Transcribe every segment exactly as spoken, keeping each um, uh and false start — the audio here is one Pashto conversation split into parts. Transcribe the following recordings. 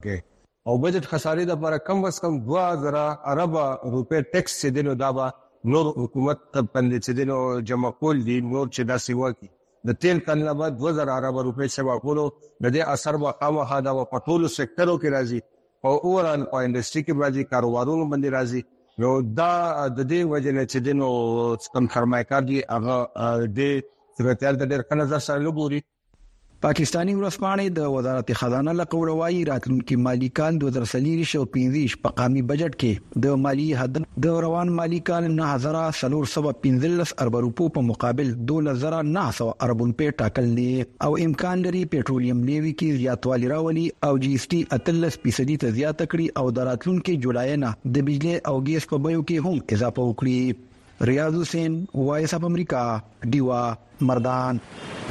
کې او بجټ خسارې د لپاره کم وس کم دوه زره ارب روپے ټیکس چې دینو دا به نور حکومت ته باندې چې دینو جمع کول دي نور چې دا سیوا کی د تیل کله بعد دوه زره ارب روپے سیوا کولو د دې اثر وقامه هدا په ټولو سېکټرو کې راځي او اورال په انډستری کې راځي کاروبارونو باندې راځي نو دا د دې وجه نه چې دینو کم سرمایه‌کار دي هغه د سکرټریال د ډېر کنه سره لګوري پاکستانی ورځپاڼې د وزارت خزانه لقوړ وایي راتلونکي مالی کال دوه زره څلور او پنځه په قامي بجټ کې د مالی هدف د روان مالی کال نه هزار څلور سوه پنځلس ارب روپو په مقابل دوه زره نه سوه ارب روپے ټاکل دي او امکان لري پېټرولیم لیوي کې زیاتوالی راولي او جی اس ټي اتلس فیصدي ته زیات کړي او د راتلونکي جولای نه د بجلی او ګیس په بیو کې هم اضافه وکړي ریاض حسین وایس اف امریکا دیوا مردان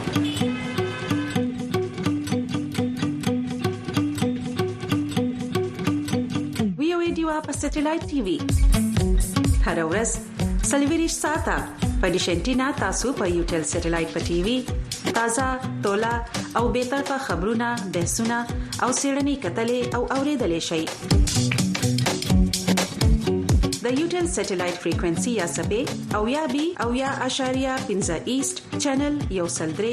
په سټلایټ ټي وي هر ورځ سلویریش ساته په ډیشنټینا تاسو په یوټل سټلایټ په ټي وي تازه تولا او به طرفه خبرونه بحثونه او سیړنی کتلې او اوریدلې شي د یوټل سټلایټ فریکوئنسي یا سبې او یا بي او یا اشاریه پنځه ایست چینل یو سلدري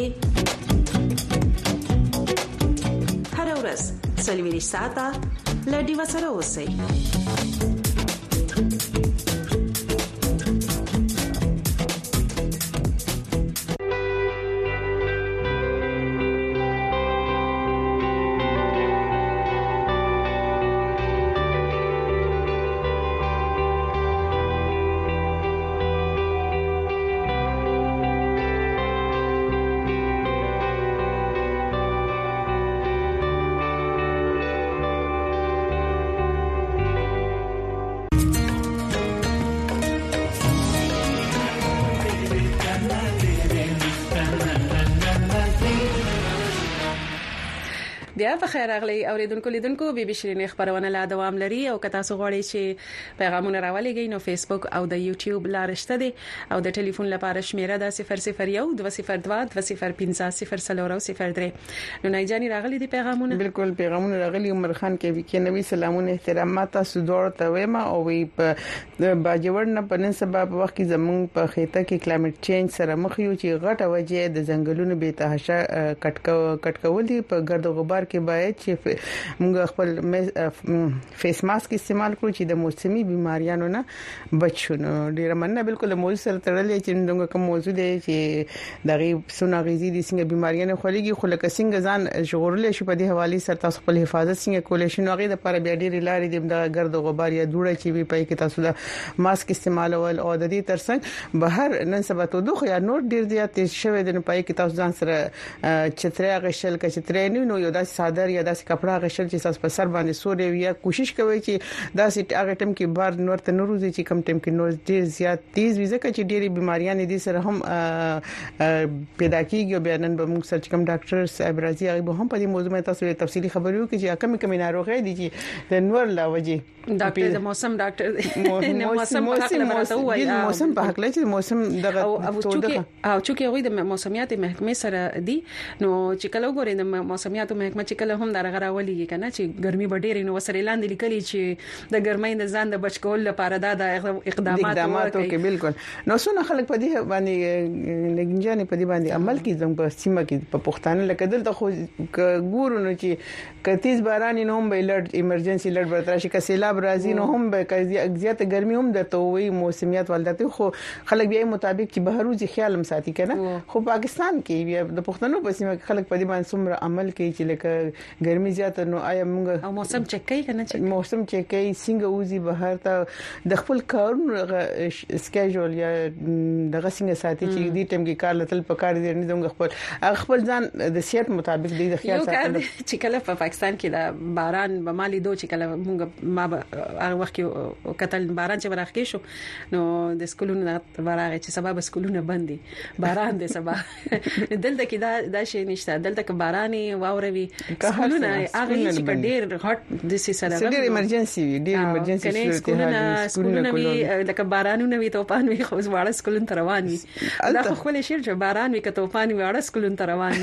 هر ورځ سلویریش ساته لډي وسره اوسئ بیا په خیر اغلی اوریدونکو لیدونکو بي بي شيرين خبرونه لا دوام لري او که تاسو غواړئ چې پیغامونه راولېږئ نو فیسبوک او د یوټیوب لارښته دي او د ټلیفون لپاره شمیره د صفر صفر یو دوه صفر دوه دوه صفر پنځه صفر صفر او صفر درې نو نایجانی راغلي دي پیغامونه بالکل پیغامونه راغلي عمر خان کې وی کې نوې سلامونه احترامات تاسو دوړ ته وېما او وی په باجوړ نه پنن سبب وخت کې زمون په خېته کې کلایمټ چینج سره مخ یو چې غټه وجه د ځنګلونو به تهشه کټکو کټکول دي په ګرد غبار کې باید چې موږ خپل فیس ماسک استعمال کړو چې د موسمي بيماريانو نه بچو نو ډیر مننه بالکل موضوع سره تړلې چې موږ کوم موضوع دی چې دغه سونه غذي دي څنګه بيماريانو خلګي خلک څنګه ځان شغورلې شي په دې حواله سره تاسو خپل حفاظت څنګه کولای شئ نو غي د لپاره بیا ډیر لارې د ګرد غبار یا دوړه چې وي پای کې تاسو د ماسک استعمالول او د دې ترڅنګ بهر نن سبا ته دوه یا نور ډیر زیات شوی د پای کې تاسو ځان سره چترې غشل کې چترې نو یو د صادر یا د کپڑا غشل چې تاسو په سر باندې سورې یا کوشش کوئ چې دا سټ هغه ټیم کې بار نور ته نوروزي چې کم ټیم کې نور ډیر زیات تیز وي ځکه چې ډېری بيماریاں دي سره هم پیدا کیږي بیا نن به موږ سره کوم ډاکټر صاحب راځي هغه به هم په دې موضوع باندې تاسو تفصیلی خبرې وکړي چې کوم کوم ناروغي دي چې د نور لا وجه ډاکټر د موسم ډاکټر نه موسم په حق لرته وایي موسم په حق لري موسم دغه او چې او چې هغه د موسمیات محکمې سره دي نو چې کله وګورئ د موسمیات محکمه چې کله هم درغه راولي کنه چې ګرمي ډېر نو وسره لاندې لیکلي چې د ګرمۍ د ځان د بچ کول لپاره دا د اقدامات وکړي بالکل نو څونه خلک په دې باندې لګنجانې په دې باندې عمل کوي زموږ په سیمه کې په پښتانه لکه دلته خو ګورو نو چې کتیز باران نه هم به لړ ایمرجنسي لړ برتر شي کسیلاب راځي نو هم به زیات ګرمي هم د تووي موسمیات ولدته خو خلک بیا مطابق چې بهروزي خیال مساتي کنه خو پاکستان کې بیا د پښتنو په سیمه کې خلک په دې باندې څومره عمل کوي چې لکه ګرمي زیات نو آیا موږ او موسم چک کوي کنه چې موسم چک کوي څنګه وزي بهر ته د خپل کارونو سکیجول یا دغه څنګه ساتي چې دې ټیم کې کار لتل پکار دي نه زموږ خپل خپل ځان د سیټ مطابق د خیال ساتل چې کله په پاکستان کې د باران به مالي دوه چې کله موږ ما هغه وخت کې کتل باران چې ورخ کې شو نو د سکولونو ورغه چې سبب سکولونه بندي باران دې سبا دلته کې دا د شي نشته دلته کې باراني واوروي سکولونه هغه چې په ډېر هټ د سي سره ډېر ایمرجنسي ډېر ایمرجنسي سکولونه سکولونه وی لکه بارانونه وی توپان وی خو واړه سکولونه روان وي دا خو خپل شیر چې باران وی که توپان وی واړه سکولونه روان وي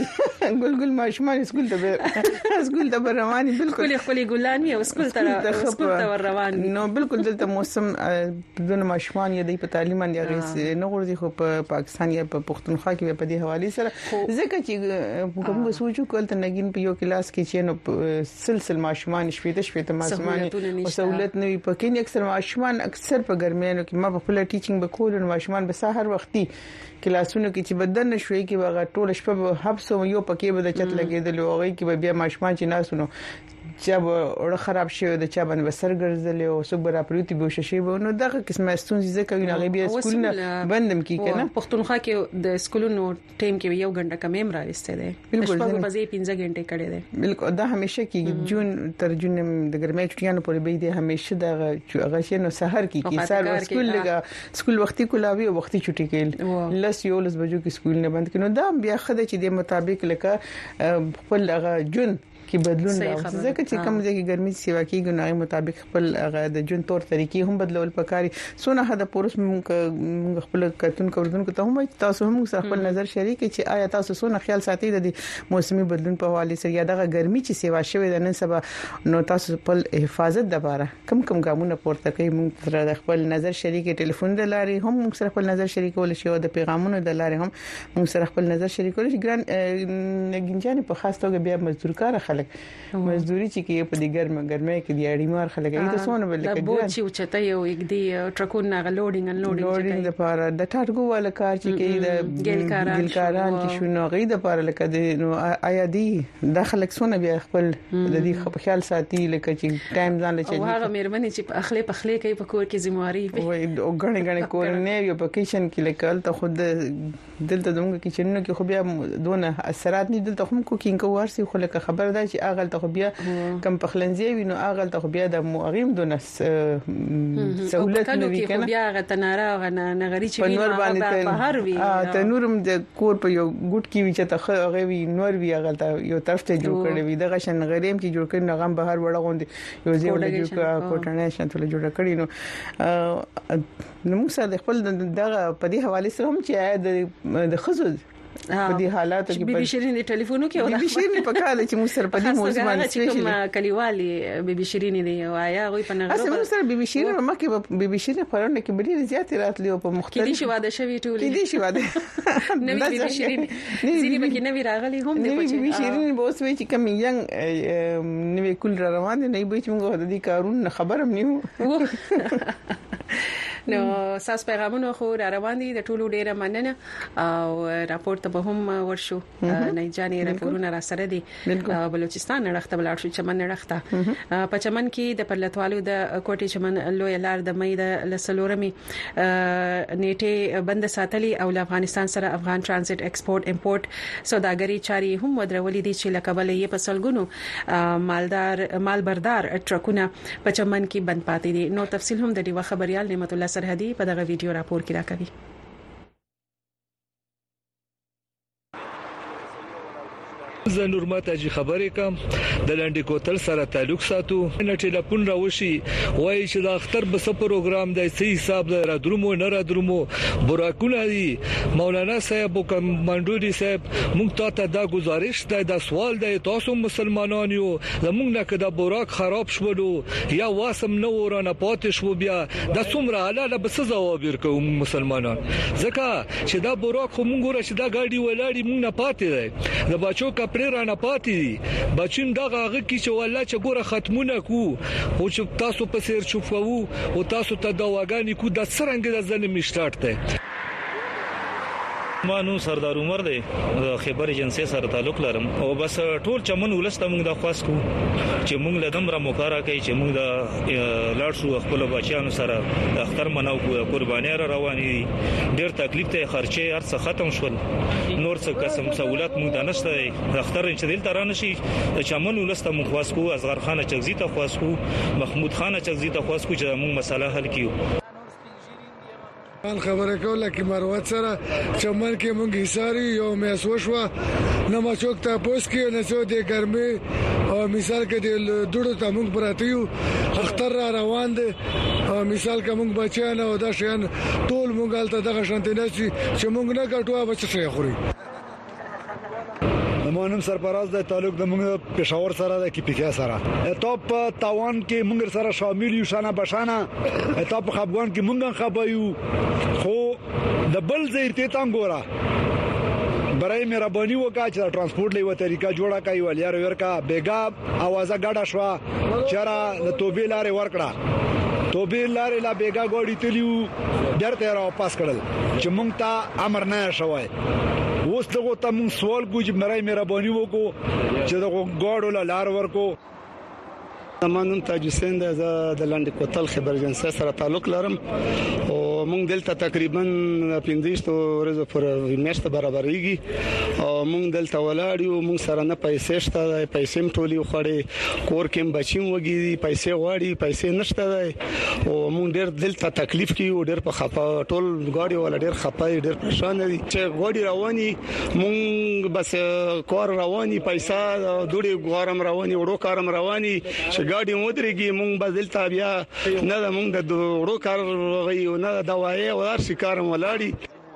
ګل ګل ماشومان سکول ته سکول ته رواني بالکل خپل ګلان می او سکول ته سکول ته روان نو بالکل دلته موسم دونه ماشومان یې د تعلیم باندې نه غوړي خو په پاکستان یا په پښتونخوا کې په دې حواله سره ځکه چې کوم سوچو کول ته نګین په یو کلاس کې چې نو سلسله ماشومان شپې شپې ماشومان او سہولت نه وي په کې اکثر ماشومان اکثر په ګرمیانو کې ما په خپل ټیچینګ به کول ماشومان به سحر وختي کلاسونو کې چې بدن نشوي کې به ټول شپه به حبس یو پکې به د چت لګیدل او هغه کې به بیا ماشومان چې ناسونو چې به خراب شي د چا باندې بسر ګرځل او صبر اپریتی به شي به نو دغه قسمه ستونزې ځکه ویني هغه بیا سکولونه بندم کی کنه پښتونخوا کې د سکولونو ټیم کې یو غنټه کمیم راوسته ده بالکل په بځې پنځه غنټه کړي ده بالکل دا همیشه کې جون تر جون د ګرمۍ چټیانو پورې به دي همیشه دغه هغه شي نو سحر کې کې سار سکول لګا سکول وختي کولاوي او وختي چټي کېل لس یو لس بجو کې سکول نه بند کینو دا بیا خدای چې د مطابق لکه خپل هغه جون کې بدلون راځي ځکه چې کوم ځای کې ګرمي سیوا کېږي نو مطابق خپل هغه د جون تور طریقې هم بدلول پکاري سونه هدا پورس موږ خپل کتون کوردونکو ته هم تاسو هم سره خپل نظر شریک چې آیا تاسو سونه خیال ساتي د موسمي بدلون په حواله سره یا دغه ګرمي چې سیوا شوی د نن سبا نو تاسو خپل حفاظت د لپاره کم کم ګامونه پورته کوي موږ سره خپل نظر شریک ټلیفون د لارې هم موږ سره خپل نظر شریکول شي او د پیغامونو د لارې هم موږ سره خپل نظر شریکول شي ګران نګینجانې په خاص توګه بیا مزدور کار خلک مزدوري چې کې په دې ګرمه ګرمه کې د اړې مار خلک ایته سونه بل کې بوت چې اوچته یو یک دی ټرکونه لوډینګ ان لوډینګ د لپاره د ټاټګو ول کار چې کې د ګلکاران چې شنو غي د لپاره لکه د نو آیا دی د خلک سونه بیا خپل د دې په خیال ساتي لکه چې ټایم ځان لچې او هغه مېرمنې چې په اخلي په خلې کوي په کور کې ذمہواری وي او غړې غړې کور نه یو په کچن کې لکه ته خود دلته دموږ کچنونو کې خو بیا دونه اثرات نه دلته هم کوکینګ ورسي خو لکه خبر ده چې اغل ته بیا کم پخلنځي وینو اغل ته بیا د مغیم دونه سہولت نه وی کنه بیا غتناره غنه نغری چې نور باندې بهر وی ته نورم د کور په یو ګډ کې وی چې ته هغه وی نور وی اغل ته یو طرف ته جوړ کړی وی دغه شن غریم کې جوړ کړی نغم بهر وړه غوندي یو ځای ولې جوړ کوټنه شان ته جوړ کړی نو نو موږ سره خپل دغه په دې حواله سره هم چې د خزو په دې حالاتو کې بيبي شيرين د ټلیفونو کې او بيبي شيرين په کاله چې موږ سره په دې موضوع باندې سپیشل کلیوالي بيبي شيرين دی او آیا غوي په نغره اصل موږ سره بيبي شيرين مکه بيبي شيرين خورونه کې ډېر زیات راتلی او په مختلف کې دي شواده شوی ټول کې دي شواده نوې بيبي شيرين زيني بکې نوې راغلي هم دي په بيبي شيرين به اوس وی چې کوم ینګ نوې کول را روان دي نه به چې موږ د دې کارون خبرم نیو نو ساس پیغامونه خو را روان دي د ټولو ډیره مننه او راپورټ به هم ورشو نه جانې راپورونه را سره دي بلوچستان نړخته بلار شو چمن نړخته په چمن کې د پرلتوالو د کوټي چمن لوی لار د مې د لسلورمي نیټه بند ساتلي او افغانستان سره افغان ترانزیت ایکسپورت امپورت سوداګری چاري هم ودرولې دي چې لکبل یې په سلګونو مالدار مالبردار ټرکونه په چمن کې بند پاتې دي نو تفصیل هم د دې خبريال نعمت الله سرحدي په دغه ویډیو راپور کې راکوي زه نور ماته چې خبرې کوم د لنډی کوتل سره تعلق ساتو نه ټلیفون راوشي وایي چې د اختر بس پروګرام د سي حساب را درومو نه را درومو براکونه دي مولانا صاحب او کمانډوري صاحب موږ ته دا گزارش ده د سوال د تاسو مسلمانان یو زموږ نه کده براک خراب شولو یا واسم نو ورانه پاتې شو بیا د څومره حلاله بس جواب ورکوم مسلمانان ځکه چې دا براک خو موږ ورته دا گاډي ولاړی موږ نه پاتې ده د بچو پرې رانه پاتې بچین دغه هغه کی چې والله چې ګوره ختمونه کو او چې تاسو په سیر چوفو او تاسو ته دواګانی کو د سرنګ د ظلم شټارت ده مانو سردار عمر دی خبر ایجنسی سره تعلق لرم او بس ټول چمن ولسته موږ د خاص کو چې موږ لدم را مخاره کوي چې موږ د لاړ شو خپل بچیانو سره د اختر مناو کو قرباني را رواني ډیر تکلیف ته خرچه هر څه ختم شول نور څه قسم سہولت موږ د نشته اختر چې دل ترانه شي چمن ولسته موږ خاص کو اصغر خان چغزي ته خاص کو محمود خان چغزي ته خاص کو چې موږ مسله حل کیو ان خبره کوله کې مروت سره چمن کې مونږ حساري یو مې سوشوا نه ما چوک ته پوس کې نه سو د ګرمي او مثال کې د ډوډو ته مونږ براتیو اختر را روان دي مثال کې مونږ بچیان او دا شیان ټول مونږ الته دغه شانتي نه چې مونږ نه ګټو بچ شي خوري زمونږ سرپرست د تعلق د موږ پېښور سره د کې پکې سره ټاپ تاوان کې موږ سره شامل یو شانه بشانه ټاپ خپګان کې موږ خبایو خو د بل ځای ته ګورا برای مهرباني وکړه چې ترانسپورت لوي طریقہ جوړه کړئ ولیار ورکا بیګا اوازه غاډه شو چرا د توبې لارې ورکړه توبې لارې لا بیګا ګوډی تلیو درته را واپس کړل چې مونږ ته امر نه شوی اوس دغه ته مونږ سوال کوو چې برای مهرباني وکړو چې دغه ګوډو لار ورکو زمانم تاج حسین د لاندې کوتل خبر جنسه سره تعلق لرم او مونږ دلته تقریبا پنځه ورځې پر میاشت برابرېږي او مونږ دلته ولاړیو مونږ سره نه پیسې شته پیسې مټولې خوړې کور کې بچیم وګي پیسې غواړي پیسې نشته او مونږ ډېر دلته تکلیف کې ډېر په خپه ټول غاډي ولا ډېر خپه ډېر پریشان دي چې غاډي رواني مونږ بس کور رواني پیسې دوړي غوارم رواني وړو کارم رواني ګاډي مودريږي مونږ بدلتا بیا نه د مونږ د وړو کار غي نه د دوايي او هر شي کارم ولاړی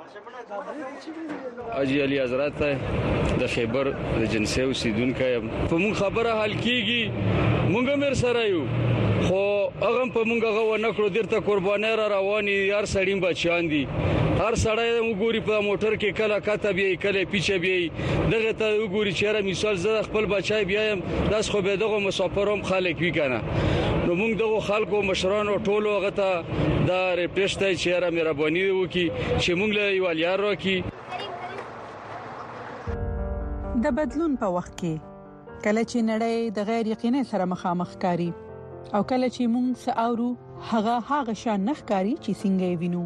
اجي علي حضرت د خیبر د جنسي اوسیدونکو په مونږ خبره حل کیږي مونږ مر سره یو خو هغه په مونږ غو نه کړو درته قرباني را رواني یار سړیم بچان دي هر سړی وګوري په موټر کې کله کاته بیا کله پیچه بیا دغه ته وګوري چې را مثال زه خپل بچای بیایم داس خو به دغه مسافروم خلک وی کنه نو موږ دغه خلکو مشرانو ټولو غته د ریپټشت چې را مهرباني وکي چې موږ له یو لیار راکې د بدلون په وخت کې کله چې نړۍ د غیر یقیني سره مخامخ کاری او کله چې موږ ساورو هغه هغه شان نخکاری چې څنګه وینو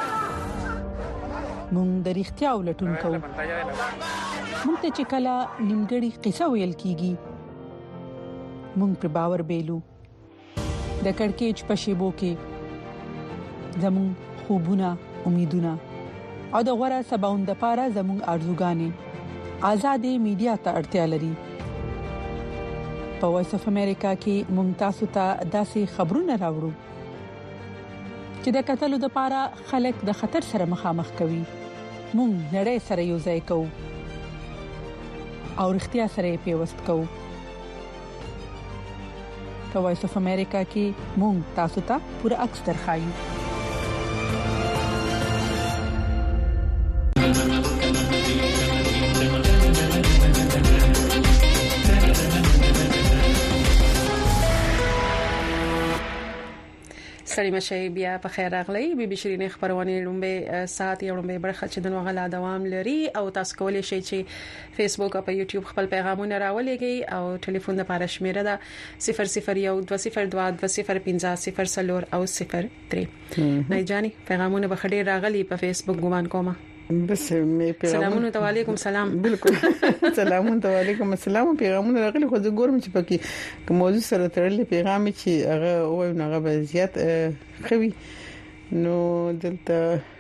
موږ د اړتیا ولټون کوو موږ ته چې کله نیمګړی قصه ویل کیږي موږ پر باور بیلو د کڑکېچ په شیبو کې زموږ خوبونه امیدونه او د غوړه سباوند لپاره زموږ ارزوګانې آزادې میډیا ته اړتیا لري په وایس اف امریکا کې موږ تاسو ته داسې خبرونه راوړو چې د قتل لپاره خلک د خطر سره مخامخ کوي مونږ نړۍ سره یو ځای کوو او اړتیا سره پیوست کوو په وایس اف امریکا کې مونږ تاسو ته پوره عکس درخایو سړی مشه بیا په خیر راغلی بي بي شيرين خبرونه لومبه ساعت یو لومبه برخه چې د نوغه لا دوام لري او تاسو کولی شئ چې فیسبوک او په یوټیوب خپل پیغامونه راولېږئ او ټلیفون لپاره شمیره ده صفر صفر یو دوه صفر دوه دوه صفر پنځه صفر صفر او صفر درې نه جاني پیغامونه به خډیر راغلي په فیسبوک ګومان کومه بس می پیغامونه علیکم سلام بالکل سلامونه علیکم السلام پیغامونه راغلي خو زه ګورم چې پکې کوم موضوع سره تړلې پیغام چې هغه وایو هغه به زیات خوي نو دلته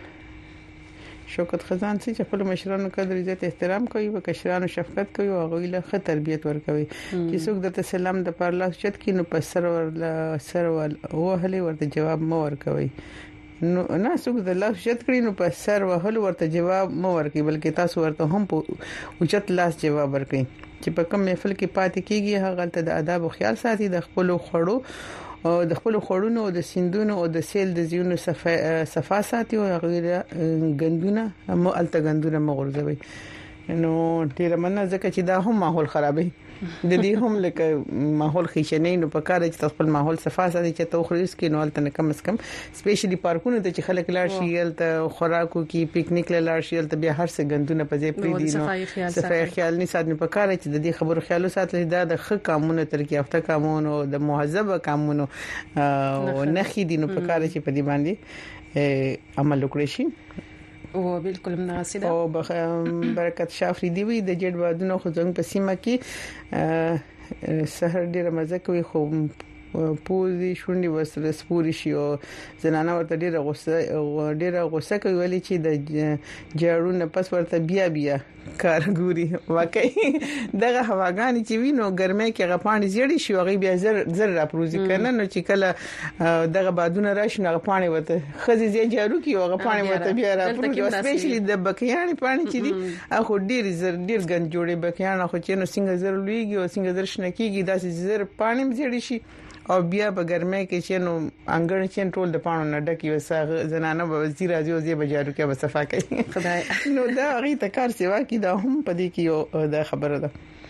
شوکت خزان چې خپل مشرانو قدر عزت احترام کوي او کشرانو شفقت کوي او هغه له ښه تربيت ورکوي چې څوک د سلام د پرلاس چت کې نو په سر ور سر وهلي ورته جواب مو ورکوي نو نه څوک د لاس چت کړي نو په سر وهلو ورته جواب مو ورکوي بلکې تاسو ورته هم په اوچت لاس جواب ورکوي چې په کوم محفل کې پاتې کیږي هغه ته د آداب او خیال ساتي د خپل خړو او د خپل خړونو او د سیندونو او د سیل د زیونو صفا ساتي او غیر غندونه مو الته غندونه مغرزوي نو ډیر مننه ځکه چې دا هم ماحول خرابوي د دې هم لکه ماحول خښنې نو په کار چې خپل ماحول صفا ساتي چې ته خوريس کې نو الته کم از کم سپیشلی پارکونه ته چې خلک لاړ شي الته خوراکو کې پکنیک لاړ شي الته بیا هر څه غندونه په ځای پری دي نو صفای خیال نه ساتنه په کار چې د دې خبرو خیالو ساتل دا د ښه قانون ترکیب یافته قانون او د مهذب قانون او نخې دي نو په کار چې په دې باندې عمل وکړي شي او بالکل مناسبه او برکت شافری دی وی د جډ وادونو خو څنګه په سیمه کې سحر ډیره مزه کوي خو پوزي شونډي وسره سپوري شي او زنانه ورته ډیره غوسه ډیره غوسه کوي ولې چې د جاړو نه پس ورته بیا بیا کارګوري واقعي دغه هواګانی چې وینو ګرمه کې غپانې زیړی شي او بیا زر زر را پروزي کنه نو چې کله دغه بادونه راشي نو غپانې وته خزي زی جاړو کې او غپانې وته بیا را پروزي سپیشلی د بکیانې پانی چې دي اخو ډیر زر ډیر ګن جوړي بکیان اخو چې نو څنګه زر لویږي او څنګه زر شنکیږي داسې زر پانی زیړی شي او بیا په ګرمه کې چې نو انګړ چې ټول د پانو نه ډکی وسه زنانه به وزیر راځي او زی بجارو کې به صفا کوي خدای نو دا غي تکار سیوا کې دا هم پدې کې یو دا خبره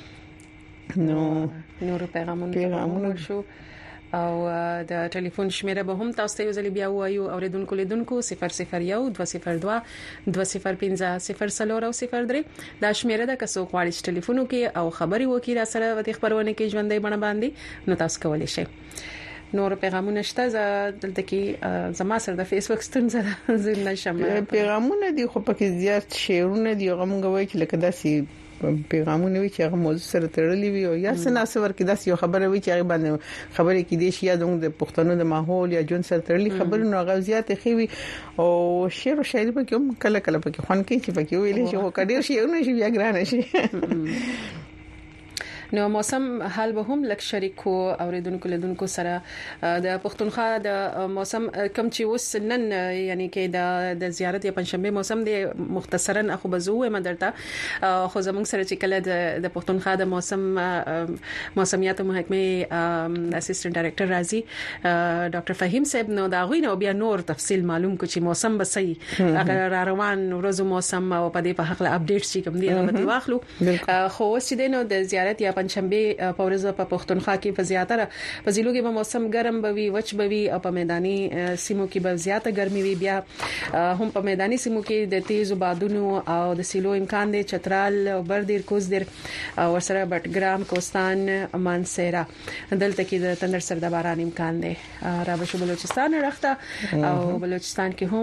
ده نو نور پیغامونه پیغامونه شو او د ټلیفون شمیره به هم تاسو ته یو ځل بیا وایو اوریدونکو لیدونکو صفر صفر یو دوه صفر دوه دوه صفر پنځه صفر څلور او صفر درې دا شمیره د کسو غواړي ټلیفون کې او خبري وکړي را سره د خبرونه کې ژوندۍ بڼه باندې نو تاسو کولی شئ نور پیغامونه شته دلته کې زما سره د فیسبوک ستونزه ده زه نشم پیغامونه دي خو پکې زیات شعرونه دي غوږ وای چې لکه داسي پیغامونه وی چې هغه موضوع سره تړلې وي او یا سناسور کې داسې یو خبره وي چې هغه باندې خبرې کې دي چې یا د پښتنو د ماحول یا جون سره تړلې خبرونه هغه زیات خوي او شعر او شاعري په کوم کله کله په کې خوان کې چې په کې ویلې شو کډیر شعرونه شي بیا ګرانه شي نو موسم حال به هم لک شریکو اوریدونکو لیدونکو سره د پښتونخوا د موسم کم چې وس نن یعنی کې د د زیارت یا پنځشنبه موسم دی مختصرا اخو بزوه مدرته خو زمونږ سره چې کله د پښتونخوا د موسم موسمیات محکمه اسسټنټ ډایریکټر راضي ډاکټر فهیم صاحب نو دا غوینه بیا نور تفصیل معلوم کو چې موسم به صحیح اگر روان ورځو موسم او په دې په حق له اپډیټ شي کوم دی هغه واخلو خو چې دینو د زیارت یا پنځشنبه په ورځ په پښتونخوا کې په زیاتره په ضلعو کې به موسم ګرم بوي وچ بوي او په میداني سیمو کې به زیاته ګرمي وي بیا هم په میداني سیمو کې د تیز بادونو او د سیلو امکان دی چترال بردیر کوزدر او ورسره بټګرام کوستان مانسیرا دلته کې د تندر سره د باران امکان دی را بشو بلوچستان راخته او بلوچستان کې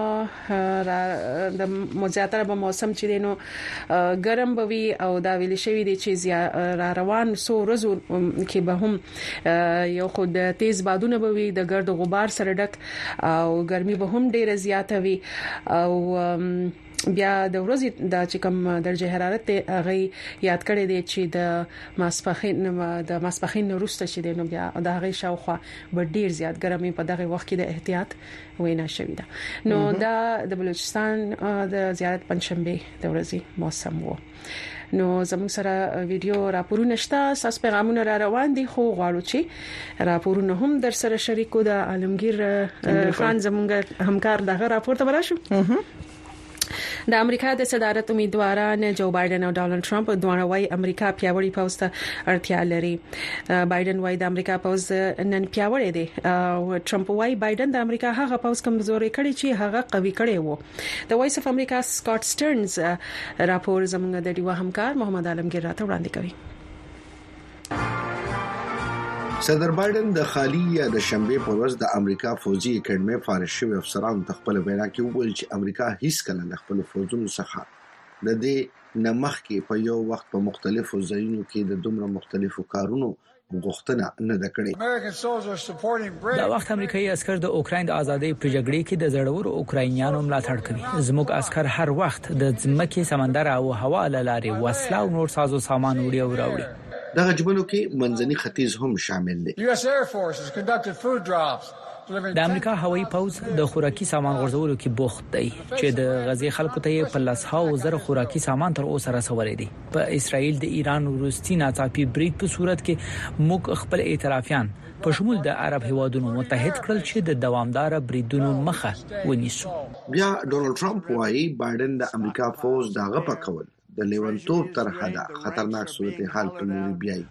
هم د مزیاتره به موسم چې دینو ګرم بوي او دا ویل شوی دی چې روان سو ورځو کې به هم یو خود تیز بادونه به وي د ګرد غبار سره ډک او ګرمي به هم ډیره زیاته وي او بیا د ورځې د چې کوم درجه حرارت هغه یاد کړی دی چې د ماسپخین د ماسپخین وروسته چې دی نو بیا د هغه شاوخوا به ډیر زیات ګرمي په دغه وخت کې د احتیاط وینا شوې ده نو دا د بلوچستان د زیارت پنځشنبه د ورځې موسم وو نو زموږ سره ویډیو راپورونه شته ساس پیغامونه را روان دي خو غواړو چې راپورونه هم در سره شریکو د عالمگیر خان زموږ همکار دغه راپور ته ورشو د امریکا د صدارت امیدواران جو بایدن او ډونالد ټرمپ دوه وايي امریکا پیاوړی پوز ته اړتیا لري بایدن وايي د امریکا پوز نن پیاوړی دی او ټرمپ وايي بایدن د امریکا هغه پوز کمزوري کړي چې هغه قوي کړي وو د وایس اف امریکا سکاٹ سټرنز راپور زموږ د ډیوا همکار محمد عالمگیر راته وړاندې کوي صدر بایدن د خالی یا د شنبه په ورځ د امریکا فوجي اکیډمي فارغ شوی افسرانو ته خپل وینا کې وویل چې امریکا هیڅ کله د خپل فوجونو څخه د دې نمخ کې په یو وخت په مختلفو ځایونو کې د دومره مختلفو کارونو غوښتنه نه ده کړې. دا وخت امریکایي عسكر د اوکرين د ازادۍ په جګړې کې د زړورو اوکراینیانو ملاتړ کوي. زموږ عسكر هر وخت د ځمکې سمندر او هوا لارې وسله او نور سازو سامان وړي او راوړي. دغه جبلو کې منځني ختیځ هم شامل دي. د امریکا هوایي پوز د خوراکي سامان غورځولو کې بوخت دی چې د غزي خلکو ته په لاسهاو زره خوراکي سامان تر اوسه رسولې دي. په اسرائیل د ایران وروستي ناڅاپي بریټ په صورت کې موږ خپل ائتلافیان په شمول د عرب هیوادونو متحد کړل چې د دوامدار بریدونو مخه ونیسو. بیا ډونالد ټرمپ وايي بایدن د امریکا فوز دغه پکول د لیونتوب تر حده خطرناک صورتحال په لوري بیایي.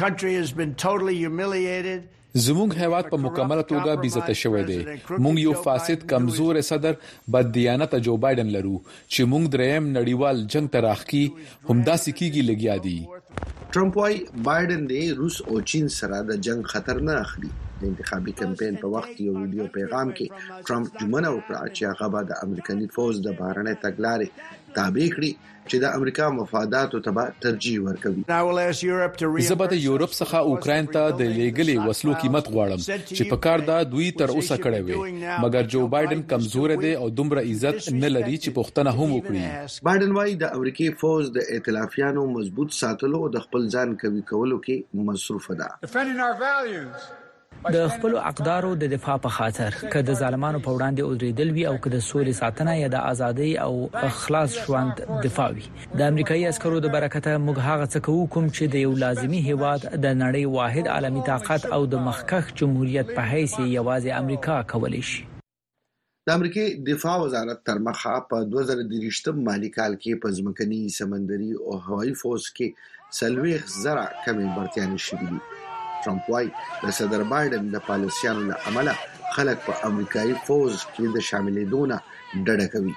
زموږ هیواد په مکمله توګه بیزته شوی دی. موږ یو فاسد کمزور صدر بد دیانت جو بایدن لرو چې موږ دریم نړیوال جنگ تراخکی همدا سکیږي لګیا دي. ټرمپ وايي بایدن د روس او چین سره د جنگ خطر نه اخلي. د انتخابي کمپاین په وخت یو ویډیو پیغام کې ټرمپ جمله وکړه چې هغه به د امریکایي فوج د بهرنۍ تګلارې تابع کړي چې د امریکا مفاداتو ته ترجیح ورکوي. زه به د یورپ څخه اوکرين ته د لېګلې وسلو قیمت غواړم چې په کار دا دوی تر اوسه کړی وي، مګر جو بایدن کمزور دی او دومره عزت نه لري چې پښتنه هم وکړي. بایدن وايي د امریکای فوج د ائتلافیانو مضبوط ساتلو او د خپل ځان قوي کولو کې مصروف ده. د خپل اقدارو د دفاع په خاطر که د ظالمانو په وړاندې ودرېدل وي او که د سولې ساتنه یا د ازادۍ او خلاص ژوند دفاع وي. د امریکایي عسکرو د برکته موږ هغه څه کوو کوم چې د یو لازمي هیواد د نړۍ واحد عالمي طاقت او د مخکښ جمهوریت په حیث یوازې امریکا کولی شي. د امریکای دفاع وزارت تر مخه په دوه زره درې مالی کال کې په ځمکني، سمندري او هوایي فوج کې څلوېښت زره کمې برتیانې شوې دي. ټرمپ وايي د صدر بایدن د پالیسیانو له امله خلک په امریکایي فوج کې د شاملېدو نه ډډه کوي.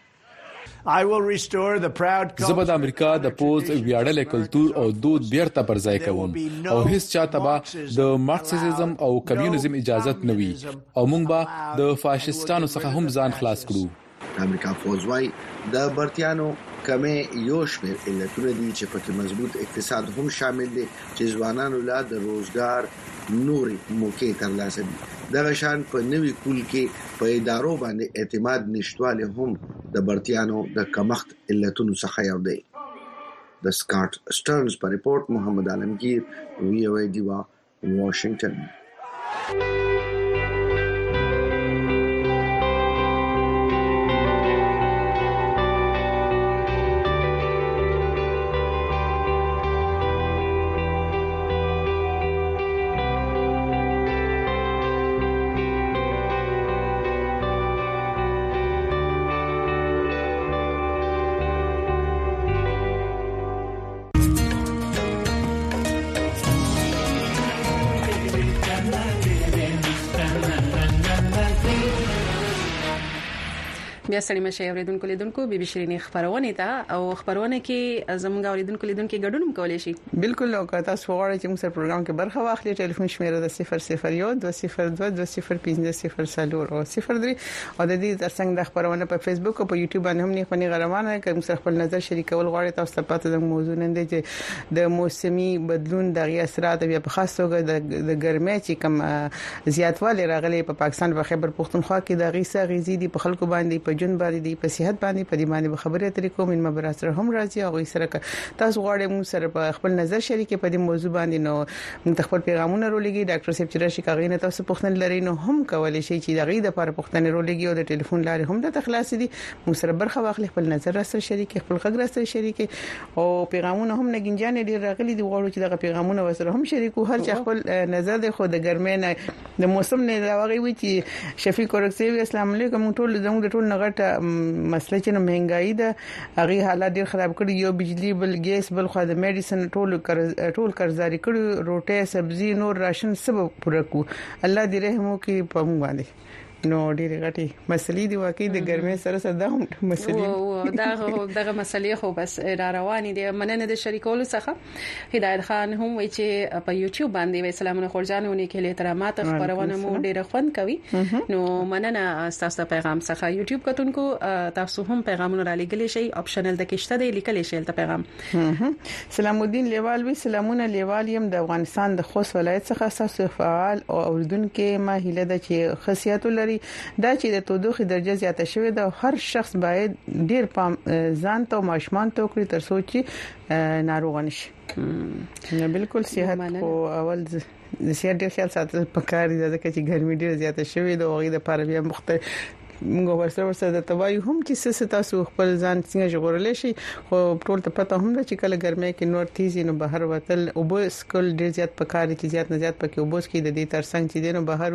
زه به د امریکا د پوز ویاړل کلتور او دود بیرته پر ځای کوم او هیڅ چاته به د مارکسیزم او کمیونیزم اجازه نه وي او موږ به د فاشیستانو څخه هم ځان خلاص کړو. امریکا فوج وايي د برتیانو کمې یو شمېر علتونه دي چې پکې مضبوط اقتصاد هم شامل دي چې ځوانانو لا د روزګار نورې موقع ترلاسه دي. دغه شان په نوي کول کې په ادارو باندې اعتماد نشټواله هم د برتیانو د کمښت علتونو څخه یو دی. د سکاټ سټرنز په ریپورت محمد عالمگیر، وی او ای دیوا، واشنگټن. بیا ستړي مشه اوریدونکو لیدونکو بي بي شيرين خبرونه ده او خبرونه کې زموږ اوریدونکو لیدونکو ګډون هم کولای شي. بالکل او که تاسو غواړئ چې موږ سره پروګرام کې برخه واخلئ، ټلیفون شمیره ده صفر صفر یو دوه صفر دوه دوه صفر پنځه صفر صفر او صفر درې او د دې ترڅنګ د خبرونه په فیسبوک او په یوټیوب باندې هم نه خوني غرمانه کوم سره خپل نظر شریکول غواړئ. تاسو ته پاتې د موضوع نن دی چې د موسمي بدلون د اثرات بیا په خاص توګه د ګرمۍ چې کوم زیاتوالی راغلي په پاکستان په خیبر پختونخوا کې د غیسه غیزي دي په خلکو باندې په جون باندې دی په صحت باندې په دې باندې خبرې اترې کوم ان مبراسره هم راځي او سره تاسو غواړئ موږ سره په خپل نظر شریکې په دې موضوع باندې نو موږ خپل پیغامونه رولېږي. ډاکټر صاحب چې راشي کاغینه تاسو پوښتنه لرئ نو هم کولای شئ چې دغه د لپاره پوښتنه رولېږي او د ټلیفون لارې هم د تخلاص دي موږ سره برخه واخلي، خپل نظر سره شریکې، خپل خبر سره شریکې او پیغامونه هم نګنجان ډیر راغلي دي. غواړو چې دغه پیغامونه وسره هم شریکو، هر چا خپل نظر د خو د ګرمۍ نه د موسم نه راوغي وي چې شفیق ورکسي السلام علیکم ټول زموږ ټول نغټه مسله چې مهنګای ده هغه حالات ډیر خراب کړي، یو بجلی بل ګیس بل خو د میډیسن ټول ټول قرضداري کړي، روټه سبزی نور راشن سبب پوره کو. الله دې رحم وکړي په موږ باندې. نو ډېر غټي مسلې دی واقعي د ګرمۍ سره سره د مسلې او دا دغه مسلې خو بس را روانې دي. مننه د شریکولو څخه هدایت خان هم وایي چې په یوټیوب باندې وای سلامونه خورجانونه کې له احترامات خبرونه مو ډېر خوند کوي. نو مننه تاسو ته پیغام څخه یوټیوب کتونکو تاسو هم پیغامونه را لګلی شي، آپشنل د کېشته دی لیکل شي ته پیغام. سلام الدین لیوال وی سلامونه لیوال يم د افغانستان د خوست ولایت څخه تاسو فعال او اوردونکو ما هیله ده چې خاصیت لري دا چې د تودوخه درجه زیاته شوې ده. هر شخص باید ډیر پام ځان ته او ماشومان ته وکړي تر څو چې ناروغ نشي. نه بالکل صحت او اول د صحت ډیر خیال ساتل پکار دي ځکه چې ګرمي ډیر زیاته شوې ده او غي د لپاره بیا مختلف موږ ورسره ورسره د توای هم چې څه تاسو خپل ځان څنګه جوړولې شي خو ټول ته پته هم ده چې کله ګرمۍ کې نور تیزی نو بهر وتل او به سکول ډیر زیات پکاري چې زیات نه زیات پکې او بوس کې د دې ترڅنګ چې دینو بهر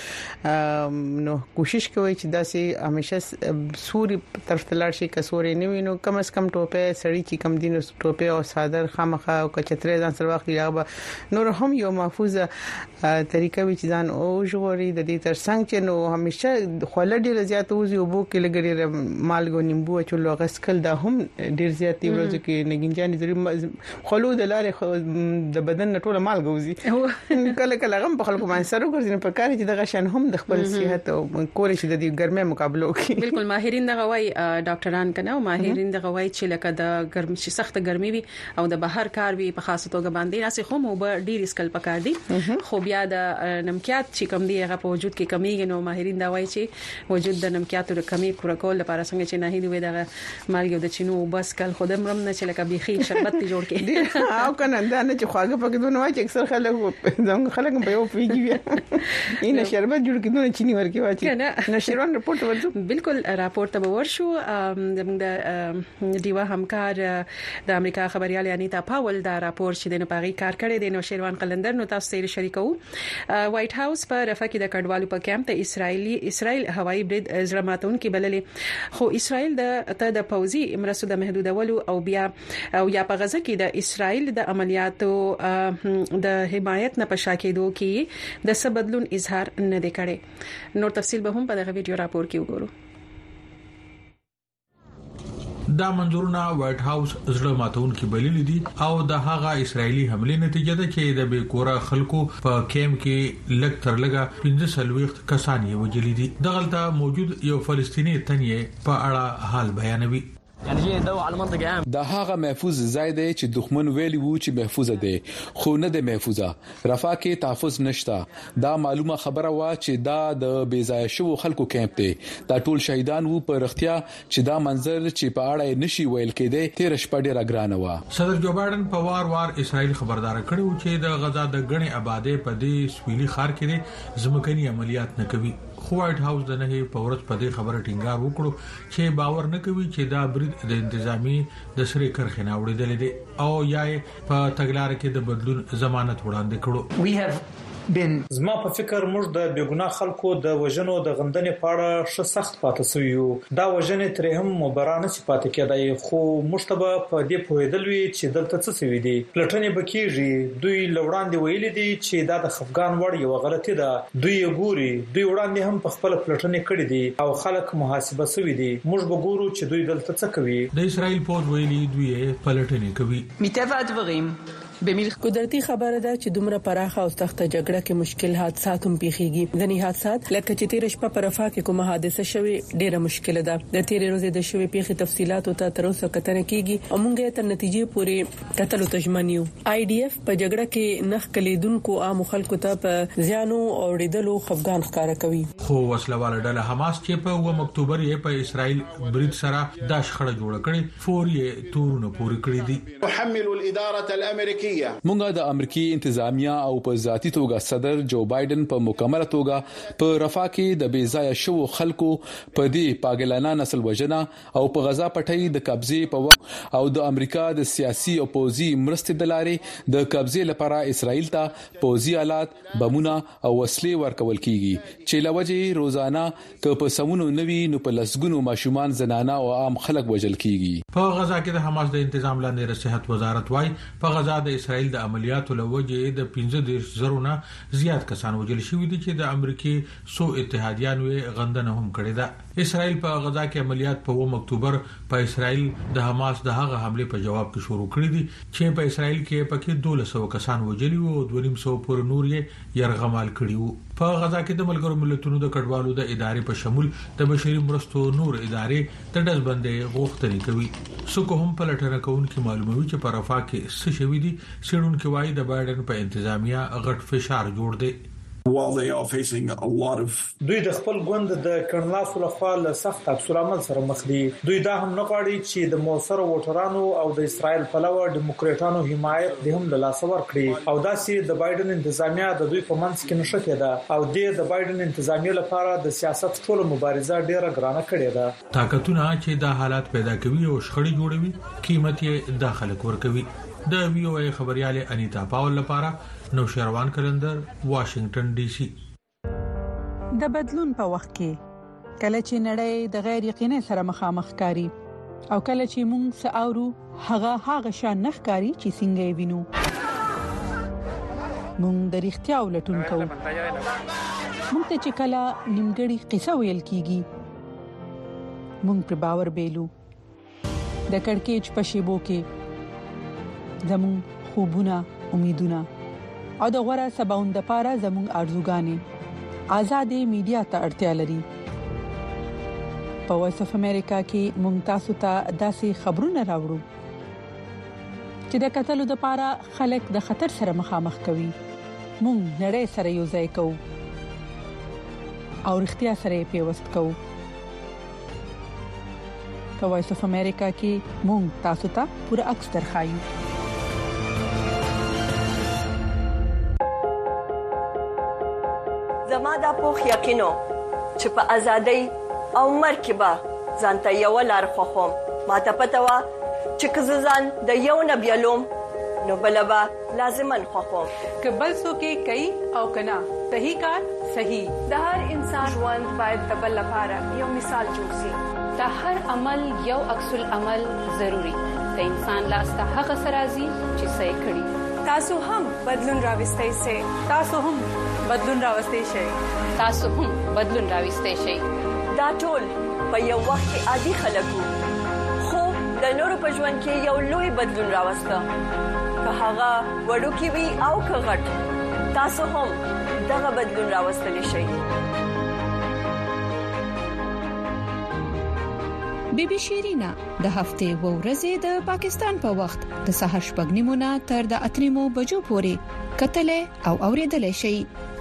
وځي نو کوشش کوي چې داسې همیشه سوري طرف ته لاړ شي کسوري نه وینو کم اس کم ټوپه سړی چې کم دینو ټوپه او صادر خامخه او کچترې ځان سره واخلي هغه نور هم یو محفوظه طریقه وي چې ځان او ژغوري د دې ترڅنګ چې نو همیشه خپل ډیر زیات وزي او بو کې لګري مالګو نیمبو چلو غسکل دا هم ډیر زیات دی ورځ کې نګینجانې ضروري خلو د لارې د بدن ټوله مالګو وزي کله کله غم په خلکو باندې سره ګرځي په کار چې د غشن هم د خپل صحت او کولې چې د دې ګرمه مقابله وکړي. بالکل ماهرین دغه وای ډاکټران کنه او ماهرین دغه وای چې لکه د ګرم شي سخت ګرمي وي او د بهر کار وي په خاصه توګه باندې راسي خو مو به ډیر اسکل پکار دي خو بیا د نمکيات چې کم دی هغه په وجود کې کمیږي نو ماهرین دا وایي چې وجود د نمکياتو د کمی پوره کول لپاره څنګه چې نه هیلي وي دغه مالګي د چینو بس کل خودم رم نه چې لکه بيخي شربت جوړ کې او کنه دا نه چې خواږه پکې دونه وایي چې اکثر خلک زموږ خلک په یو پیږي بیا اینه شربت جوړ کې دونه چینی ورکی واچي نشروان رپورت ورته بالکل راپورټ به ورشو د دیوا همکار د امریکا خبريال انیتا پاول دا راپور چې د نپاغي کار کړي د نوشیروان قلندر نو تاسو سره شریکو. وایټ هاوس په رفح کې د کډوالو په کیمپ ته اسرایلی اسرائیل هوایي برید زړماتون کې بللې خو اسرائیل د ته د پوزي مرسته د محدودولو او بیا او یا په غزه کې د اسرائیل د عملیاتو د حمایت نه پښا کېدو کې د سبدلون اظهار نه دی کړي. نور تفصیل به هم په دغه ویډیو راپور کې وګورو. دا منظورونه وایټ هاوس زړه ماتون کې بلل دي او د هغه اسرایلی حمله نتیجه ده چې د بیکورا خلکو په کیمپ کې لګ تر لګه پنځه سلويخت کسان یې وجلي دي. دغلطه موجود یو فلسطینی تنې په اړه حال بیانوي. دا هغه محفوظ ځای دی چې دښمن ویلی وو چې محفوظ دی خو نه دی محفوظه. رفح کې تحفظ نشته. دا معلومه خبره وا چې دا د بیځای شو خلکو کیمپ دی. دا ټول شهیدان وو په رښتیا چې دا منظر چې په اړه نشي ویل کېده تیر شپه ډیره ګرانه و. صدر جو بایدن په وار وار اسرائیل خبردار کړو چې د غزا د غني آبادی په دې سویلي خار کې ځمکني عملیات نه کوي. خو وایټ هاوس د نه په ورځ په دې خبره ټینګار وکړو چې باور نه کوي چې دا برید د انتظامی د سری کرخنه وړیدل دي او یا په تګلار کې د بدلون ضمانت وړاندې کړو. زما په فکر موږ د بیګناه خلکو د وژنو د غندنې پاړه ش سخت پاتې سویو. دا وژنې ترې هم مبارانه چې پاتې کېدای خو موږ ته په دې پوهېدل وی چې دلته څه سوي دي. پلټنې بکیږي. دوی لوړاندې ویل دي چې دا د خفګان وړ یو غلطي ده. دوی ګوري دوی وړاندې هم په خپل پلټنې کړې دي او خلک محاسبه سوي دي. موږ به ګورو چې دوی دلته څه کوي. د اسرائیل پوز ویلي دوی پلټنې کوي. متفق دغیم بمیل قدرتي خبره ده چې دومره پراخه او سخت جګړه کې مشکل حادثات هم پیښیږي. ځنې حادثات لکه چې تیر شپه پر رفح کې کومه حادثه شوې ډیره مشکله ده. د تیر ورځې د شوې پیښې تفصيلات او تر اوسه کتنه کیږي او موږ تر نتیجې پورې کتلو تجمنیو. آی ډي اف په جګړه کې نخ کلیدونکو عام خلکو ته په زیانو او ډیدلو خفګان ښکارا کوي. خو وسلواله ډله حماس چې په اووم اکتوبر یې په اسرائیل برید سره دا شخړه جوړه کړې فوري تورونه پوری کړې دي. تحمل الاداره الامریکيه مونږه د امریکای انتظامیه او په ذاتی توګه صدر جو بایدن په مکمله توګه په رفح کې د بیځای شو خلکو په دې پاگلانه نسل وژنه او په غزا پټي د قبضه په او د امریکا د سیاسي او پوزي مرستې د لارې د قبضه لپاره اسرائیل ته پوزي آلات بمونه او وسلې ورکول کیږي چې لوجه روزانه ک په سمونو نوي نو په لسګونو ماشومان زنانه او عام خلک وژل کیږي. په غزا کې د حماس د تنظیم لاندې صحت وزارت وايي په غزا د اسرائیل د عملیاتو لوجه د پنځه دیرش زرونه زیات کسان وژل شوي دي چې د امریکای سو اتحادیانو غندنه هم کړې ده. اسرائیل په غزا کې عملیات په اووم اکتوبر په اسرائیل د حماس د هغه حمله په جواب کې شروع کړې دي چې په اسرائیل کې پکې دوه سوه کسان وژل او دوه نیم سوه پر نور یې يرغمال کړي وو. په غزا کې د ملګرو ملتونو د کډوالو د ادارې په شمول د بشري مرستو نور ادارې د دزبندې غوښتنې کوي. سو کوم په لټره کوونکې معلوموي چې په رفح کې څه شوي دي. سیډونکو وايي د بایدن په انتظامیه غټ فشار جوړ دی. while they are facing a lot of دوی د خپل ګوند د کړنلاسو لخوا له سخت عکس العمل سره مخ دي. دوی دا هم نه غواړي چې د موثر ووټرانو او د اسرائیل پلوه ډیموکراټانو حمایت د هم له لاس ورکړي او دا چې د بایدن انتظامیه د دوی په منځ کې نشه کېده او د بایدن انتظامیه لپاره د سیاست ټول مبارزه ډیره ګرانه کړې ده. طاقتونه چې دا حالات پیدا کوي او شخړې جوړوي قیمت یې داخله ورکوي. د وی او ای خبريال انیتا پاول لپاره نوشیروان قلندر واشنگټن ډي سي. د بدلون په وخت کې کله چې نړۍ د غیر یقیني سره مخامخ کاری او کله چې موږ ساورو هغه هغه شان نخکاری چې څنګه وینو موږ د اړتیا ولټون کوو. موږ ته چې کله نیمګړی قصه ویل کیږي مونږ پر باور بیلو د کڑکېچ په شیبو کې زمون خوبونه امیدونه او د غوړه سباوند لپاره زمون ارزوګانې آزادې میډیا ته اړتیا لري په وایس اف امریکا کې مونږ تاسو ته داسې خبرونه راوړو چې د قتل لپاره خلک د خطر سره مخامخ کوي مونږ نړۍ سره یو ځای کوو او اړتیا سره پیوست کوو په وایس اف امریکا کې مونږ تاسو ته پوره عکس درخایو زما د پوخ یقینو چې په ازادۍ او مرکبه ځانته یو لار خوخم ما ته پته وا چې کززان د یو نبیلوم نو بلبا لازمن خوخم کبل سو کې کوي او کنا صحیح کار صحیح د هر انسان ژوند باید د بل لپاره یو مثال جوړ شي د هر عمل یو عکس العمل ضروری د انسان لاسته هغه سرازي چې صحیح کړي تاسو هم بدلون راوستئ سي تاسو هم بدلون راوستئ شئ تاسو هم بدلون راوستئ شئ دا ټول په یو وخت کې عادي خلکو خو د نورو په ژوند کې یو لوی بدلون راوسته که هغه وړو کې وي او که غټ تاسو هم دغه بدلون راوستلی شئ بی بی شیرینا د هفته و ورځې د پاکستان په وخت د سهار شپږ نیمونه تر د اتریمو بجو پورې کتلې او اوریدلې شي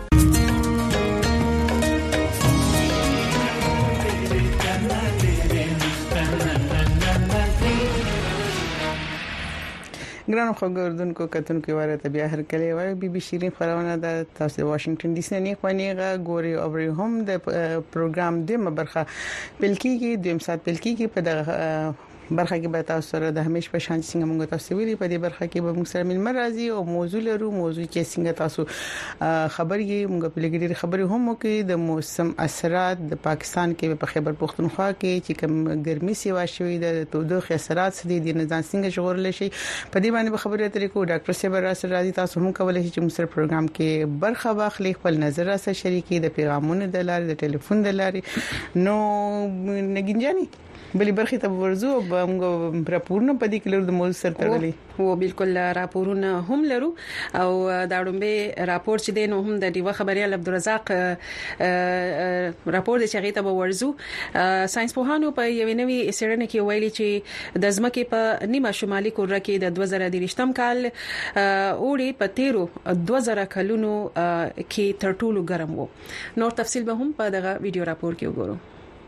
ګرانو خبردونکو کتونکو واره ته بیا هر کله وای بي بي شيرين خبرونه د تاسو واشنگټن ډي سي نه خوانیغه ګوري او هم د پروګرام د مبرخه بلکې د امسات بلکې په دغه برخه کې به تاسو سره د همیش په شان څنګه موږ تاسو ویلي په دې برخه کې به موږ سره مل مرضی او موضوع لرو موضوع چې څنګه تاسو خبري موږ په لګیډي خبري هم کې د موسم اثرات د پاکستان کې په خیبر پختونخوا کې چې کوم ګرمي سیوا شوې د تودوخه اثرات سدي د نظام څنګه شغل شي په دې باندې خبرې اترې کو ډاکټر صاحب راځي راځي تاسو هم کولای شئ چې موږ سره پروګرام کې برخه واخلئ خپل نظر سره شریکي د پیغامونو د لارې د ټلیفون د لارې نو نګینجاني بلی برخه ته ورزو موږ راپورونه پدې کې لرو د موضوع سره تړلې هو بالکل راپورونه هم لرو او دا ډومبه راپور چې دینو هم د دیوه خبريال عبدالرزاق راپور چې هغه ته ورزو ساينس پوهانو په یوې نوې سرنه کې ویلي چې د ځمکې په نیمه شمالي کره کې د دوه زره درې کال اوري په تیرو دوه زره کلونو کې تر ټولو ګرم وو نور تفصیل به هم په دغه ویډیو راپور کې وګورو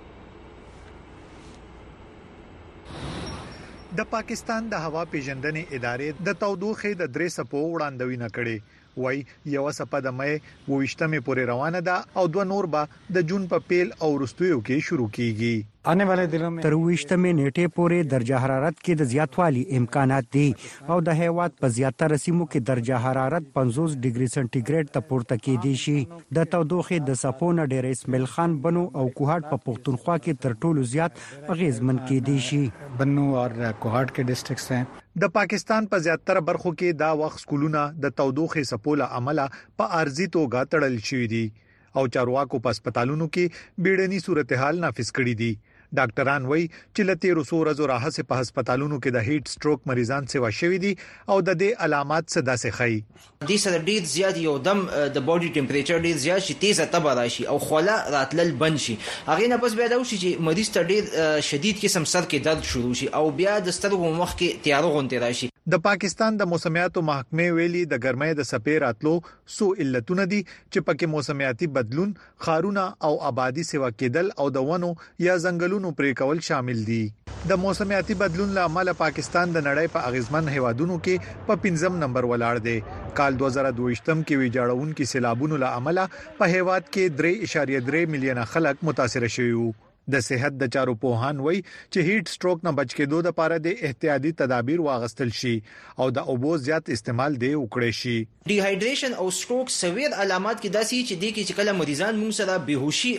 د پاکستان د هوا پیژندنې ادارې د تودوخې د درې سپو وړاندوینه کړې وای یو سپه د مې وویشتمه پورې روانه ده او دوه نور به د جون په پیل او رستویو کې شروع کیږي آنے والے دنوں میں ترویشتمه نیټه پورې درجه حرارت کې د زیاتوالي امکانات دي او د هیواد په زیاتره سیمو کې درجه حرارت پنځوس ډیګري سنټیګریډ ته پورته کېدی شي د تودوخې د سپونه ډېر اسماعیل خان بنو او کوهاټ په پښتونخوا کې تر ټولو زیات اغیزمن کېدی شي بنو او کوهاټ کې ډیسټریکټس ہیں د پاکستان په زیاتره برخو کې دا وخت سکولونه د تودوخې سپوله عمله په ارزي توګه تړل شوې دي او چارواکو په هسپتالونو کې بیړني صورتحال نافذ کړې دي ډاکټران وایي چې لته رسو ورځو راهسه په هسپتالونو کې د هیټ سټروک مریضان سیوا شوې دي او د دې علامات صدا سي خي د سره ډیر زیات یو دم د باډي ټمپریچر ډیر زیات شي تیزه تبه راشي او خوله راتلل بند شي هغه نه پس بیا دا وشي چې مریض ته ډیر شدید قسم سر کې درد شروع شي او بیا د سترګو مخ کې تیارو غونډه راشي د پاکستان د موسمیاتو محکمې ویلي د ګرمۍ د سپیر اتلو سو علتونه دي چې پکې موسمیاتي بدلون خارونه او آبادی سیوا کېدل او د ونو یا ځنګلونو پرې کول شامل دي د موسمیاتي بدلون له امله پاکستان د نړۍ په اغیزمن هیوادونو کې په پنځم نمبر ولاړ دی کال دوه زره دوه یم کې ویجاړون کې سیلابونو له امله په هیواد کې درې اعشاریه درې میلیونه خلک متاثر شوي وو د صحت د چارو پوهان وای چې هیټ سټروک نه بچ کېدو د لپاره د احتیاطي تدابیر واغستل شي او د اوبو زیات استعمال دی وکړي شي ډي هایډریشن او سټروک سویر علامات کې داسي چې د کې چې کله مریضان موږ سره بهوشي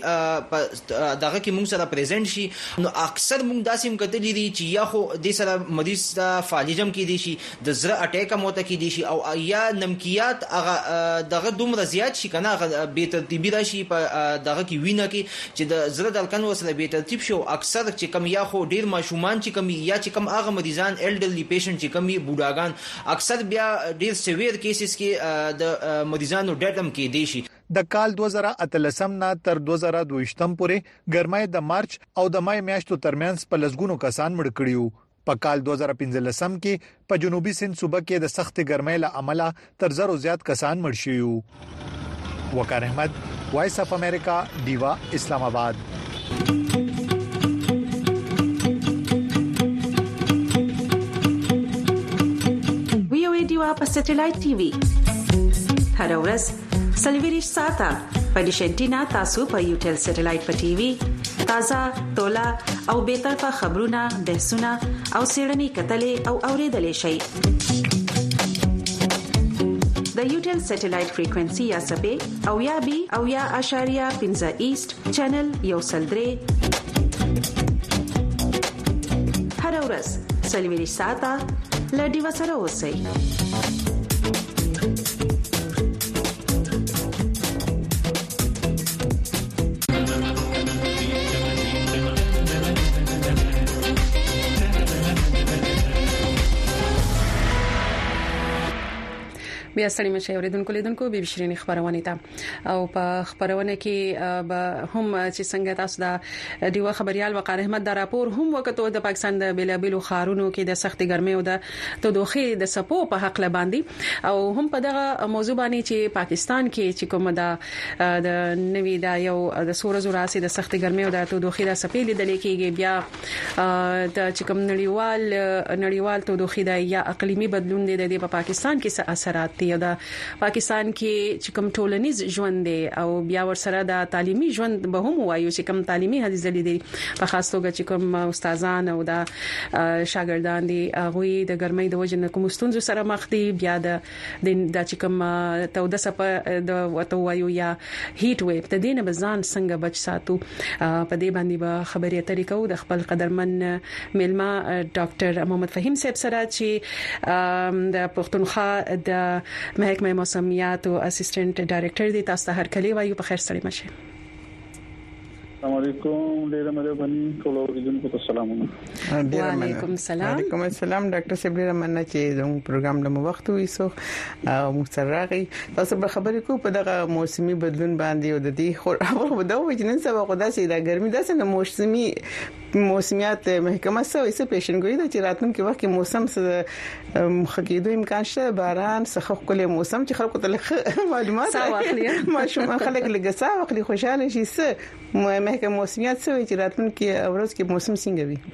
دغه کې موږ سره پریزنټ شي نو اکثر موږ داسې مکتلې دي چې یا خو د سره مریض د فالجم کې دي شي د زړه اٹیک موته کې دي شي او یا نمکیات هغه دغه دومره زیات شي کنه به ترتیبي راشي په دغه کې وینه کې چې د زړه دلکن وسره به ترتیب شو اکثر چې کم یا خو ډیر ماشومان چې کم یا چې کم هغه مریضان الډرلی پیشنټ چې کم بوډاګان اکثر بیا ډیر سیویر کیسز کې د مریضانو ډټم کې دي شي. د کال دوه زره اتلسم نه تر دوه زره دویشتم پورې ګرمای د مارچ او د مای میاشتو ترمنځ په لسګونو کسان مړ کړیو. په کال دوه زره پنځلسم کې په جنوبي سند صوبه کې د سخت ګرمۍ له امله تر زرو زیات کسان مړ شوي. وقار احمد، وایس اف امریکا، دیوا، اسلام آباد. ویو دیوا په سټلایټ ټي وي هر ورځ سلویریش ساته په ډیشنټینا تاسو په یوټل سټلایټ په ټي وي تازه تولا او به طرفه خبرونه بحثونه او سیړنی کتلې او اوریدلې شي. د یوټل سټلایټ فریکوئنسي یا سبې او یا بي او یا اشاریه پنځه ایست چینل یو سلدري هر ورځ سلویریش ساته لډي وسره اوسئ. بیا ستړي مشه اوریدونکو لیدونکو بي بي شيرين خبرونه ته او په خبرونه کې به هم چې څنګه تاسو دا دیو خبريال وقار احمد دا راپور هم وکړو د پاکستان د بیلابیلو خارونو کې د سخت ګرمۍ او د تودوخې د سپو په حق لباندي او هم په دغه موضوع باندې چې پاکستان کې چې کوم دا د نوي دا یو د سورزو راسي د سخت ګرمۍ او د تودوخې د سپې لیدل کېږي بیا د چې کوم نړیوال نړیوال تودوخې د یا اقليمي بدلون دی د پاکستان کې څه اثرات دي او د پاکستان کې چې کوم ټولنیز ژوند دی او بیا ورسره د تعلیمي ژوند به هم وایو چې کوم تعلیمي حدیث دي په خاص توګه چې کوم استادان او د شاګردان دي هغه د ګرمۍ د وجې نه کوم ستونزو سره مخ دي بیا د د چې کوم توده سپ د وته وایو یا هیټ ویو د دینه بزان څنګه بچ ساتو په دې باندې به خبرې اترې کوو د خپل قدرمن ملما ډاکټر محمد فهیم صاحب سره چې د پښتونخوا د محکمه موسمیات او اسسټنټ ډایریکټر دي. تاسو ته هر کلی وایو په خیر سره مشه. السلام علیکم ډیره مهرباني ټول اوریدونکو ته سلامونه. وعلیکم السلام. وعلیکم السلام ډاکټر صاحب ډیره مننه چې زموږ پروګرام له وخت وېسو او مستراغي تاسو به خبرې کو په دغه موسمي بدلون باندې او د دې خو هغه د وجنن سبا خدا سي د ګرمي داسې نه موسمي موسمیات محکمه سوي څه پیشنګوي د چې راتلونکي وخت کې موسم څه مخکېدو امکان شته باران څخه کله موسم چې خلکو ته معلومات واخلي ماشوم خلک لګسا واخلي خوشاله شي څه محکمه موسمیات سوي چې راتلونکي ورځ کې موسم څنګه وي.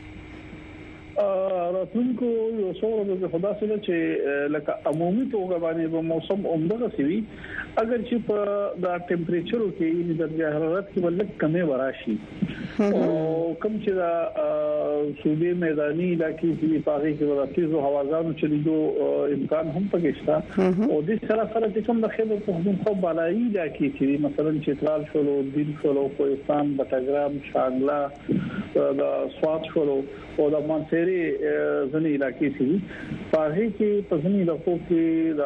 راتلونکو یو څوره د خدا سره چې لکه عمومي توګه باندې به موسم عمده سوي اگر چې په د ټمپریچر کې د درجه حرارت کې ولک کمې وراشي او کوم چې دا صوبې میداني علاقې کې پاره کې وراتیزو هوازانو چلیدو امکان هم پکې شته او د سره سره چې کوم د خیبر پختونخوا بالایي علاقې کې مثلا چترال شولو دین شولو کوهستان بټګرام شانګلا د سوات شولو او د مانسيري ځنی علاقې چې پاره کې په ځنی علاقو کې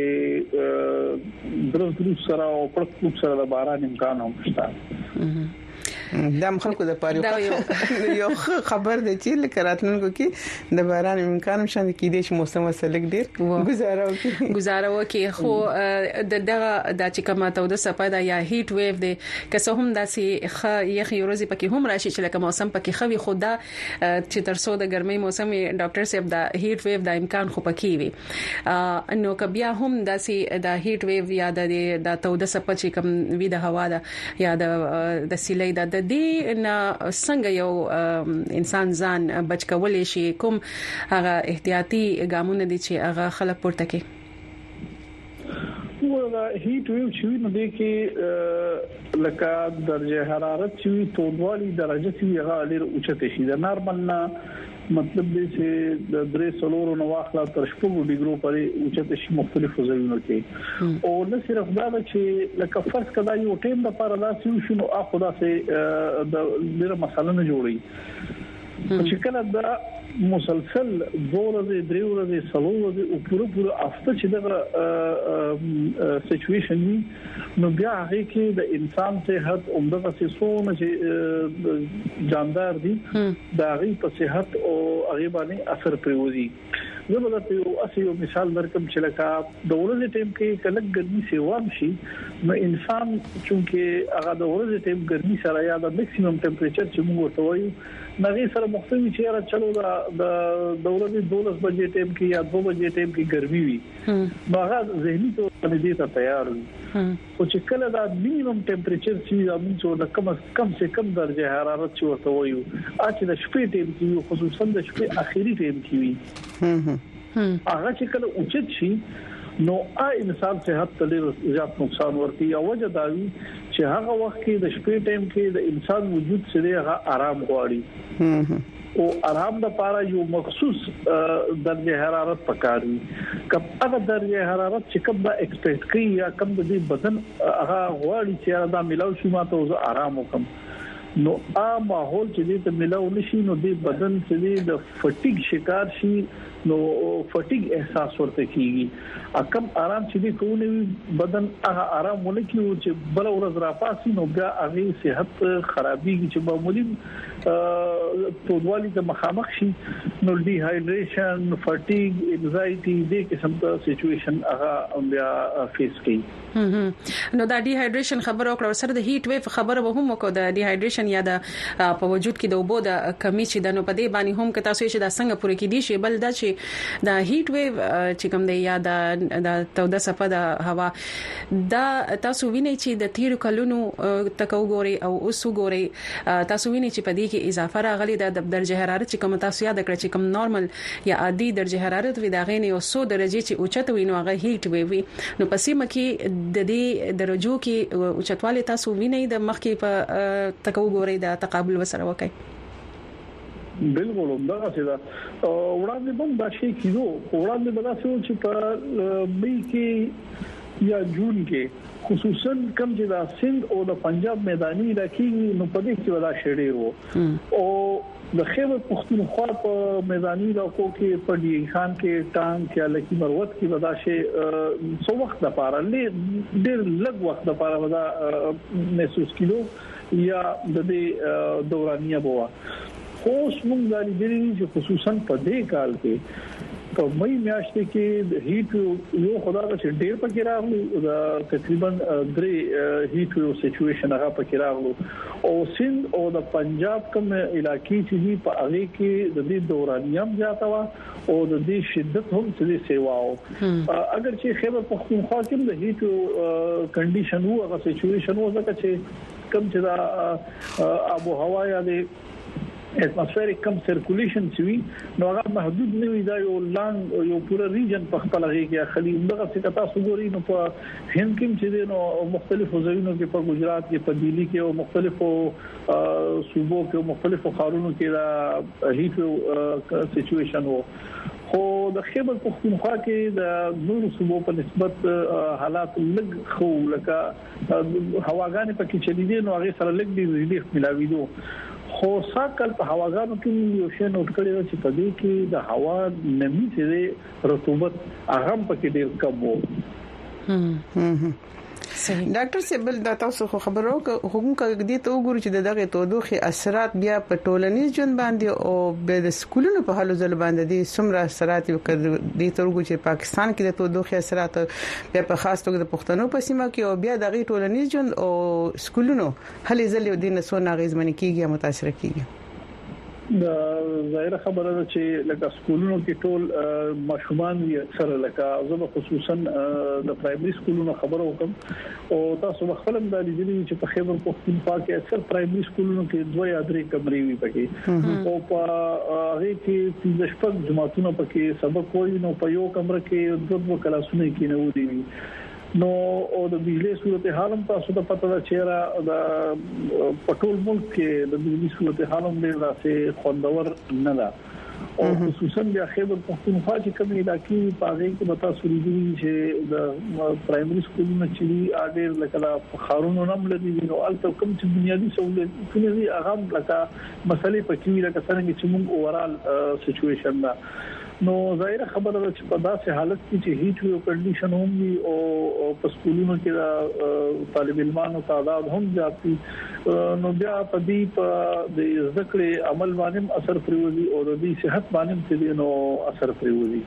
داسې درز درز سره او پړک سره د باران امکان هم شته. د خلکو د پاره یو خبر دی چې لکه راتلونکو کې د باران امکان شاند کې د موسم وسلک ډیر گزاره وکړي گزاره وکړي خو د دغه د چې کومه توده سپه د یا هیټ ویو دی که څه هم داسې خ یخ یورزي پکې هم راشي چې لکه موسم پکې خوي خدا چې تر څو د ګرمۍ موسم ډاکټر صاحب د هیټ ویو د امکان خو پکې وي نو کبیا هم داسې د هیټ ویو یا د د توده سپه چې کوم وی د هوا د یا د د سیلې د دې نه څنګه یو انسان ځان بچ کولای شي کوم هغه احتیاطي ګامونه دي چې هغه خلک پورته کوي. ورته هیټ ویو چې نو د کې لکه درجه حرارت چې تودوالي درجه چې هغه ډیر اوچته شي د نارمل نه مطلب دې چې د درې سلورو نو واخلا تر شپږو ډیګرو پورې اوچته شي مختلفو ځایونو کې او نه صرف دا چې لکه فرض کړه یو ټیم د لپاره دا چې شنو اخو دا سه د ډیره مسله نه جوړي چې کله دا مسلسل دوه ورځې درې ورځې څلور ورځې او پوره پوره افته چې دا سچويشن وي نو بیا هغه کې د انسان صحت عمده څه سونه چې جاندار دي دا غي په صحت او هغه باندې اثر پروزي زه به تاسو یو اصلي مثال درکم چې لکه د ورځې ټیم کې کله ګرمي سیوام شي نو انسان چې هغه د ورځې ټیم ګرمي سره یا د میکسیمم ټمپریچر چې موږ ورته وایو نغې سره مختلف چې را چلو د د ورځې دولس بجې ټیم کې یا دو بجې ټیم کې ګرمي وي نو هغه ذهني تور باندې ته تیار وي او چې کله دا مینیمم ټمپریچر چې موږ د کم کم سے کم درجه حرارت چې ورته وایو اته د شپې ټیم کې خصوصا د شپې اخیری ټیم کې وي هغه چې کله اوچت شي نو آ انسان صحت ته ډیر زیات نقصان ورکړي او وجه دا وي چې هغه وخت کې د شپې ټیم کې د انسان وجود سره هغه آرام غواړي او آرام د لپاره یو مخصوص درجه حرارت پکاري کله هغه درجه حرارت چې کوم دا ایکسپیکټ کوي یا کوم د بدن هغه غواړي چې دا ملاو شي ماته زه آرام وکم نو ا ماحول چې دې ته ملاو نشي نو د بدن چې د فټیګ شکار شي نو فټیګ احساس ورته کیږي اکم آرام چې دې کوونه بدن هغه آرام ولکې او چې بل ورځ را پاسي نو بیا هغه صحت خرابيږي چې معمولی توډوالي د مخامخ شي نو ډي هایډریشن فټیګ انزایټي دې قسم ته سچويشن هغه بیا فیس کوي نو دا ډي هایډریشن خبر او کړو سره د هیټ ویو خبره به هم وکړو د ډي هایډریشن یا د په وجود کې د اوبو د کمی چې د نو په دې باندې هم که تاسو چې دا څنګه پوره کې دي شي بل دا چې د هیټ ویو چې کوم دی یا د د توده صفه د هوا دا تاسو وینئ چې د تیر کلونو تکو ګوري او اوسو ګوري تاسو وینئ چې په دې کې اضافه راغلي د درجه حرارت چې کوم تاسو یاد کړئ چې کوم نورمال یا عادي درجه حرارت وي دا غینې او سو درجه چې اوچته وي نو هغه هیټ ویو نو په سیمه کې د دې درجو کې اوچتواله تاسو وینئ د مخ کې په تکو ګوري د تقابل وسره وکړي بالکل دا څه دا وړاندې بم دا شي کیدو وړاندې بدا څه چې په مې کې یا جون کې خصوصا کم چې دا سند او د پنجاب میداني علاقې نو په دې کې ودا شړې وو او د خیبر پختونخوا په میداني علاقو کې په ډي خان کې ټانک یا لکی مروت کې ودا شي څو وخت لپاره ډېر لږ وخت لپاره ودا محسوس کیدو یا د دې دورانیه بوا اوس موږ د دې چې خصوصا په دې کال کې په مې میاشتې کې د هیټ یو خدای چې ډېر پکې راغلو دا تقریبا درې هیټ یو سچويشن هغه پکې راغلو او سند او د پنجاب کوم علاقې چې په هغه کې د دې دورانیم زیاته وا او د دې شدت هم څه سیواو اگر چې خیبر پختونخوا کې د هیټ کنډیشن وو هغه سچويشن وو ځکه چې کوم چې دا ابو هوا یا د اتموسفیریک کم سرکولیشن چې نو هغه محدود نه وي دا یو لان یو پوره ریجن په خپل هغه کې خلی دغه څه تاسو ګورئ نو په هند کې چې نو مختلفو ځایونو کې په ګجرات کې په دلی کې او مختلفو صوبو کې مختلفو ښارونو کې دا هیټ سچويشن وو خو د خیبر پختونخوا کې د نورو صوبو په نسبت حالات لږ خو لکه هواګانې پکې چلیدي نو هغه سره لږ دی ریلیف ملاوي دو خو ساکل په هواګانو کې یو شی نوٹ کړی چې په دې کې د هوا نمی چې رطوبت هغه پکې ډیر کم وو صحیح ډاکټر سیبل دا تاسو خو خبرو کوم کګدي ته وګورئ چې دغه تودوخه اثرات بیا په ټولنیز ژوند باندې او د سکولونو په حالو ځل باندې دي سمره اثرات وکړي د ترګو چې پاکستان کې د تودوخه اثرات بیا په خاص توګه د پښتنو په سیمه کې او بیا دغه ټولنیز ژوند او سکولونو هلي ځل د نسو ناغیزمن کیږي متاثر کیږي دا ظاهر خبره ده چې لکه سکولونو کې ټول ماشومان یې سره لکه زما خصوصا د پرایمري سکولونو خبره وکم او تاسو خپل د لیدلې چې په خیبر پختونخوا کې اکثر پرایمري سکولونو کې دوه یا درې کمرې وي پکې او په هغه کې د شپږ جماعتونو پکې سبق وایي نو په یو کمره کې دوه کلاسونه کې نه ودی نو او د بجلی صورتحال هم تاسو ته پته ده چې را د پټول ملک کې د بجلی صورتحال هم ډېر راځي خوندور نه ده او خصوصا د خیبر پختونخوا چې کوم علاقې په هغه کې متا سوريدي چې د پرایمري سکولونو چې اډیر لکه خارونو نم لدی نو الته کوم چې بنیادی سہولتونه دي هغه لکه مسلې پکې لکه څنګه چې موږ اورال سچويشن دا نو ظاهر خبره ده چې په داسې حالت کې چې هیټ ویو کنډیشن هم وي او په سکولونو کې د طالب علمانو تعداد هم زیات دي نو بیا په دې په د ذکر عمل باندې اثر پریوزي او د دې صحت باندې نو اثر پریوزي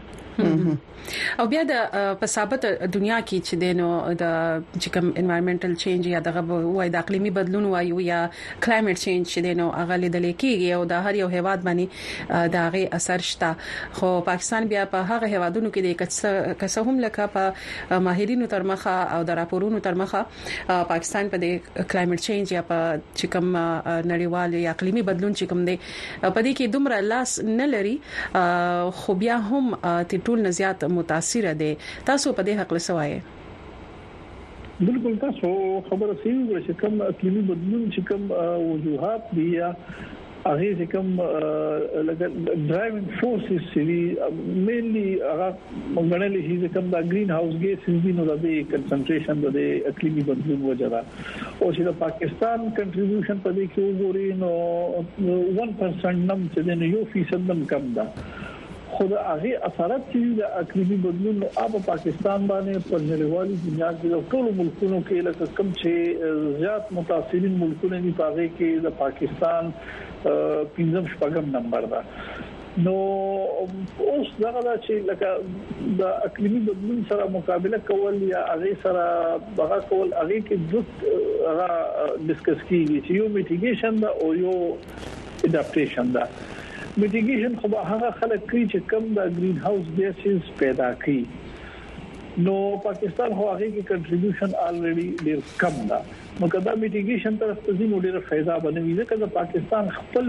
او بیا د په ثابت دنیا کې چې دینو د چې کوم انوایرنمنټل چینج یا دغه وای د اقلیمي بدلون وایو یا کلایمټ چینج چې دینو هغه لیدل کېږي او د هر یو هیواد باندې د هغه اثر شته خو پاکستان بیا په هغه هیوادونو کې د کڅ هم لکه په ماهرینو تر مخه او د راپورونو تر مخه پاکستان په د کلایمټ چینج یا په چې کوم نړیوال یا اقلیمي بدلون چې کوم دی په دې کې دومره لاس نه لري خو بیا هم ټول نه زیات متاثر دي تاسو په دې حق له سوای بالکل تاسو خبره سوي چې کوم اقلیمي بدلون چې کوم وجوهات دي یا هغه چې کوم لکه ډرایوینګ فورسز چې مینلی هغه مونږ چې کوم د گرین هاوس ګیسز دي نو د کنسنټریشن د اقلیمي بدلون وجه ده او چې د پاکستان کنټریبیوشن په دې کې وګورئ نو one percent نم چې د یو فیصد نم کم ده خو د هغه اثرات چې د اقلیمي بدلون او په پاکستان باندې په نړیوالي دنیا کې د ټولو ملکونو کې لکه کوم چې زیات متاثرین ملکونه دي په هغه کې د پاکستان پنځم شپږم نمبر ده نو اوس دا چې لکه د اقلیمي بدلون سره مقابله کول یا هغه سره دغه کول هغه کې د هغه ډیسکس کیږي چې یو میټیګیشن دا او یو اډاپټیشن دا میټیګیشن خو هغه خلک کوي چې کم د گرین هاوس ګیسز پیدا کوي نو پاکستان هو هغه کې کنټریبیوشن الریډي ډیر کم ده نو کدا میټیګیشن طرف ته ځینې ډیر فائدہ بنوي ځکه د پاکستان خپل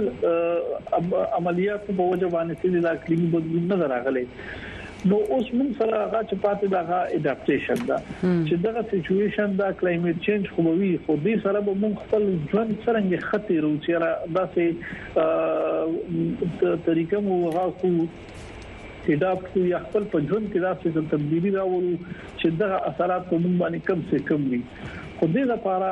عملیات په وجه باندې چې د اقلیمي بدلون نه راغلي نو اوس موږ سره هغه چې پاتې دغه اډاپټیشن دا چې دغه سچويشن دا کلایمټ چینج خو وی خو دې سره به موږ خپل ژوند څنګه خطر او چې داسې طریقه مو غاکو اډاپټ یا خپل په ژوند کې داسې تبدیلی راوړو چې دغه اثرات په موږ باندې کم څه کم وي خو دې لپاره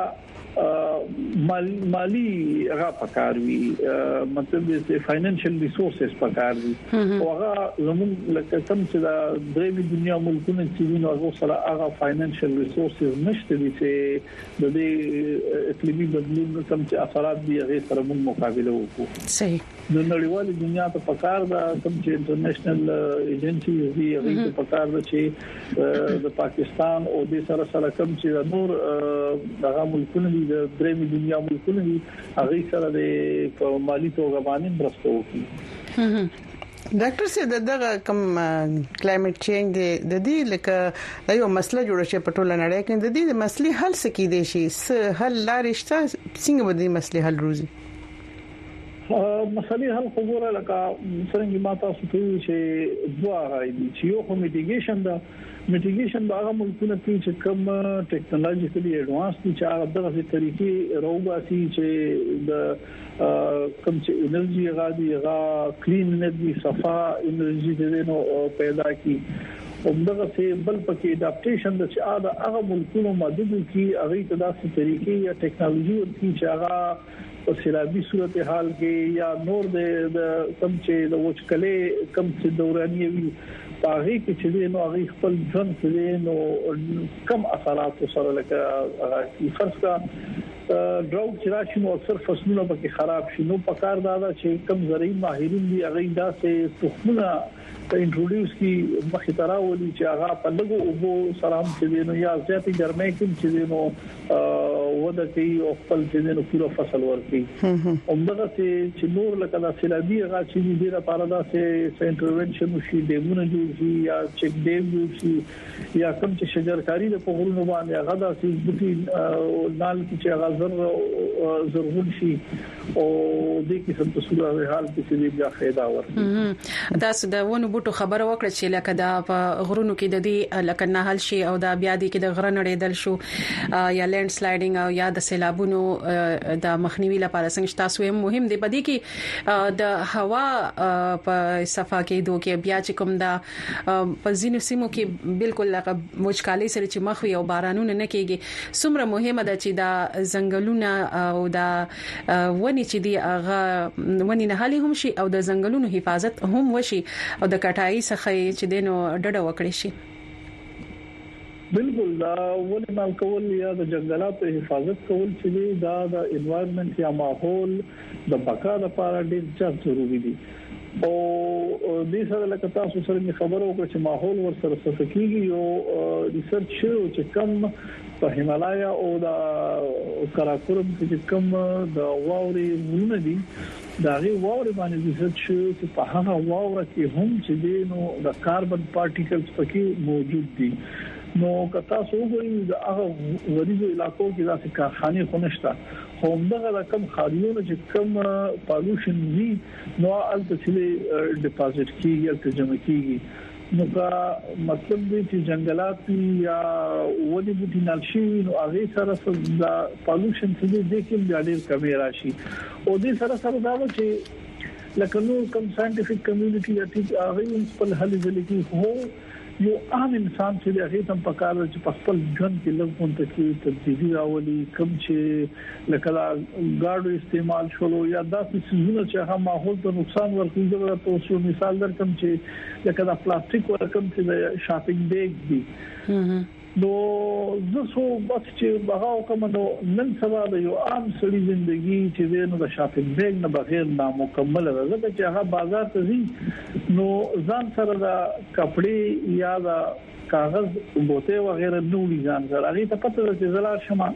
مالی هغه پکار وي مطلب دې فاینانشل ریسورسز پکار دي او هغه زموږ لکه کوم چې د درېمې دنیا ملکونو چې نو هغه سره هغه فاینانشل ریسورسز نشته دي چې د دې اقلیمي بدلون کوم چې اثرات دي هغه سره موږ مقابله وکړو صحیح د نړیوالې دنیا ته پکار ده کوم چې انټرنیشنل ایجنسیز دي هغه ته پکار ده چې د پاکستان او د سره سره کوم چې نور دغه ملکونه د درېمې دنیا ملکونه دي هغه سره د مالی توګه باندې مرسته وکړي ډاکټر سید دغه کوم کلایمټ چینج د دې لکه یو مسله جوړه شي په ټوله نړۍ کې د دې مسلې حل سکی دي شي حل لارې شته څنګه به دې مسلې حل روزي مسلې حل خبره لکه څنګه ما تاسو ته چې دوا راځي چې یو هم میټیګیشن دا میټیګیشن دا هغه ملکونه چې کوم ټیکنالوژیکلی ایڈوانس دي چې هغه دغه طریقې راوباسي چې د کوم چې انرژي غادي غا کلین انرژي صفا انرژي د نو پیدا کی همدغه څه بل پکې اډاپټیشن د چې هغه ملکونو مدد کی هغه تداسي طریقې یا ټیکنالوژي ورته چې هغه په سیلابي صورتحال کې یا نور د کم چې د وچکلې کم چې دوراني وي هغه کې چې نو هغه خپل ژوند کې نو کم اثرات سره لکه هغه فرض کا ډراوټ چې راشي نو اکثر فصلونه پکې خراب شي نو پکار دا چې کم زرعي ماهرین دي هغه داسې تخمونه انټروډیوس کی مخې تراولي چې هغه په لګو او سلام چې نو یا ځاتي ګرمه کې چې نو وده کوي او خپل چې نو پوره فصل ورکي همدغه چې نور لکه د سیلابي هغه چې دې لپاره دا چې انټرونشن شي دیمونه جوړ شي یا چک ډیم جوړ شي یا کوم چې شجرکاری د پغړونو باندې هغه د سیسبتي نال چې هغه زر زرغون شي او دې کې سم تصویر حال کې چې بیا خیدا ورته دا څه بوټو خبره وکړه چې لکه دا په غرونو کې د دې لکه نهال شي او دا بیا دي کې د غره نړیدل شو یا لینډ سلایډینګ او یا د سیلابونو د مخنیوي لپاره څنګه تاسو هم مهم دی پدې کې د هوا په صفا کېدو کې بیا چې کوم د پزینو سیمو کې بالکل لکه وچکالي سره چې مخ وي او بارانونه نه کېږي څومره مهمه ده چې د ځنګلونه او د ونی چې دی هغه ونی نه حالي هم شي او د ځنګلونو حفاظت هم وشي او د کټای څخه چې دینو ډډه وکړي شي. بالکل دا ولې مال کول یا د جنگلاتو حفاظت کول چې دا د انوایرنمنت یا ماحول د بقا لپاره ډېر ضروري دي او د سره لکه تاسو سره خبرو وکړه چې ماحول ورسره سفکیږي او ریسرچ شروع چې کم په هیمالایا او د کراکورم کې کم د واوري ونه دي دا غي واوري باندې ریسرچ شروع چې په هغه واوره کې هم چې دینو د کاربن پارټیکلز پکې موجود دي. نو کتا سو وګورئ د هغه غریبو علاقو کې داسې کارخانه خونشته خو دغه کم خاریونه چې کم پالوشن وی نو الته چې ډیپازټ کیږي الته جمع کیږي نو کا مطلب دی چې جنگلات یا ودی بوټي نالشي نو هغه سره د پالوشن څخه د کوم ډېر کمی راشي او د سره سره دا چې لکه نو کم ساينټیفیک کمیونټي یا چې هغه خپل حل ځلې هو یو عام انسان چې هغه تم پکاره چې په خپل ژوند کې لږ مونته کې تبدیلی راولي کم چې لکه ګاډو استعمال شولو یا داسې څه چې هغه ماحول ته نقصان ورکوي دا تاسو مثال درکم چې لکه د پلاستیک ورکم چې د شاپینګ بیگ دي نو زه سو بس چې بغاو کوم نو نن سبا د یو عام سړي ژوندۍ چې نو د شاپینګ بیگ نه بغیر نامکمل ده چې هغه بازار ته ځي نو ځان سره د کپڑے یا د کاغذ بوته وغیرہ نو ځان سره هغه ته پته چې زلار شمه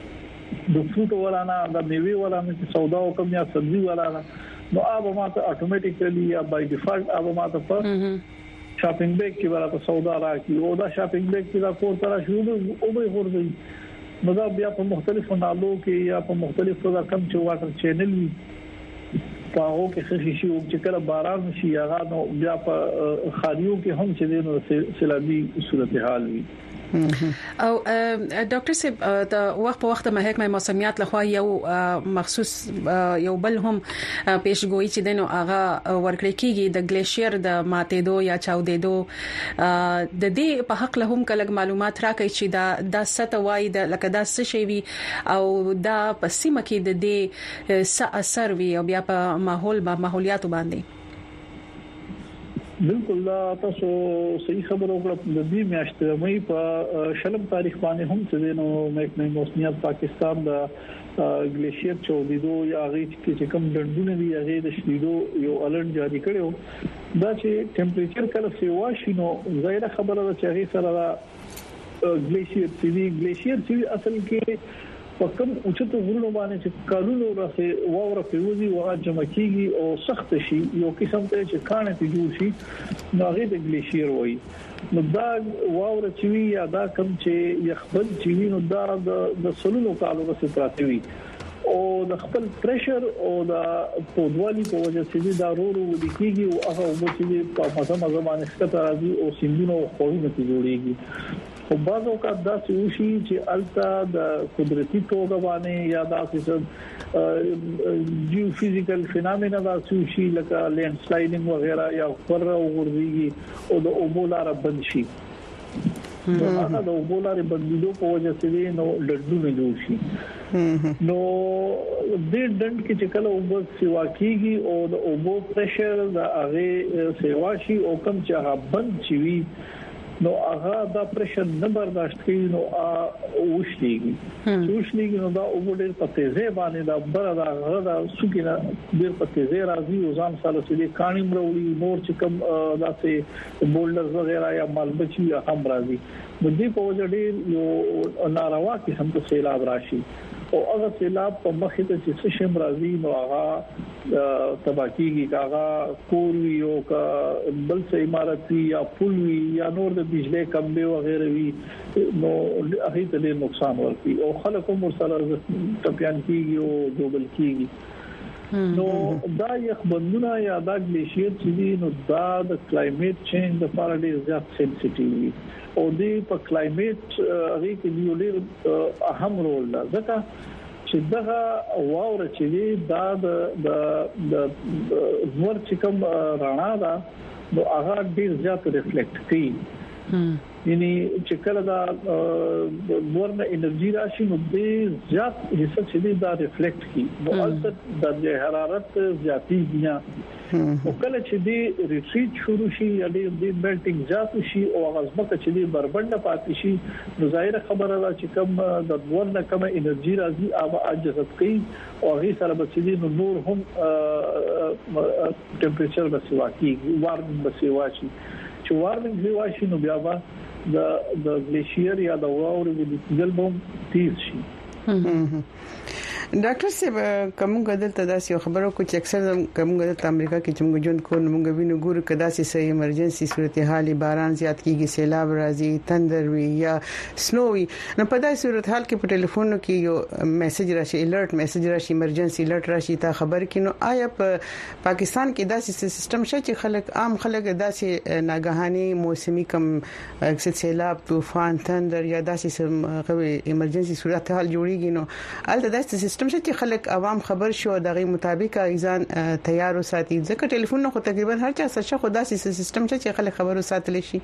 د فروټ ولانا د میوه ولانا چې سودا او کوم یا سبزی ولانا نو هغه ماته اتوماتیکلی یا بای ډیفالت هغه ماته په شاپینګ بیگ کې ورته سودا راکې او دا شاپینګ بیگ کې دا کور تر شروع او به ورځي نو دا بیا په مختلفو نالو کې یا په مختلفو دا کم چې واټر چینل وي په هغه کې خشي شي او چې کله باران شي هغه نو بیا په خاریو کې هم چې دینو سیلابي صورتحال وي. او ډاکټر صاحب د وخت په وخت محکمه موسمیات لخوا یو مخصوص یو بل هم پیشګوئی چې دنو هغه ورکړی کیږي د گلیشیر د ماتېدو یا چاودېدو د دې په حق له هم کله معلومات راکړي چې دا د ستوي د لکه دا څه شی وي او دا په سیمه کې د دې څه اثر وي او بیا په ماحول با ماحولیات باندې. بالکل دا تاسو صحیح خبرو کړه د دې میاشتې مې په شلم تاریخ باندې هم چې نو محکمه موسمیات پاکستان د گلیشیر چودیدو یا هغه چې کوم ډنډونه دي هغه د شیدو یو الرټ جاری کړو دا چې ټمپریچر کله سیوا شي نو غیر خبره ده چې هغه سره گلیشیر چې گلیشیر چې اصل کې په کوم اوچته غرونو باندې چې کالونو راځي واوره پیوزي او جمع کیږي او سخت شي یو قسم ته چې کانه ته جوړ شي نو هغه د گلیشیر وایي نو دا واوره چې وی یا دا کم چې یخبل چې وی نو دا د سلونو کالو څخه پراته وي او د خپل پریشر او د پودوالي په وجه چې دا رورو ودیږي او هغه وبو چې په مزه مزه باندې ښکته راځي او سیندونو خورونه ته جوړيږي خو بعض اوقات دا سوشي چې التا د قدرتي توګه باندې یا دا څه جیو فزیکل فینامنا دا سوشي لکه لینډ سلایډینګ وغیرہ یا خور او غورځي او د اوبولار بند شي نو هغه د اوبولار بندیدو په وجه چې نو ډډونه جوړ شي نو د دند کې چې کله اوبو سیوا کیږي او د اوبو پریشر د هغه سیوا شي او کم چې هغه بند شي نو هغه دا پرشر نه برداشت کوي نو اوښليږي اوښليږي نو دا وګړي په تیزه باندې دا بر دا هغه دا سکینه ډیر په تیزه راځي او ځان سره سړي کاني مروړي نور چې کوم داسې بولډرز وغیرہ یا مالبچي هم راځي نو دې په وجه ډیر یو ناروا کې هم څه سیلاب راشي او هغه سیلاب په مخه ته چې شم راځي نو هغه تباکیږي کاغه کور یو کا بل څه عمارت یا پل یا نور د بجلی کمبه وغیرہ وی نو هغه ته نقصان ورکړي او خلکو مرسله ټپيان کیږي او دوبل کیږي نو دا یخ بندونه یا دا ګلیشیر چې دي نو دا د کلایمیټ چینج د لپاره ډیر زیات سنسټیوي او دی په کلایمیټ هغه کې یو ډیر اهم رول ده ځکه چې دا واوره چې دا د د ور چې کوم رڼا ده نو هغه ډیر زیات ریفلیکټ کوي یعنی چې کله دا ورنه انرژي راشي نو د زیات حصہ چې دا ریفلیکټ کوي نو البته د حرارت زیاتی دي او کله چې دی ریټریټ شروع شي یا د میلټینګ زیات شي او غزمکه چې دی بربنده پاتې شي نو ظاهر خبره ده چې کوم د ورنه کوم انرژي راځي هغه اجازه کوي او هغه سره به چې نو نور هم ټمپریچر به سوا کیږي وارمنګ به سوا شي چې وارمنګ سوا شي نو بیا به د د ګلیشیر یا د واورې د ګلبوم تیز شي. ډاکټر صاحب کوم غدل تداسي خبرو کو چې اکثر کوم غدل امریکا کې چې موږ جون کو موږ وینو ګور کدا سي سي ایمرجنسي صورتحال باران زیات کیږي سیلاب راځي تندر وی یا سنووي نو په داسې صورتحال کې په ټلیفون کې یو میسج راشي الرټ میسج راشي ایمرجنسي الرټ راشي تا خبر کینو آیا په پاکستان کې داسې سیستم شته چې خلک عام خلک داسې ناګهاني موسمي کم اکثر سیلاب طوفان تندر یا داسې غوي ایمرجنسي صورتحال جوړیږي نو الته داسې سیستم چې خلک عوام خبر شو دغه مطابق ایزان تیار وساتي ځکه ټلیفون خو تقریبا هر چا سره خو داسې سیستم چې خلک خبر وساتلی شي.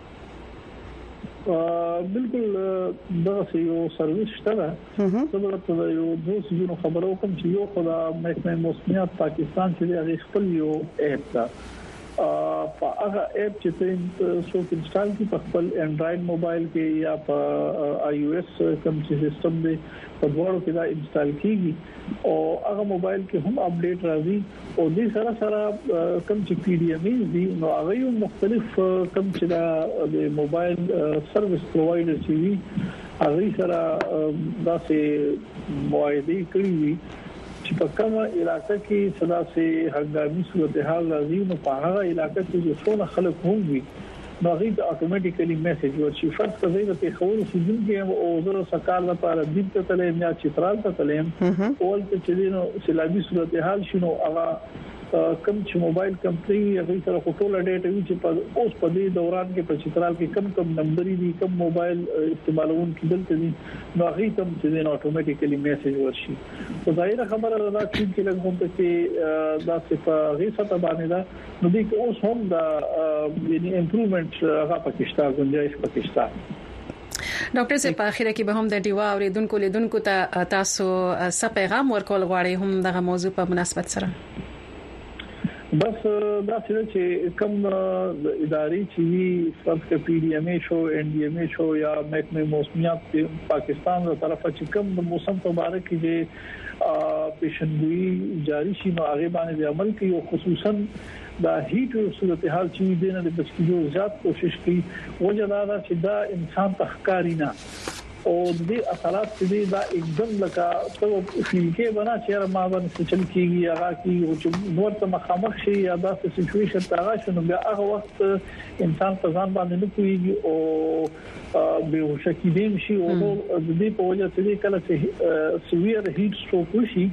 بالکل دا یو سرویس شته چې په یو دوه سيزونو خبرو کوم چې یو خدای محکمه موسمیات پاکستان چې هغه خپل یو اپ ده په هغه اپ چې تاسو څوک انسټال کړئ په خپل انډراید موبایل کې یا په آی او اس کوم سیستم دی په دوړو کې دا انسټال کیږي او هغه موبایل کې هم اپډیټ راځي او دې سره سره کوم چې پی ډی ام دی نو هغه یو مختلف کوم چې دا د موبایل سرویس پرووایډر چې وي هغه سره داسې موایدې کړی وي چې په کومه علاقې کې صدا سي هنګامي صورتحال راځي نو په هغه علاقې کې څونه خلک هم وي نو هغه اتوماتیکلی میسج ورشي فرض کړئ چې په خبرو سيزون کې او زره سکار لپاره د دې ته تلې یا چترال ته تلې اول ته چې نو سیلابي صورتحال شنو هغه کم چې موبایل کمپنی هغه سره ټوله ډیټا وی چې په اوس په دې دوران کې په چترال کې کم کم نمبرې دي کم موبایل استعمالون کېدل دي نو هغه تم چې نو اتوماتیکلی میسج ورشي په ظاهر خبره ده چې لږ هم ته دا صفه هغه سره باندې دا نو دې اوس هم دا یعنی امپروومنت هغه پاکستان گنجائش پاکستان. ډاکټر صاحب په اخیره کې به هم د ډیوا اوریدونکو لیدونکو ته تاسو څه پیغام ورکول غواړئ هم دغه موضوع په مناسبت سره؟ بس دا چې کوم ادارې چې فرض کړئ پی ډی ام ای شو ان ډی ام ای شو یا محکمه موسمیات پاکستان تر طرفه چې کوم د موسم مبارک کې پیشنګوئی جاری شي نو هغه باندې عمل کوي او خصوصا دا هیټ صورتحال چې دینه د بچیو زیات کوشش کوي وجه دا چې دا انسان تخکاری نه او دې اثرات چې دا एकदम لکه څو فیل کې بنا چې ما باندې چل کیږي هغه کی او چې نور ته مخامخ شي یا دا سچويشن تاغه شنو بیا هغه وخت انسان په ځان باندې نه کوي او به وشکی دیم شي او د دې په وجه چې کله چې سویر هیټ سټروک وشي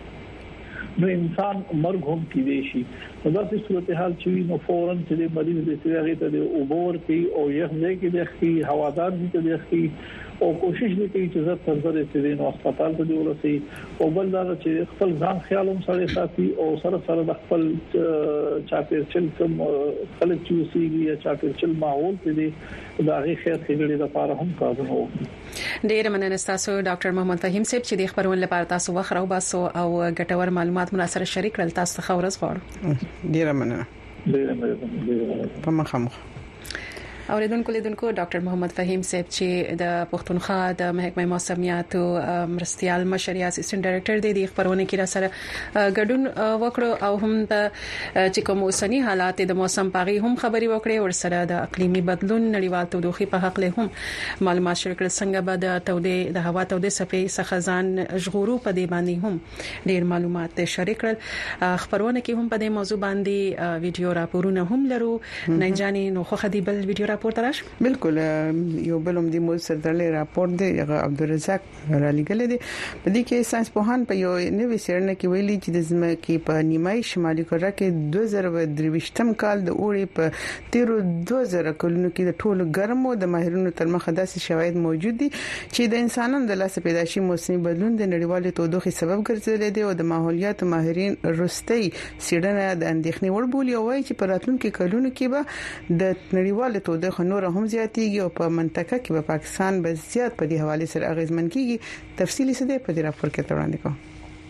نو انسان مرګ هم کیږي شي نو دا څه صورتحال چې نو فورن چې مریض د سیاغې ته د اوبور کې او یخ ځای کې د خي هوادار دي ته د خي او کوشش وکړي چې زړه تر زړه چې نو هسپتال ته دی ورسي او بل دا چې خپل ځان خیال هم سره ساتي او سره سره د خپل چاپیرچل کوم خلک چې وسیږي یا چاپیرچل ماحول کې دی دا غي خیر خېړې لپاره هم کارونه وکړي. ډیر مننه تاسو ډاکټر محمد فهیم صاحب چې د خبرونې لپاره تاسو وخت راو باسو او ګټور معلومات مو سره شریک کړل تاسو ته خبرز غواړم. ډیر مننه. ډیر مننه. په مخامخ اوریدونکو لیدونکو ډاکټر محمد فهیم صاحب چې د پښتونخوا د محکمه موسمیات او مرستيال مشر یا اسسټنټ ډایریکټر دی د خبرونه کې را سره ګډون وکړو او هم د چې کوم اوسنی حالات د موسم پاغي هم خبري وکړي او سره د اقليمي بدلون نړیوال تودوخي په حق له هم معلومات شریک څنګه به د تودې د هوا تودې صفې څخه ځان ژغورو په دې باندې هم ډیر معلومات شریک کړل. خبرونه کې هم په دې موضوع باندې ویډیو راپورونه هم لرو نه جاني نو خو خدي بل ویډیو راپور تراش بالکل یو بلوم دی مول سره راپور دی عبدالرزاق را لګل دي په دې کې ساينس پوهان په یو نوې سرنه کې ویلي چې د ځمکې په نیمای شمالي کره کې دوه زره درويشتم کال د اوړي په تیرو دوه زره کلونو کې د ټولو ګرمو د ماهرونو تر مخه داسې شواهد موجود دي چې د انسانانو د لاس پیدایشي موسمي بدلون د نړیوالې تودوخې سبب ګرځېدل دي او د ماحولیات ماهرین روستي سیډنه د اندېښنې وړ بولي او وايي چې په راتلونکو کلونو کې به د نړیوالې تودوخې نور هم زیاتېږي او په منطقه کې به پاکستان به زیات په دې حواله سره اغیزمن کیږي. تفصیلی څه دی په دې راپور کې وړاندې کوم.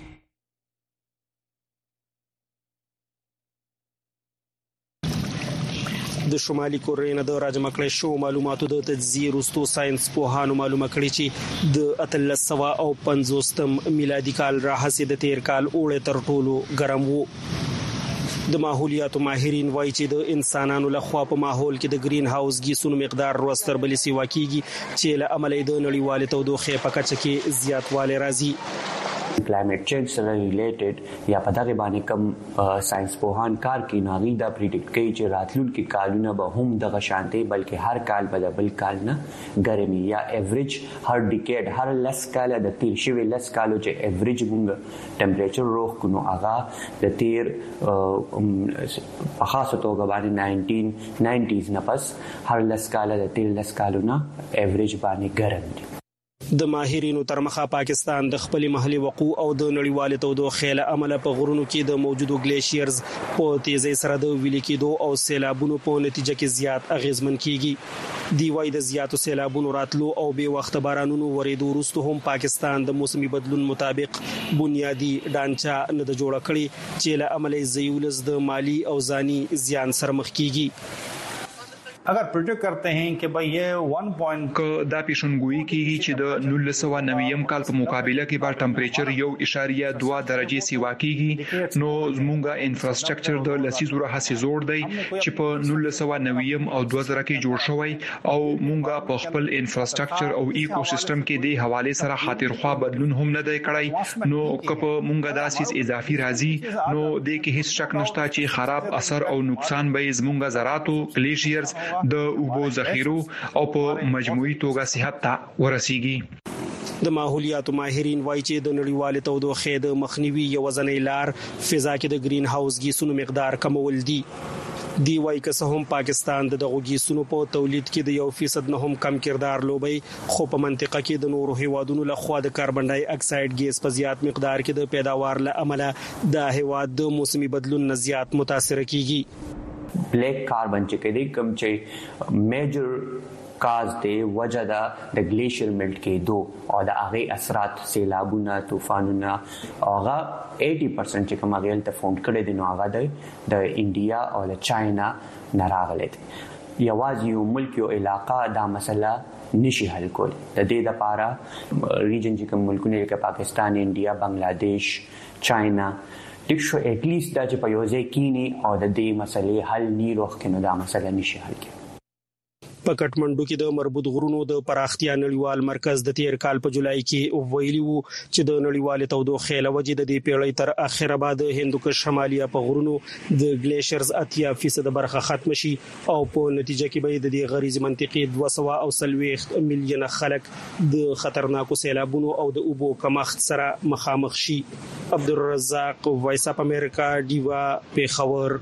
د شمالي کوریا نه د راجمکړې شو معلوماتو د تجزیه وروستو ساينس پوهانو معلومه کړې چې د اتلس سوه او پنځوستم میلادي کال راهیسې د تیر کال اوړی تر ټولو ګرم وو. د ماحولیاتو ماهرین وایي چې د انسانانو لخوا په ماحول کې د گرین هاوس ګیسونو مقدار ورستر بلې سیوا کیږي چې له عملي د نړیوالې تودوخې په کچه کې زیاتوالی راځي. کلایمټ چینج سره ریلیټډ یا په دغه باندې کوم ساينس پوهان کار کوي ناغي دا پریډکټ کوي چې راتلونکي کالونه به هم دغه شانتي بلکې هر کال به بل کال نه ګرمي یا ایوریج هر ډیکیډ هر لس کال د تیر شوی لس کالو چې ایوریج مونږ ټمپریچر روخ کونو هغه د تیر په خاصه توګه باندې ناینټین ناینټیز نه پس هر لس کال د تیر لس کالو نه ایوریج باندې ګرم دي. د ماهرینو تر مخه پاکستان د خپل محلي وقوع او د نړیوالې تودوخې له امله په غرونو کې د موجودو ګلیشیرز په تیزی سره د ویل کېدو او سیلابونو په نتیجه کې زیات اغیزمن کیږي. دی وايي د زیاتو سیلابونو راتلو او به وخت بارانونو ورېدو وروسته هم پاکستان د موسمي بدلون مطابق بنیادی ډانچه نه د جوړ کړي چې له عملي زیولز د مالی او ځاني زیان سره مخ کیږي. اگر پروډکټ کرتے ہیں کہ بھئی یہ ون پوائنٹ کو دا پیشنګوئی کیږي چې د نولس سوه نویم کال په مقابله کې به ټمپریچر یو اشاریه دوه درجه سیوا کیږي نو زموږه انفراستراکچر د لسیزو راهسي زوړ دی چې په نولس سوه نویم او دوه زره کې جوړ شوی او مونږه په خپل انفراستراکچر او ایکو سیستم کې د حواله سره خاطرخوا بدلون هم نه دی کړی نو کپ مونږه داسې اضافي راځي نو د کې هیڅ شک نشته چې خراب اثر او نقصان به زموږه زراعتو گلیشیرز د اوبو ذخیرو او په مجموعي توګه صحت ته ورسیږي. د ماحولیاتو ماهرین وایي چې د نړیوالې تودوخې د مخنیوي یو ځنې لار فضا کې د گرین هاوس ګیسونو مقدار کمول دي. دی وايي که څه هم پاکستان د دغو ګیسونو په تولید کې د یو فیصد نه هم کم کردار لوبي خو په منطقه کې د نورو هیوادونو لخوا د کاربن ډای اکساید ګیس په زیات مقدار کې د پیداوار له امله د هیواد د موسمي بدلون نه زیات متاثر کیږي. بلیک کاربن چې کدي کم چې میجر کاز دی وجه دا د گلیشیر ملټ کېدو او د هغه اثرات سیلابونه طوفانونه هغه اسی پرسنټ چې کوم هغه ته فون کړی دی نو هغه د انډیا او د چاینا نه راغلی دی. یوازې یو ملک یو علاقہ دا مسله نشي حل کول. د دې لپاره ریجن چې کوم ملکونه لکه پاکستان انډیا بنگلاديش چاینا ټیک شو اټ لیست دا چې په یو ځای کینی او د دې مسلې حل نه روخ کنه دا مسله نشي حل کېږي. په کټمنډو کې د مربوط غرونو د پراختیا نړیوال مرکز د تیر کال په جولای کې ویلي وو چې د نړیوالې تودوخې له وجې د دې پیړۍ تر اخره بعد هندوکش شمالي په غرونو د گلیشیرز اتیا فیصد برخه ختم شي او په نتیجه کې به د دې غریزي منطقې دوه سوه او سلويخ میلیونه خلک د خطرناکو سیلابونو او د اوبو کمښت سره مخامخ شي. عبدالرزاق وایس اپ امریکا دیوا پیښور.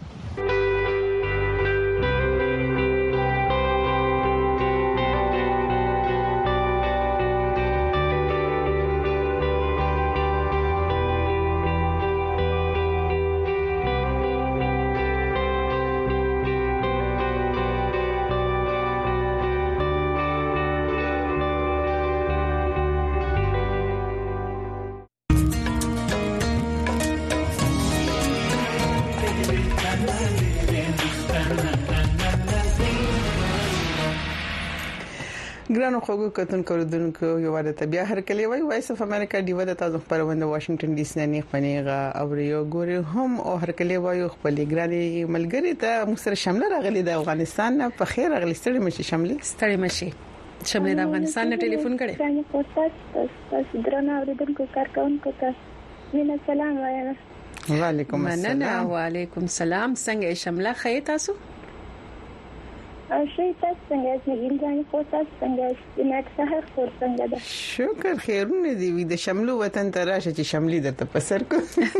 ګرانو خوګو کتونکو ردونکو یو وړه طبيعه هر کلی وای وایس اف امریکا دیو د تاسو خبرونه واشنگټن ډي سي نه خپنیغه او یو ګوري هم او هر کلی وای خپل ګراني ملګری ته مستر شمله راغلي د افغانستان نه په خیر راغلي ستړي مشي شمله ستړي مشي شمله د افغانستان نه ټلیفون کړي. څنګه پوسټ تاسو درنه اوریدونکو کارکونکو ته وینم سلام وایم. وعلیکم السلام. مننه وعلیکم السلام. څنګه شمله خې تاسو؟ شي تاسو څنګه یې ځان خو تاسو څنګه یې نت سهار خور څنګه ده شکر خیرونه دی وي د شملو وطن ته راشه چې شملي درته پسر کو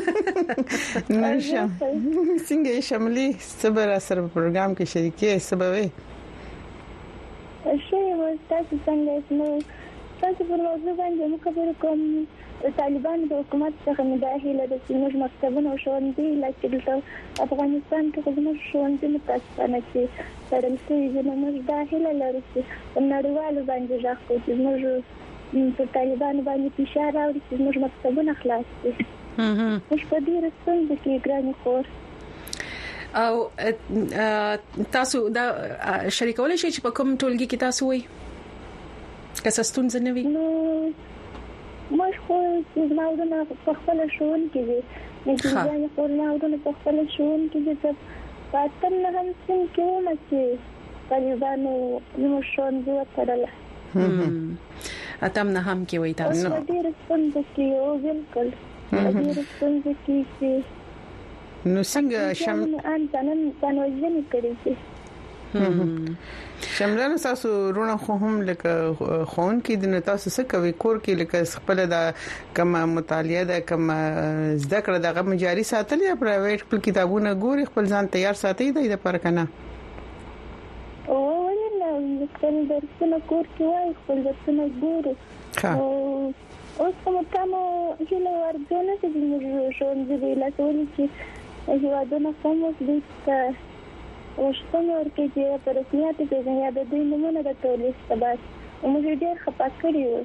نشم څنګه شملي صبر سره پروګرام کې شریکې سبوي شي مو تاسو څنګه نو تاسو په موضوع باندې مخبر کوم طالبان د حکومت څخه مداخله د سیمه مکتبونو او ښوونځي لکه د افغانستان کې خدمت ښوونځي متاسفانه چې ترل شوی د موږ داخله لري چې نړیوالو باندې ځکه چې موږ په طالبان باندې فشار راوړي چې موږ مکتبونه خلاص کړي موږ په دې رسنده کې ګراني خور او تاسو دا شریکول شي چې په کوم ټولګي کې تاسو وي کسستون زنوي مش خو زموږه په خپل شون کې دي نګیږي خو زموږه په خپل شون کې دي چې پاتم نه هم څنګه کوم چې طالبانو نو شون دی وترله اتم نه هم کې وای تاسو نو ډیر څنګه کې یو بالکل ډیر څنګه کې نو څنګه شم ان ځانن ځانوځنی کړی شملانه تاسو رونه خو هم لکه خون کې د تاسو څه کوي کور کې لکه خپل د کما مطالعه د کما زده کړه دغه مجاري ساتل یا پرایویټ خپل کتابونه ګوري خپل ځان تیار ساتي د لپاره کنه او نه خپل درسونه کور کې وای خپل درسونه ګوري او اوس کوم تاسو چې له ورځې چې موږ شون دي لا ټول چې هیوادونه کوم دي او شتمه ورکه چې په رسمیت کې ځای د دې نمونه د تولید سبب موږ ډېر خپه کړی و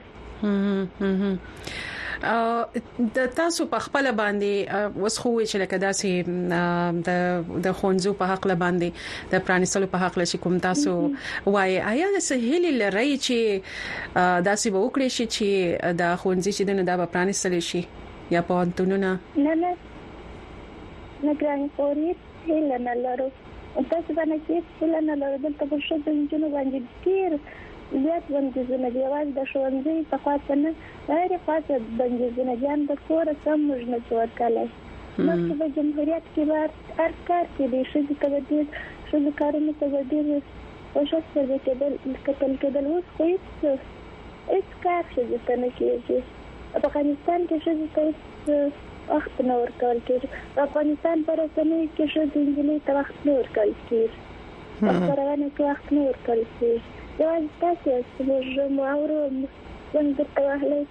او د تاسو په خپل باندې وسخو چې لکه داسې د د خونځو په حق باندې د پرانیستلو په حق لشي کوم تاسو وای آیا د سهیل لري چې داسې به وکړي شي چې د خونځي چې د د پرانیستل شي یا په انتونونه نه نه نه ګراني فوري هله نه لرو تاسو باندې چې هله نه لرو دلته په شته جنونو باندې ډیر زیات بندیزونه دی واز د شوندې په خاطر نه غیر خاصه بندیزونه دي ان د کور سم موږ نه څور کله مکه په جمهوریت کې بار هر کار کې دي چې کله دې چې کارونه ته دې او شته چې کېدل کتل کېدل اوس خو هیڅ هیڅ کار چې څنګه کېږي په افغانستان کې چې وخت نور کول کېږي په افغانستان پر سمې کې چې د انګلیسي ته وخت نور کول کېږي په روانه کې وخت نور کول کېږي دا تاسو چې موږ اورو څنګه ته وهلې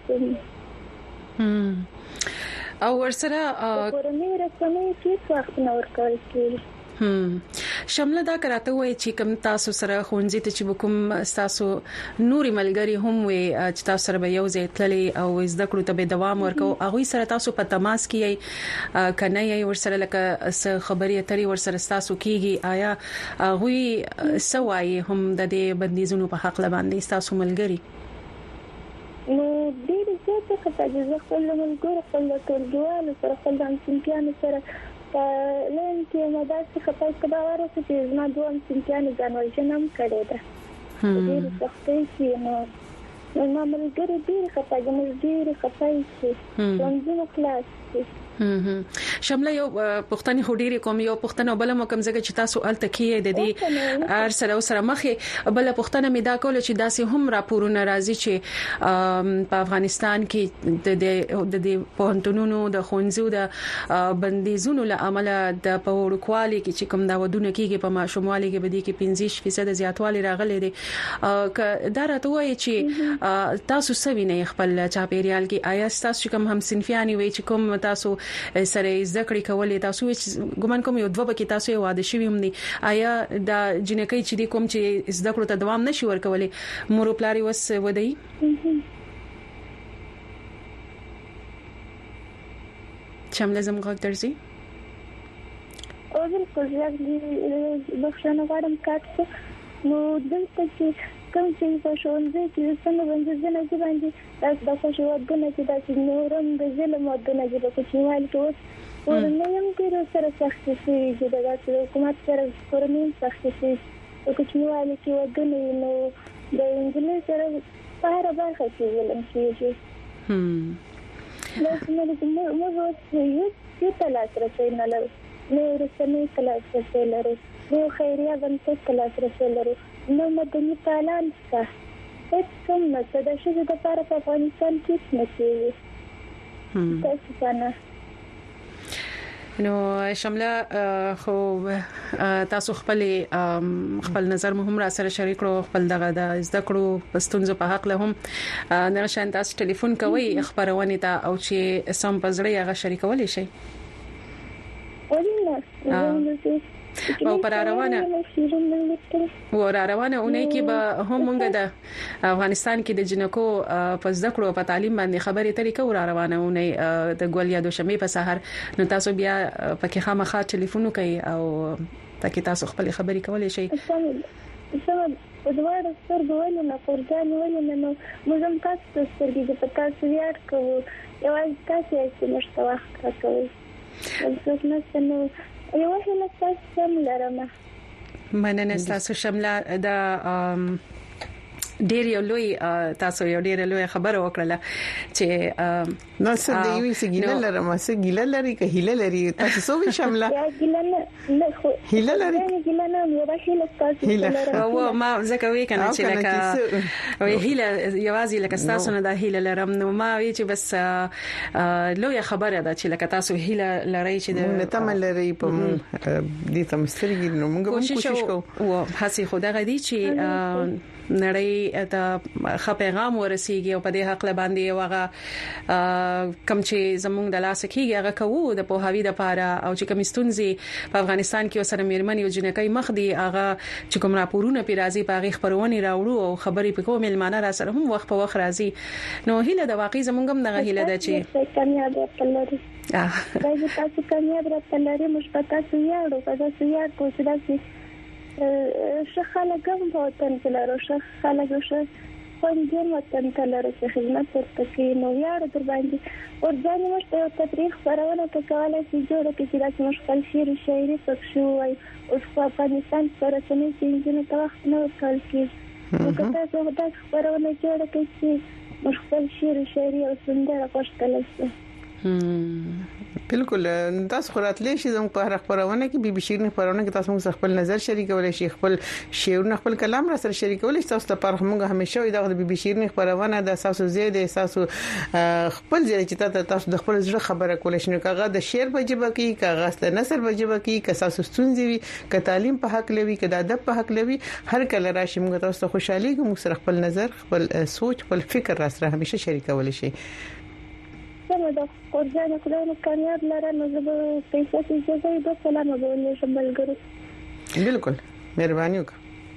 او ورسره کورنۍ رسمي کې وخت نور کول کېږي هم شمله دا کراته وای چې کوم تاسو سره خونځي ته چې کوم تاسو نوري ملګری هم وي چې تاسو سره به یو ځای تللی او زده کړو ته به دوام ورکو هغه سره تاسو په تماس کې کنه یې ورسره لکه خبري اترې ورسره تاسو کیږي آیا هغه سوای هم د دې بندیزونو په حق باندې تاسو ملګری نو ډیر څه څه چې زه خپل ملګری خپل ټولګیوالو سره خپل همصنفیانو سره لین کې مدارس خپل کباوره چې زما دوه همصنفیانو ځانوژنه هم کړې ده ډیر سختي چې نو نو ملګری ډیر خپل موږ ډیر خپل چې څنګه کلاس شمله یو پښتني هډيري کوم یو پښتنه بل مو کوم ځکه چې تاسو ال تکیه د دې ار سره سره مخه بل پښتنه می دا کول چې داسې هم راپورونه راځي چې په افغانستان کې د د پوهنتونونو د خونځو د بندیزونو له عمله د پوروکوالي کې چې کوم دا ودونه کېږي په ماشوموالي کې بدی کې پنځه فیصد زیاتوالی راغلي دي دا راته وایي چې تاسو سوینه خپل چاپیریال کې آیا تاسو کوم هم صنفيانی وي چې کوم تاسو سره ذکر کولې تاسو ګومان کوم یو دوه بکې تاسو واده شوی هم دي آیا دا جنکې چې کوم چې زده کړو ته دوام نشي ورکولې مورو پلاری وس ودی چم لازم غوږ درځي او بالکل ځکه بخښنه غواړم کاټ نو دلته چې کوم چې په شوندې کې څنګه باندې ځنه چې باندې تاسو د خوشوادونه چې تاسو نورم د ظلم او د نجیب په چوال کې اوس ورنه يم ډیر سره سخت شي چې د حکومت سره ورنه سخت شي او چوال کې ودونه نو د انګلیس سره په هر برخه کې ظلم کیږي هم نو موږ موږ یو څه تلاش راځي نه لرو نو رسمي کلاس رسولرو نو خیریه بنسټ کلاس رسولرو نو مدني پالان څه هیڅ کوم نه څه د شي د لپاره په افغانستان کې نه کیږي تاسو څنګه نو شمله خو تاسو خپل خپل نظر مهم را سره شریک کړو خپل دغه د زده کړو پستونزو په حق له هم نه شان تاسو ټلیفون کوي خبرونه ته او چې سم پزړی هغه شریکول شي ولینه او پر روانه و را روانه اونې کې به هم مونږ د افغانستان کې د جنکو په زده کړو په تعلیم باندې خبرې طریقه و را روانه اونې د ګولیا دوشنبه په سحر نو تاسو بیا پکې خامخا ټلیفون کوي او تاکي تاسو خپل خبرې کولای شئ سم په دوار سترګو ولې نه قربان ولې نه موږ تاسو سترګې د تاسو یاد کوو یو تاسو یې مشته وخت راکوي څه نه څنګه یو هله تاسو لرمه مننه تاسو شمله د ډیر یو لوی تاسو یو ډیر لوی خبر وکړه چې نو څه دی وی سګیله لرم څه ګیله لري که هیله لري تاسو سو شامله یا ګیله نه هیله لري ګیله نه یو هیله تاسو لرم او ما ځکه وی کنه چې لکه وی هیله یوازې لکه تاسو نه د هیله لرم نو ما وی چې بس لوی خبره ده چې لکه تاسو هیله لري چې د تمه لري په دې تمسترګي نو موږ کوشش کوو او هڅه خدای غدي چې نړۍ ته خ پیغام ورسیږي او په دې حق باندې وغه کم چې زموږ د لاس کېږي هغه کوو د پوهاوی د پاره او چې کوم ستونزې په افغانستان کې وسره میرمن یو جنکۍ مخ دی هغه چې کوم راپورونه پیرازي په غي خبرونه راوړو او خبرې په کومه ملمانه را سره هم وخت په وخت راځي نو هیله د واقعي زموږ هم دغه هیله ده چې کامیاب تلري دا تاسو کامیاب را تلري مثبت سیاړو په تاسو یاد کوڅه داسي شخاله کوم په وطن کې لرو شخاله ګوشه خوندې وطن ته لرو چې خدمت ورته کوي نو یاد در باندې ورځنی مشته تفریح خبرونه کوله چې جوړه کې چې تاسو مشکل شعر شاعري پښو وي او په افغانستان سره چې څنګه ته وخت نو کال کې نو که تاسو د خبرونه جوړه کې چې مشکل شعر شاعري او سندره خوشاله شي بالکل تاسو خوراتلی شي زموږ په هر خبرونه کې بي بي شيرین خبرونه کې تاسو موږ خپل نظر شریکولای شي خپل شعرونه خپل کلام را سره شریکولای شي تاسو لپاره موږ همیشه وي د بي بي شيرین خبرونه د اساسو زید اساسو خپل ځای چې تاسو د خپل ځړه خبره کولای شئ کاغه د شعر په جبه کې کاغه د نثر په جبه کې که تاسو ستونزې وي که تعلیم په حق لوي که د ادب په حق لوي هر کله راشي موږ تاسو خوشحالي کوم سره خپل نظر خپل سوچ خپل فکر را سره همیشه شریکولای شي سمه ده قربان خدای کامیاب لره نو زه پیسې اجازه د سلام وګورم شمبلګرو بالکل مهرباني وکړه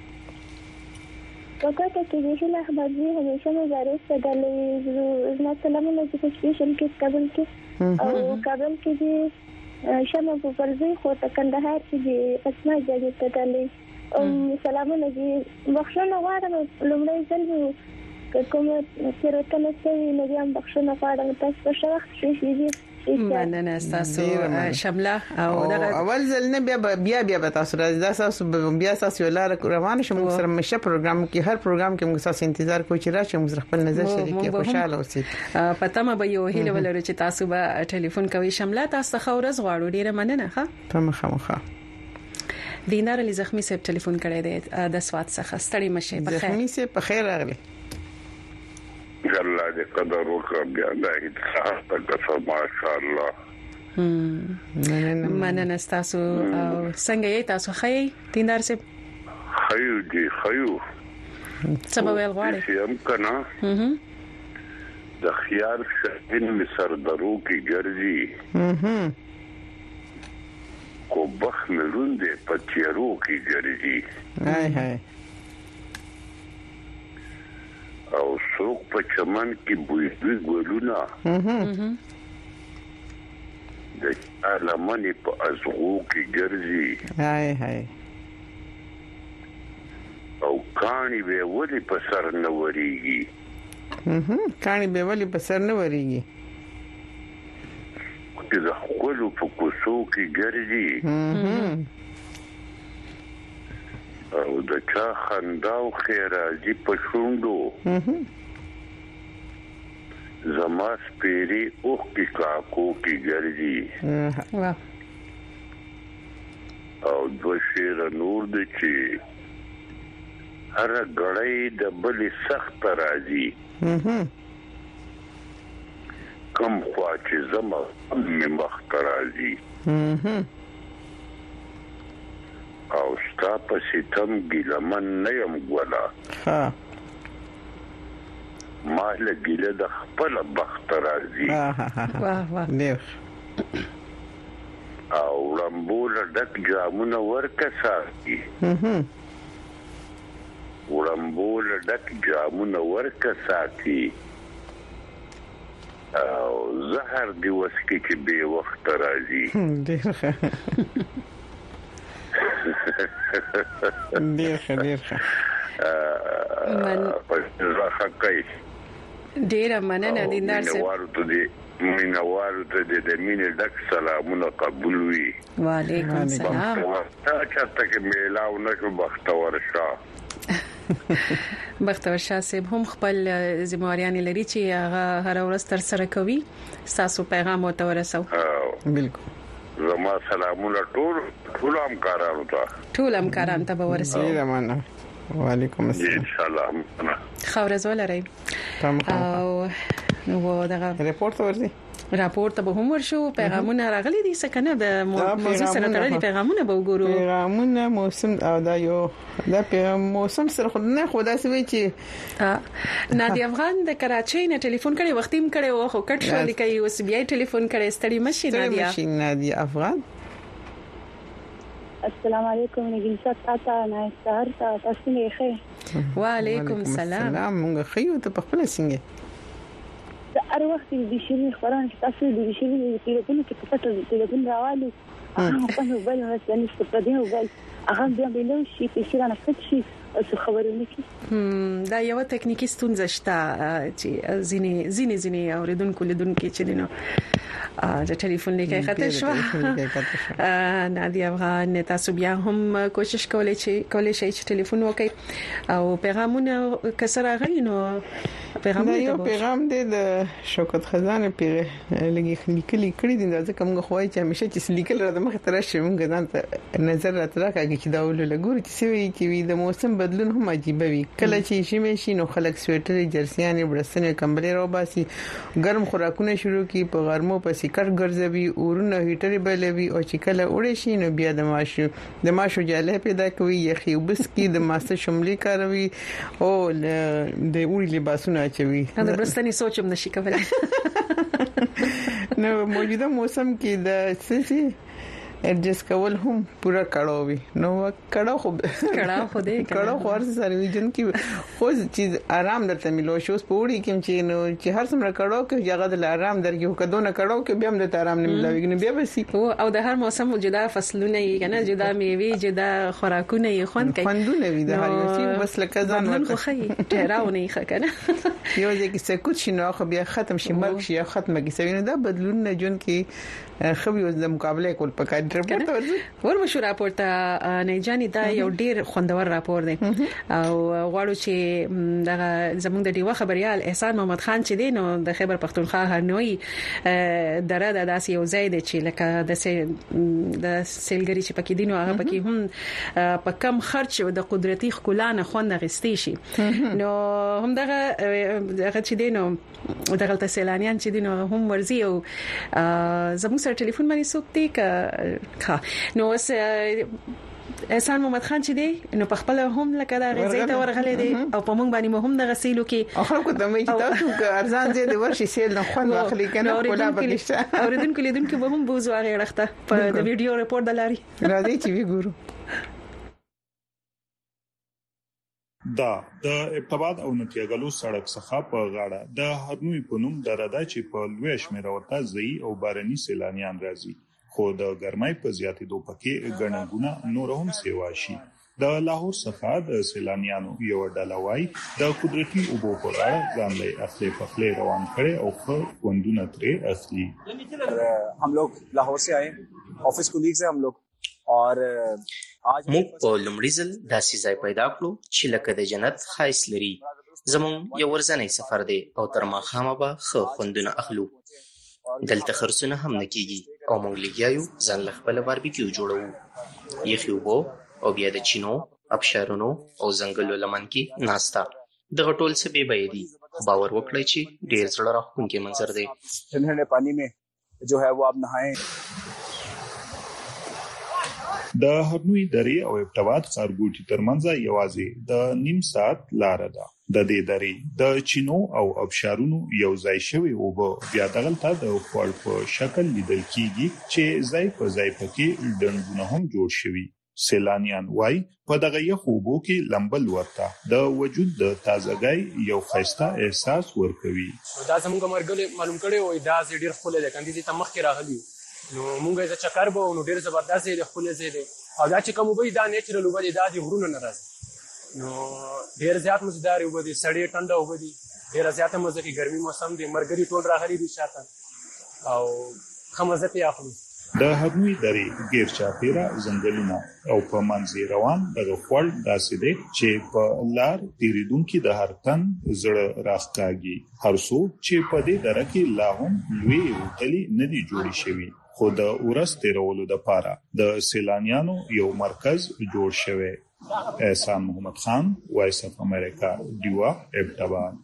وکړه چې دې له احمدي همیشه مزارې سدلې زما سلامونه چې سپیشل کې کابل کې او کابل کې دې شمه په فرضي خو ته کندهار کې دې اسماء جګې تدلې او سلامونه دې بخښنه غواړم لومړی ځل کوم چیرته سوي نو بخښنه غواړم تاسو په شرح شي شي مننه تاسو شمله او اول ځل نه بیا بیا بیا تاسو راځي دا تاسو بیا تاسو لار روان شم سره مشه پروګرام کې هر پروګرام کې موږ تاسو انتظار کوو چې راشي موږ خپل نظر شریکې خوشاله اوسئ پته ما به یو هیله ولر چې تاسو به ټلیفون کوي شمله تاسو خورز غواړو ډیره مننه ښه تمه خامخه دینار علی زخمی صاحب ټلیفون کړی دی د سواد څخه ستړي مشه په خیر زخمی صاحب په خیر راغلی الله دې قدر وکړه بیا دا هیڅ تاسو ماشاء الله مننه تاسو څنګه یې تاسو خی دیندار صاحب خیو دي خیو سبا ویل غواړي چې هم کنه د خيار شین مصر درو کې ګرځي کو بخ ملوندې پچیرو کې ګرځي هاي هاي او څوک په چمن کې بوی بوی ګلونه د علمانه په ازغو کې ګرځي هاي هاي او کانی به ولي په سر نه وريږي mhm کانی به ولي په سر نه وريږي چې د خپل په کوڅو کې ګرځي mhm او د چا خندا او خیرازي په شوندو زما سپيري اوخ کې کاکو کې ګرځي واه او دو شیر نور دي چې هر غړی د بلې سخت راځي کوم خوا چې زما مې مخ راځي او ستا په ستم ګیلمن نه یم ګولا ها ما له ګیله د خپل بخت راځي واه واه ډېر او رمبول ډک جامونه ورکه ساتي ورمبول ډک جامونه ورکه ساتي او زهر دی وسکی چې به وخت راځي ډېر ډېر ډېر من راخه کوي ډېر مننه دیندار صاحب ورته دی مینوالو ته د مینې ډک سلامونه قبول وي وعلیکم السلام تاسو ته کې میلاو نشو بختور شاه بختور شاه صاحب هم خپل ذمہواریان لري چې هغه هر ورځ تر سره کوي تاسو پیغام ورته ورسو بالکل زما سلامونه ټول ټول همکارانو ته ټول همکارانو ته به ورسو وعلیکم السلام ان شاء الله خبر زولري او نو دغه ریپورت ورته راپورته به هم ورشو پیغامونه راغلي دي څنګه د موضوع سره تړلي پیغامونه به وګورو پیغامونه موسم او دا یو دا پیغام موسم سره خو نه خو دا سوي چې نادي افغان د کراچۍ نه ټلیفون کړي وختیم کړي او خو کټ شو لیکي اوس بیا ټلیفون کړي ستړي مشي نادیا مشي نادي افغان السلام علیکم نګین تاسو نه سهار تاسو نه ښه وعلیکم السلام سلام موږ خيو ته په خپل څنګه د ار وخت د شری خبرونه تاسو د شری د ټلیفون کې تاسو د ټلیفون راوالي هغه په موبایل باندې څه په دې موبایل هغه بیا بلو شي په شي نه فت شي څه خبرونه کی دا یو ټکنیکی ستونزه شته چې زینې زینې زینې اوریدونکو لیدونکو چې دینو د ټلیفون لیکي خطر شو نادي افغان تاسو بیا هم کوشش کولای شئ کولای شئ چې ټلیفون وکړئ او پیغامونه کسر غوینو پیغام یو پیغام دی د شوکت خزانه پیغه لګي لیکلي کړی دي ځکه موږ خوای چې همیشه چې لیکل را د مخ تر شي موږ ځان ته نظر راځي چې دا ول لګوري چې سوي چې د موسم بدلون هم عجیب وي کله چې شي شي نو خلک سویټر جرسیانې برسنې کمبلې راوباسي ګرم خوراکونه شروع کی په غرمو په سیکر ګرځوي اورونه هیټر بلوي او چې کله وړي شي نو بیا د ماشو د ماشو جاله پیدا کوي یخي وبس کی د ماسته شملې کاروي او د وړي لباسونه چوي دا برستنی سوچم نشي کولای نو موجوده موسم کې د سسي اډجست کول هم پورا کړه وي نو کړه خو کړه خو دې کړه خو هر سره ویجن کې خو چې آرام درته ملو شو سپوري کوم چې نو چې هر څومره کړه کې هغه د آرام درګه کدو نه کړه کې بیا هم د آرام نه ملوي نو بیا بس او د هر موسم جدا فصلونه یې کنه جدا میوه جدا خوراکونه یې خوند کوي خوندونه وي د هر یو څه بس لکه ځان ورته خو ټهراونه یې ښکنه یو ځکه سکوت شي نو خو بیا ختم شي مرګ شي ختمه کې سوي نه دا بدلون نه جون کې خو یو د مقابله کول پکای راپورته ور مشهور راپورته نه جاني دا یو ډیر خوندور راپور دی او غواړو چې دغه زموږ د دیوه خبريال احسان محمد خان چې دی نو د خیبر پختونخوا هرنوي دره د داسې یو ځای دی چې لکه د د سیلګری چې پکې دینو هغه پکې هم په کم خرچ او د قدرتي خلانه خوند غستې شي نو هم دغه دغه چې دینو دغه تسلانیان چې دینو هم ورزي او زموږ سره ټلیفون باندې سوک دی ک نو اس احسان محمد خان چې دی نو په خپل هم لکه دا غزې ته ورغلې دي او په مونږ باندې هم د غسیلو کې اخر کو ته مې تاسو ک ارزان دې د ورشي سیل نه خوان واخلي کنه کولا بګشته اوریدونکو لیدونکو به هم بوزو هغه رخته په د ویډیو ریپورت دلاري راځي چې وی ګورو دا د ابتباد او نتیګلو سړک څخه په غاړه د هرنوي پونم دردا چې په لوی شمیر ورته ځي او بارني سیلانیان راځي خو د ګرمۍ په زیاتېدو پکې ګڼګونه نور هم سیوا شي د لاهور څخه د سیلانیانو یو ډله وای د قدرتي اوبو په اړه ځان له اصلي فخلې روان کړي او خو وندونه ترې اصلي हम लोग लाहौर से आए ऑफिस कोलीग्स हैं हम लोग और موږ په لومړي ځل داسې ځای پیدا کړو چې لکه د جنت ښایست لري زموږ یو ورځنی سفر دی او تر ماښامه به ښه خوندونه اخلو دلته خرڅونه هم نه کیږي او موږ لګیا یو ځان له خپله باربیکیو جوړوو یخي اوبو او بیا د چینو ابشارونو او ځنګلو لمن کې ناستا دغه ټول څه بې بیې دي. باور وکړئ چې ډېر زړه راښکونکی منظر دی. ठंडे पानी में जो है वो आप नहाएं. د هرنوي درې او ابتواد ښارګوټي ترمنځ یوازې د نیم ساعت لار ده. د دې درې د چینو او ابشارونو یو ځای شوی او بیا دغلته د خپل په شکل لیدل کیږي چې ځای په ځای پکې ډنډونه هم جوړ شوي. سیلانیان وای په دغه یخ اوبو کې لمبل ورته د وجود د تازګۍ یو خسته احساس ورکوي. دا زموږ مرګ معلوم کړي وای دا ډیر خپل ده کاندي ته مخ کې راغلی نو مونږه چې چکر به نو ډیر زبردست دی خپل ځای دی او دا چې کوم وبې دا نیچرل وبې دا دی غرونه نه راځي نو ډیر زیات مزدار وبې سړی ټنډه وبې ډیر زیات مزه کې ګرمي موسم دی مرګري ټول راغلي دي شاته او خمزه ته اخلي. د هرنوي درې غیر چاپیره ځنګلونه او په منځ روان دغه خپل داسې دی چې په لار تیریدونکو د هر تن زړه راستاږي. هر څو چې په دې دره کې لا هم لوی وتلي نه دي جوړی شوی خو د ورځ تیرولو لپاره د سیلانیانو یو مرکز جوړ شوی. احسان محمد خان، وایس اف امریکا، دیوا ابټاباد.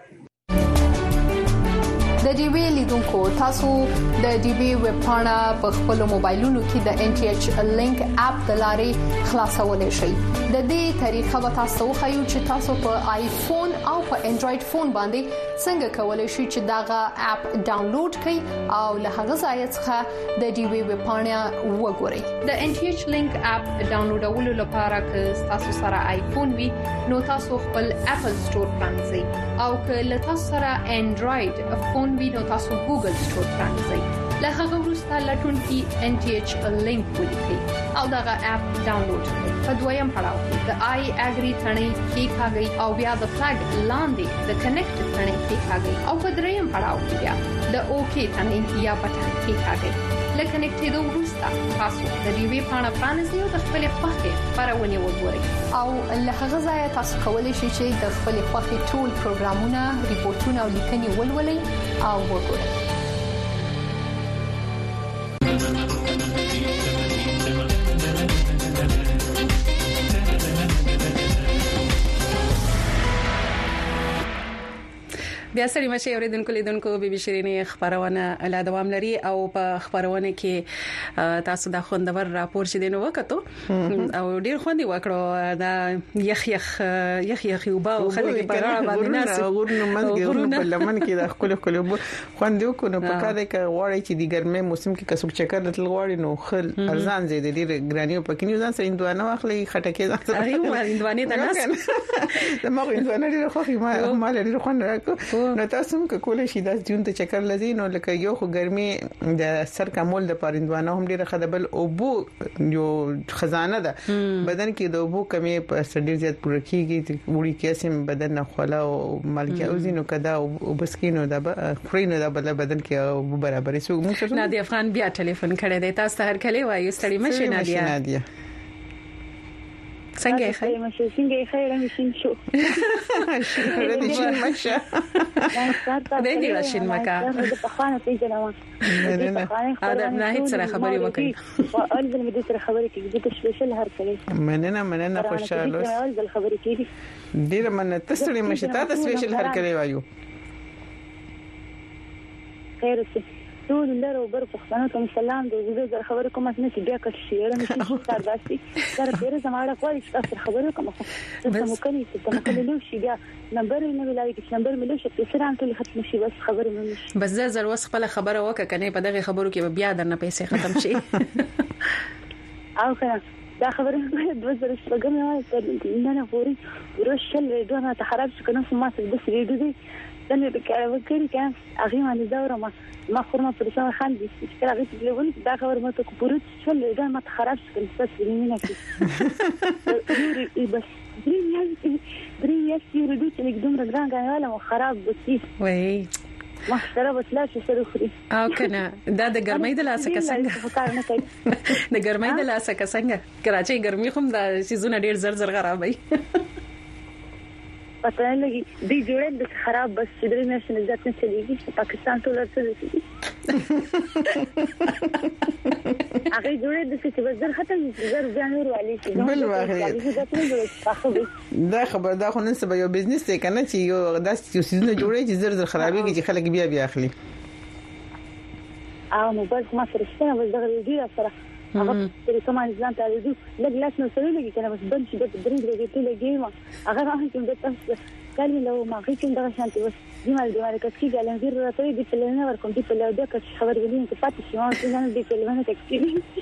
د ډي وی لیدونکو تاسو د ډي وی ویب پاڼه په خپل موبایلونو کې د ان ټي ایچ لینک اپ د لارې خلاصولای شئ. د دې طریقه به تاسو خو چې تاسو په آیفون او په انډراید فون باندې څنګه کولای شئ چې داغه اپ ډاونلوډ کړئ او له هغه ځای څخه د ډي وی ویب پاڼه وګورئ. د ان ټي ایچ لینک اپ ډاونلوډولو لپاره که تاسو سره آیفون وي نو تاسو خپل اپل سٹور پرانځئ او که له تاسو سره انډراید فون وینو تاسو ګوګل سٹور پرانځئ. له هغه وروسته لټون کې ان ټي ایچ لینک ولیکئ او دغه اپ ډاونلوډ کړئ. په دویم پړاو کې د آی اګری ثنې کې کاږئ او بیا د فلګ لاندې د کنیکټ ثنې کې کاږئ او په دریم پړاو کې بیا د اوکی ثنې یا بټن کې کاږئ. لکه کنیکټېدو وروسته تاسو د ډي وی پاڼه پرانیزئ او د خپل خوښې خبرونه وګورئ او له هغه ځای تاسو کولی شئ چې د خپل خوښې ټول پروګرامونه، ریپورتونه او لیکنې ولولئ او وګورئ. بیا سړي مشه اوریدونکو لیدونکو بي بي شيرينې خبرونه لا دوام لري او په خبرونه کې تاسو د خوندور راپور چې دینو وکړو او ډیر خوندي وکړو دا یخ یخ یخ یخ وبا او خلک په اړه باندې ناس غورنو منګ په لمن کې د خپل خپل خوندي وکړو په کار کې غواړي چې د ګرمه موسم کې کسب چکر لټل غواړي نو خل ارزان زیات دي ګرانیو په کې نیو ځان سره اندوانه واخلي خټکه ځان سره ایو اندوانه ته ناس د مغ اندوانه لري خو ما ما لري خو نه نو تاسو هم کولای شئ د جون ته چکر لذي نو لکه یو خو ګرمي د سر کمول د پرندوانه هم ډیره خدبل او بو یو خزانه ده بدن کې د بو کمی په سړي زیات پوره کیږي وړي کیسم بدن نه خلا او ملکه او زینو کدا او بسکینو د خرینو د بل بدن کې برابرې سو موږ نادیا افغان بیا ټلیفون کړی دی تاسو هر کله وایو ستړي مشه نادیا نادیا څنګه یې خیر مشه څنګه یې خیر مشین شو شو دې شین مشه دې دې راشین مکا په خوانه پیژنم نه نه دا نه هیڅ سره خبري وکړي او اول دې دې سره خبري کې دې سپیشل هر کله مننه مننه خوشاله اول دې خبري کې ډیر مننه تاسو مشه تاسو سپیشل هر کله وایو خیر څه ټول لرو بر په خپل کوم سلام دې زه خبرې کوم نه چې بیا کښ شي رمې شي ستار داسي تر ډیره زماړه کوي چې تاسو خبرې کوم څه مو کوي چې تاسو کله شي بیا نمبر نه ویلای چې نمبر ملو شي په سره انټل ختم شي بس خبرې مې نشي بس زه زر وس خپل خبره وکړه کنه په دغه خبرو کې بیا درنه پیسې ختم شي او کنه دا خبره د وزر شپږم نه نه غوري ورشل دوه ته خراب شي کنه ما څه بس ریډو دي دنه د کار وکړي کان هغه باندې زوره ما ما خورما په لسان خان دي چې هغه څه لول دا خبر مته کو پروت شل دا ما خراب شي بس نه کې بس درې یې درې یې ردو چې نګدم رګران غواړم خراب بسي وای ما سره بس لا چې سره خوري او کنه دا د ګرمۍ د لاسه څنګه د ګرمۍ د لاسه څنګه کراچۍ ګرمي خو دا سيزونه ډیر زر زر خرابای پته نه لګي دی جوړه د خراب بس چې درې میاشتې نه ځات نه چلیږي پاکستان ټول ورته دي هغه جوړې د څه بس در ختم زر جانور والی شي بل واخلې دا خبر دا خو نن سبا یو بزنس دی کنه چې یو داسې سيزونه جوړي چې زر زر خرابېږي چې خلک بیا بیا اخلي او نو بس ما فرشتنه بس دغه ډیر سره هغه چې کومه ځان ته دې لګ لاس نو سره لګي کنه بس بند شي د درې درې ته لګي ما هغه راځي چې د تاسو کله نو ما هیڅ څنګه شانتي بس دیمال دیمال کڅي ګالم ډیر راته دې په لنه ورکوم دې په لوده کې خبر ولین چې پاتې شي ما څنګه دې په لنه تکسي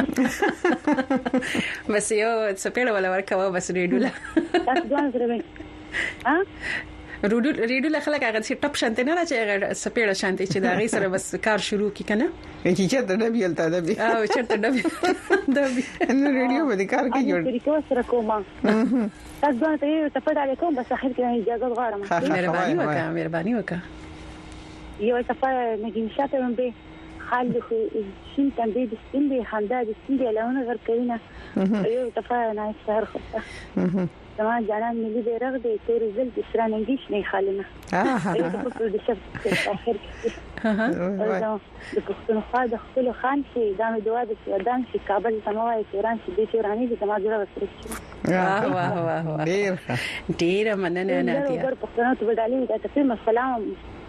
بس یو سپېړه ولا ورکوا بس ریډولا تاسو ځان سره ها روډو ریډو لخلک هغه چې ټپ شانته نه راځي هغه سپېړه شانته چې دا غي سره بس کار شروع کی کنه چې چرته ډبې الته ډبې او چرته ډبې ډبې نو ریډیو باندې کار کوي جوړ طریقو سره کومه تاسو دا ته ته پټ علیکم بس اخر کې اجازه غواړم مهرباني وکړه مهرباني وکړه یو څه په نګین شاته باندې حال شین تندې د سپین دی خندا د سپین دی لهونه غر کړینا یو څه په نه سهار خو زما جانان ملي بیرغ دی تور زل د سرانګیش نه خالنه اه یو په ټول د شپ اخر کې ها ها د پښتونخوا د خپل خان شي دا مې دعا د سودان شي کابل سموای ایران شي د ایرانی د سماج راوستل شي واه واه واه ډیر ډیر مننه ناتیا د پښتنو ته ودالې د تفهم السلام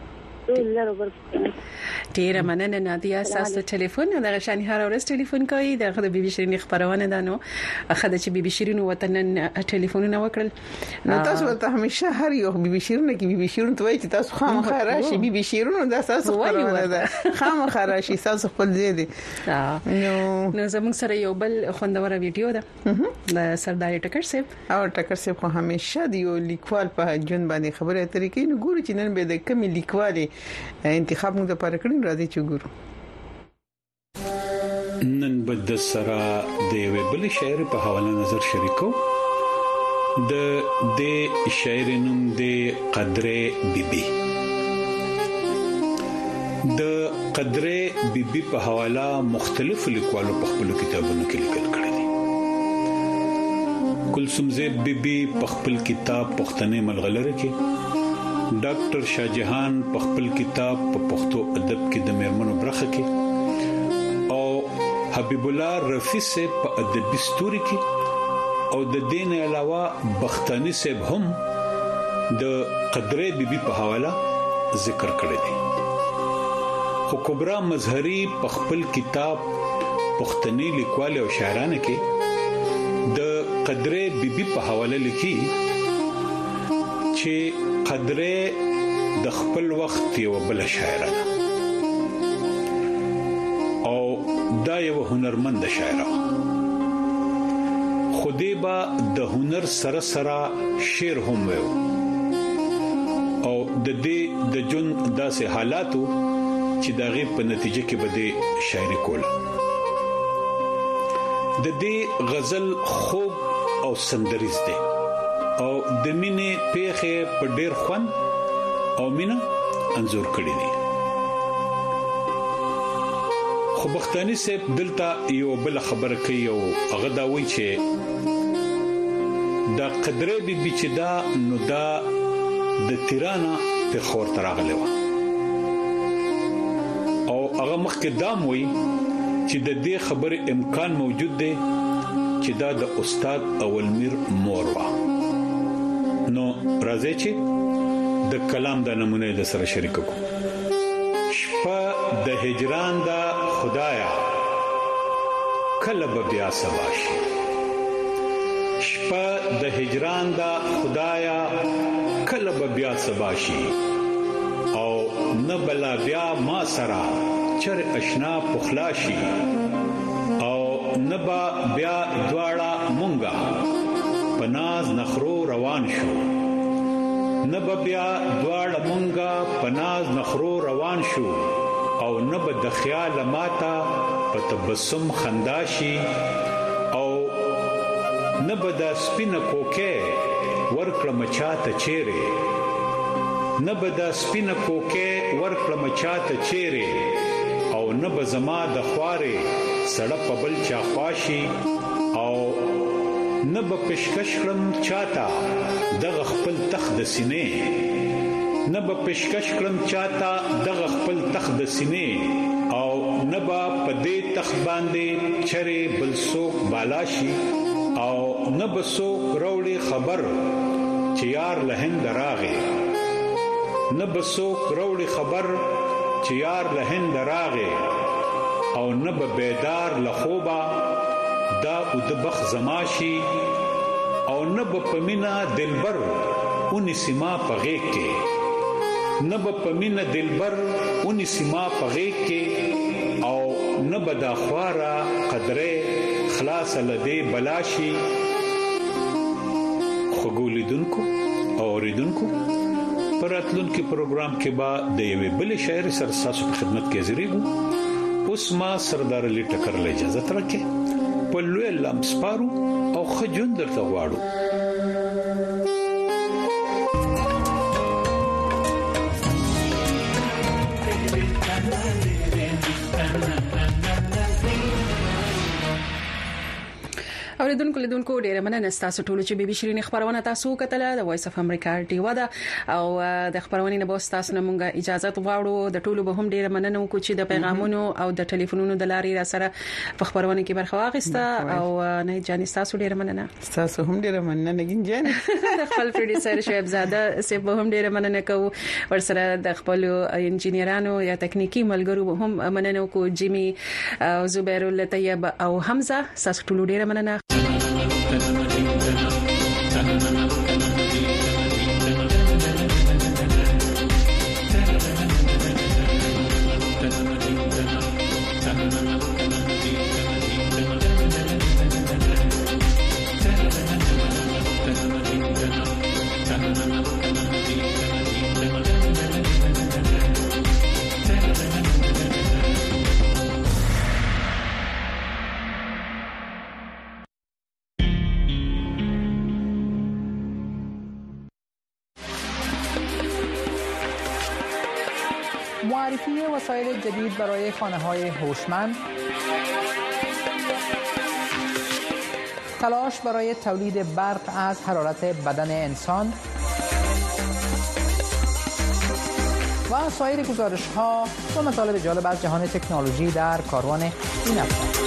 ډیره مننه نادیا تاسو ټلیفون د غشاني هر ورځ ټلیفون کوي د خدای بیبي شيرین خبرونه ده نو خدای چې بیبي شيرین وطن ټلیفونونه وکړل نو تاسو ته همیشه هر یو بیبي شيرین کې بیبي شيرین توي چې تاسو خامخا راشي بیبي شيرین د اساس خبرونه ده خامخا راشي تاسو خپل دې دي نو نو زموږ سره یو بل خوندور ویډیو ده د سردار ټکر سیب او ټکر سیب خو همیشه دی یو لیکوال په جون باندې خبره طریقې نو ګوري چې نن به د کمی لیکوالي انتخاب موږ لپاره کړی راځي چې ګورو نن بد سره د ویبل شاعر په حواله نظر شریکو د د شاعر نوم د قدره بیبي د قدره بیبي په حواله مختلف لیکوالو په خپل کتابونو کې لیکل کړي دي کلثوم زید بیبي په خپل کتاب پښتنې ملغلره کې ډاکټر شاهجهان په خپل کتاب په پښتو ادب کې د میرمنو برخه کې او حبیب الله رفیع سے په ادبي ستوري کې او د دین علاوه بختانی صاحب هم د قدره بیبي په حواله ذکر کړی دی خو کبرا مظهری په خپل کتاب پښتني لیکوال او شاعرانه کې د قدره بیبي په حواله لیکي چې قدره د خپل وخت یو بل شاعر او دا یو هنرمند شاعر خودی با د هنر سره سره شعر هم وو او د دې د جون داسې حالاتو چې دغه په نتیجه کې بده شاعري کوله د دې غزل خوب او سندریز دی او د مینې پیخه په ډېر خوان او مینا انزور کړی دي خو بختانی صاحب دلته یو بل خبره کوي او هغه دا وایي چې دا قدره بیبي چې دا نو دا د تیرانا په خور تراغله و او هغه مخکې دام وایي چې د دې خبره امکان موجود دی چې دا د استاد اولمیر مور و نو راځي چې د کلام د نمونه د سره شریک کو شپه د هجران دا خدایا کله به بیا سباشي شپه د هجران دا خدایا کله به بیا سباشي او نه بلا بیا ما سره چر اشنا پخلاشي او نه با بیا دواړه مونږه پناز نخرو روان شو نب بیا دواړه مونږه پناز نخرو روان شو او نب د خیال ماتا په تبسم خنداشي او نب د سپینه کوکه ورکړه مچاته چیرې نب د سپینه کوکه ورکړه مچاته چیرې او نب زما د خوارې سړپ په بل چا خواشي او نب پشکش کړم چاته دغه خپل تخت د سینې نب پشکش کړم چاته دغه خپل تخت د سینې او نه با پدې تخت باندې چره بل څوک بالاشي او نه بسوک روړي خبر چې یار لهند راغې نه بسوک روړي خبر چې یار لهند راغې او نه به بیدار لخوبا دا او د بخ زماشي او نه به پمینا دلبر اونې سیما پغې کې نه به پمینا دلبر اونې سیما پغې کې او نه به دا خوارا قدره خلاص لدې بلاشي خګولیدونکو او اوریدونکو پراتلونکو پروګرام کې با د یوې بل شاعر سره تاسو په خدمت کې حاضرېږو. اوس ما سردار علي ټکر له اجازه ترکه په لوی لمسپارو او خجون درته غواړو. اوریدونکو لیدونکو ډیره مننه تاسو ټول چې بي بي شيرین خبرونه تاسو کتله د وایس اف امریکا ټیوا ده او د خبرونې نه بوس تاسو نه مونږه اجازه غواړو. د ټولو به هم ډیره مننه وکړو چې د پیغامونو او د ټلیفونونو د لارې را سره په خبرونه کې برخه واخیسته او نه جاني تاسو ډیره مننه. تاسو هم ډیره مننه نګین جان د خپل پروډوسر شعیب زاده سیب هم ډیره مننه کوو. ورسره د خپل انجینرانو یا تکنیکی ملګرو هم مننه وکړو جیمی او زبیر الطیب او حمزه. تاسو ټول ډیره مننه. معرفی وسایل جدید برای خانه‌های هوشمند، تلاش برای تولید برق از حرارت بدن انسان و سایر گزارش‌ها و مطالب جالب از جهان تکنولوژی در کاروان این هفته.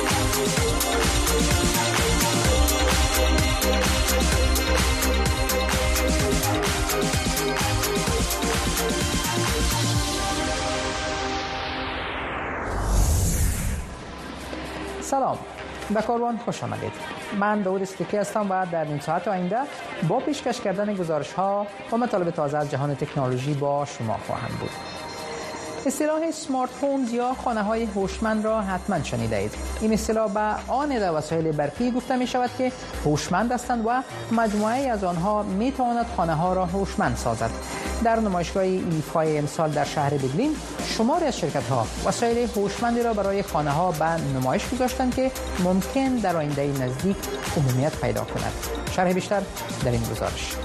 سلام، به کاروان خوش آمدید. من داود استیکی هستم و در نیم ساعت آینده با پیشکش کردن گزارش‌ها و مطالب تازه از جهان تکنولوژی با شما خواهم بود. اصطلاح سمارت هومز یا خانه‌های هوشمند را حتما شنیده اید. این اصطلاح به آن وسایل برقی گفته می شود که هوشمند هستند و مجموعه از آنها می تواند خانه‌ها را هوشمند سازد. در نمایشگاه ایفای امسال در شهر برلین شماری از شرکت‌ها وسایل هوشمندی را برای خانه‌ها به نمایش گذاشتند که ممکن در آینده نزدیک عمومیت پیدا کند. شرح بیشتر در این گزارش.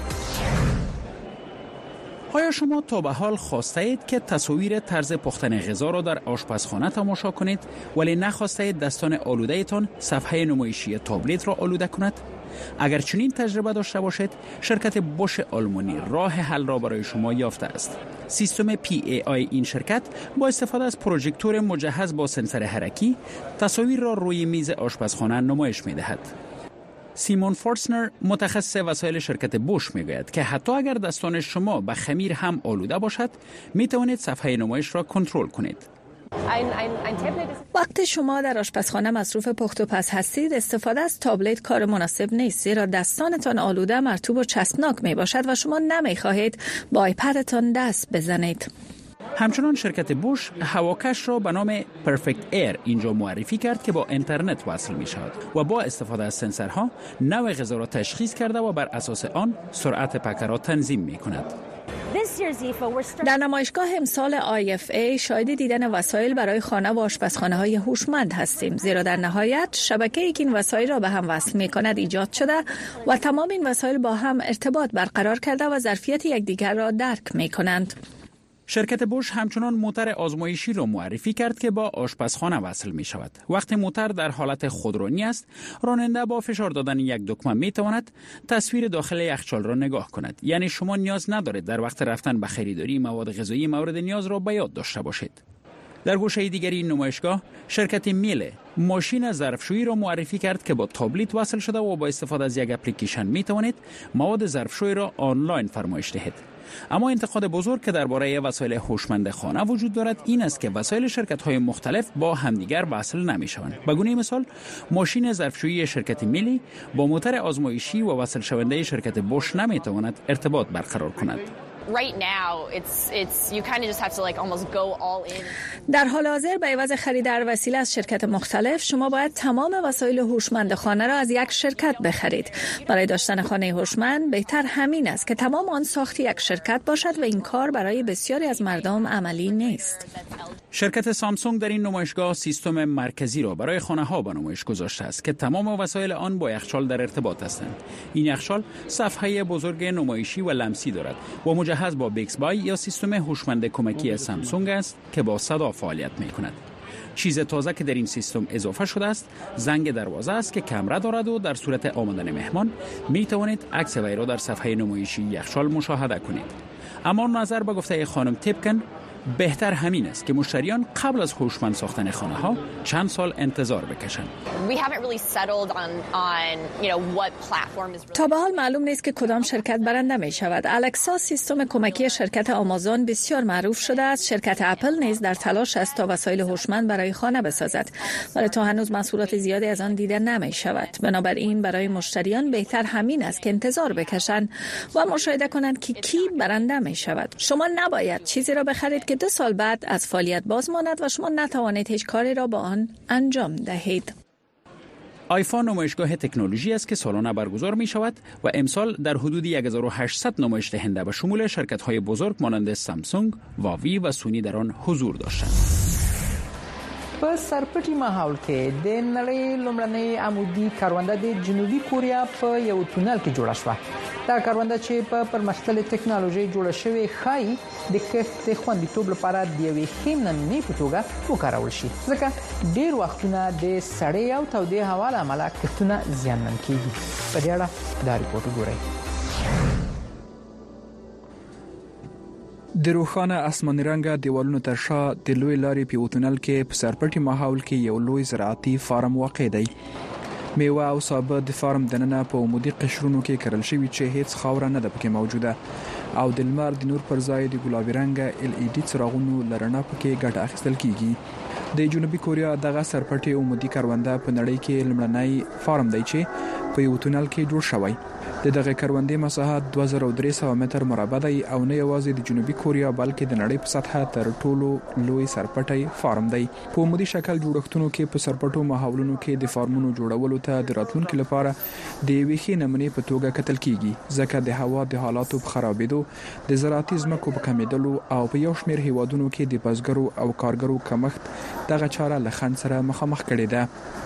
آیا شما تا به حال خواسته اید که تصاویر طرز پختن غذا را در آشپزخانه تماشا کنید ولی نخواسته اید دستان آلوده ایتان صفحه نمایشی تابلت را آلوده کند؟ اگر چنین تجربه داشته باشید، شرکت بوش آلمانی راه حل را برای شما یافته است. سیستم پی ای آی این شرکت با استفاده از پروژکتور مجهز با سنسور حرکی تصاویر را روی میز آشپزخانه نمایش می‌دهد. سیمون فورسنر متخصص وسایل شرکت بوش میگوید که حتی اگر دستان شما به خمیر هم آلوده باشد، می توانید صفحه نمایش را کنترل کنید. وقتی شما در آشپزخانه مصروف پخت و پز هستید، استفاده از تابلت کار مناسب نیست، زیرا دستانتان آلوده، مرطوب و چسبناک می باشد و شما نمی خواهید با آیپدتان دست بزنید. همچنان شرکت بوش هواکش را به نام پرفکت ایر اینجا معرفی کرد که با اینترنت وصل می شود و با استفاده از سنسورها نوع غذا را تشخیص کرده و بر اساس آن سرعت پکه را تنظیم می کند. در نمایشگاه امسال آی اف ای شاهد دیدن وسایل برای خانه و آشپزخانه‌های هوشمند هستیم، زیرا در نهایت شبکه‌ای که این وسایل را به هم وصل می‌کند ایجاد شده و تمام این وسایل با هم ارتباط برقرار کرده و ظرفیت یکدیگر را درک می‌کنند. شرکت بوش همچنان موتر آزمایشی را معرفی کرد که با آشپزخانه وصل می شود. وقتی موتر در حالت خودرانی است، راننده با فشار دادن یک دکمه می تواند تصویر داخل یخچال را نگاه کند. یعنی شما نیاز ندارید در وقت رفتن به خریداری مواد غذایی مورد نیاز را به یاد داشته باشید. در گوشه دیگری این نمایشگاه شرکت میله ماشین ظرفشویی را معرفی کرد که با تابلت وصل شده و با استفاده از یک اپلیکیشن می توانید مواد ظرفشویی را آنلاین فرمایش دهید. اما انتقاد بزرگ که درباره وسایل هوشمند خانه وجود دارد این است که وسایل شرکت‌های مختلف با همدیگر وصل نمی‌شوند. به گونه مثال ماشین ظرفشویی شرکت میلی با موتور آزمایشی و وصل شونده شرکت بوش نمی‌تواند ارتباط برقرار کند. Right now, it's it's you kind of just have to like almost go all in. در حال حاضر به عوض خرید هر وسیله از شرکت مختلف شما باید تمام وسایل هوشمند خانه را از یک شرکت بخرید. برای داشتن خانه هوشمند بهتر همین است که تمام آن ساخت یک شرکت باشد و این کار برای بسیاری از مردم عملی نیست. شرکت سامسونگ در این نمایشگاه سیستم مرکزی را برای خانه‌ها به نمایش گذاشته است که تمام وسایل آن با یخچال در ارتباط هستند. این یخچال صفحه بزرگ نمایشی و لمسی دارد و مجهز با بیکسبای یا سیستم هوشمند کمکی سامسونگ است که با صدا فعالیت می‌کند. چیز تازه که در این سیستم اضافه شده است زنگ دروازه است که کامرا دارد و در صورت آمدن مهمان می توانید عکس وی را در صفحه نمایشی یخچال مشاهده کنید. اما نظر به گفته خانم تیپکن بهتر همین است که مشتریان قبل از هوشمند ساختن خانه ها چند سال انتظار بکشند. تا به حال معلوم نیست که کدام شرکت برنده می شود. الکسا سیستم کمکی شرکت آمازون بسیار معروف شده است. شرکت اپل نیز در تلاش است تا وسایل هوشمند برای خانه بسازد، ولی تا هنوز محصولات زیادی از آن دیده نمی شود. بنابراین برای مشتریان بهتر همین است که انتظار بکشند و مشاهده کنند که کی برنده می شود. شما نباید چیزی را بخرید که دو سال بعد از فعالیت باز ماند و شما نتوانید هیچ کاری را با آن انجام دهید. آیفا نمایشگاه تکنولوژی است که سالانه برگزار می شود و امسال در حدود هزار و هشتصد نمایش دهنده به شمول شرکت های بزرگ مانند سامسونگ، واوی و سونی در آن حضور داشتند. په سرپټي ماحول کې د نړۍ لومړنۍ عمودي کرونده د جنوبي کوریا په یو تونل کې جوړه شوه. دا کرونده چې په پرمختللې ټکنالوژي جوړه شوې ښایي د کښت خوندیتوب لپاره د یوې ښې نمونې په توګه وکارول شي، ځکه ډېر وختونه د سړې او تودې هوا له امله کښتونه زیانمن کیږي. په دې اړه دا ریپورت وګورئ. د روښانه آسماني رنګه دیوالونو تر شا د لوی لارې په تونل کې په سرپټي ماحول کې یو لوی زراعتي فارم واقع دی. میوه او سابه د فارم دننه په عمودي قشرونو کې کرل شوی چې هیڅ خاور نه ده پکې موجوده او د لمر د نور پر ځای د ګلابي رنګه ال ای ډي څراغونو لرنه پکې ګټه اخیستل کیږي. د جنوبي کوریا دغه سرپټي عمودي کرونده په نړۍ کې لمړنی فارم دی چې په یو تونل کې جوړ شوی. د دغه کروندې مساحت دوه زره درې سوه متر مربع دی او نه یوازې د جنوبي کوریا بلکې د نړۍ په سطحه تر ټولو لوی سرپټي فارم دی. په عمودي شکل جوړښتونو کې په سرپټو ماحولونو کې د فارمونو جوړولو ته د راتلونکو لپاره د یوې ښې نمونې په توګه کتل کیږي، ځکه د هوا د حالاتو په خرابېدو، د زراعتي ځمکو په کمیدلو او په یو شمېر هیوادونو کې د بزګرو او کارګرو کمښت دغه چاره له خنډ سره مخامخ کړې ده.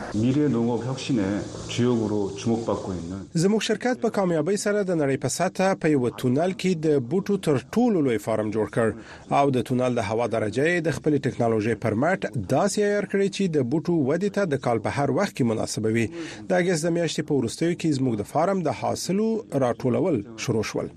زموږ شرکت په کامیابی سره د نړۍ په سطحه په یو تونل کې د بوټو تر ټولو لوی فارم جوړ کړ او د تونل د هوا درجه د خپل ټکنالوژي پر مټ داسې عیار کړی چې د بوټو ودې ته د کال په هر وخت کې مناسبه وي. د اگست د میاشتې په وروستیو کې زموږ د فارم د حاصلو راټولول شروع شول.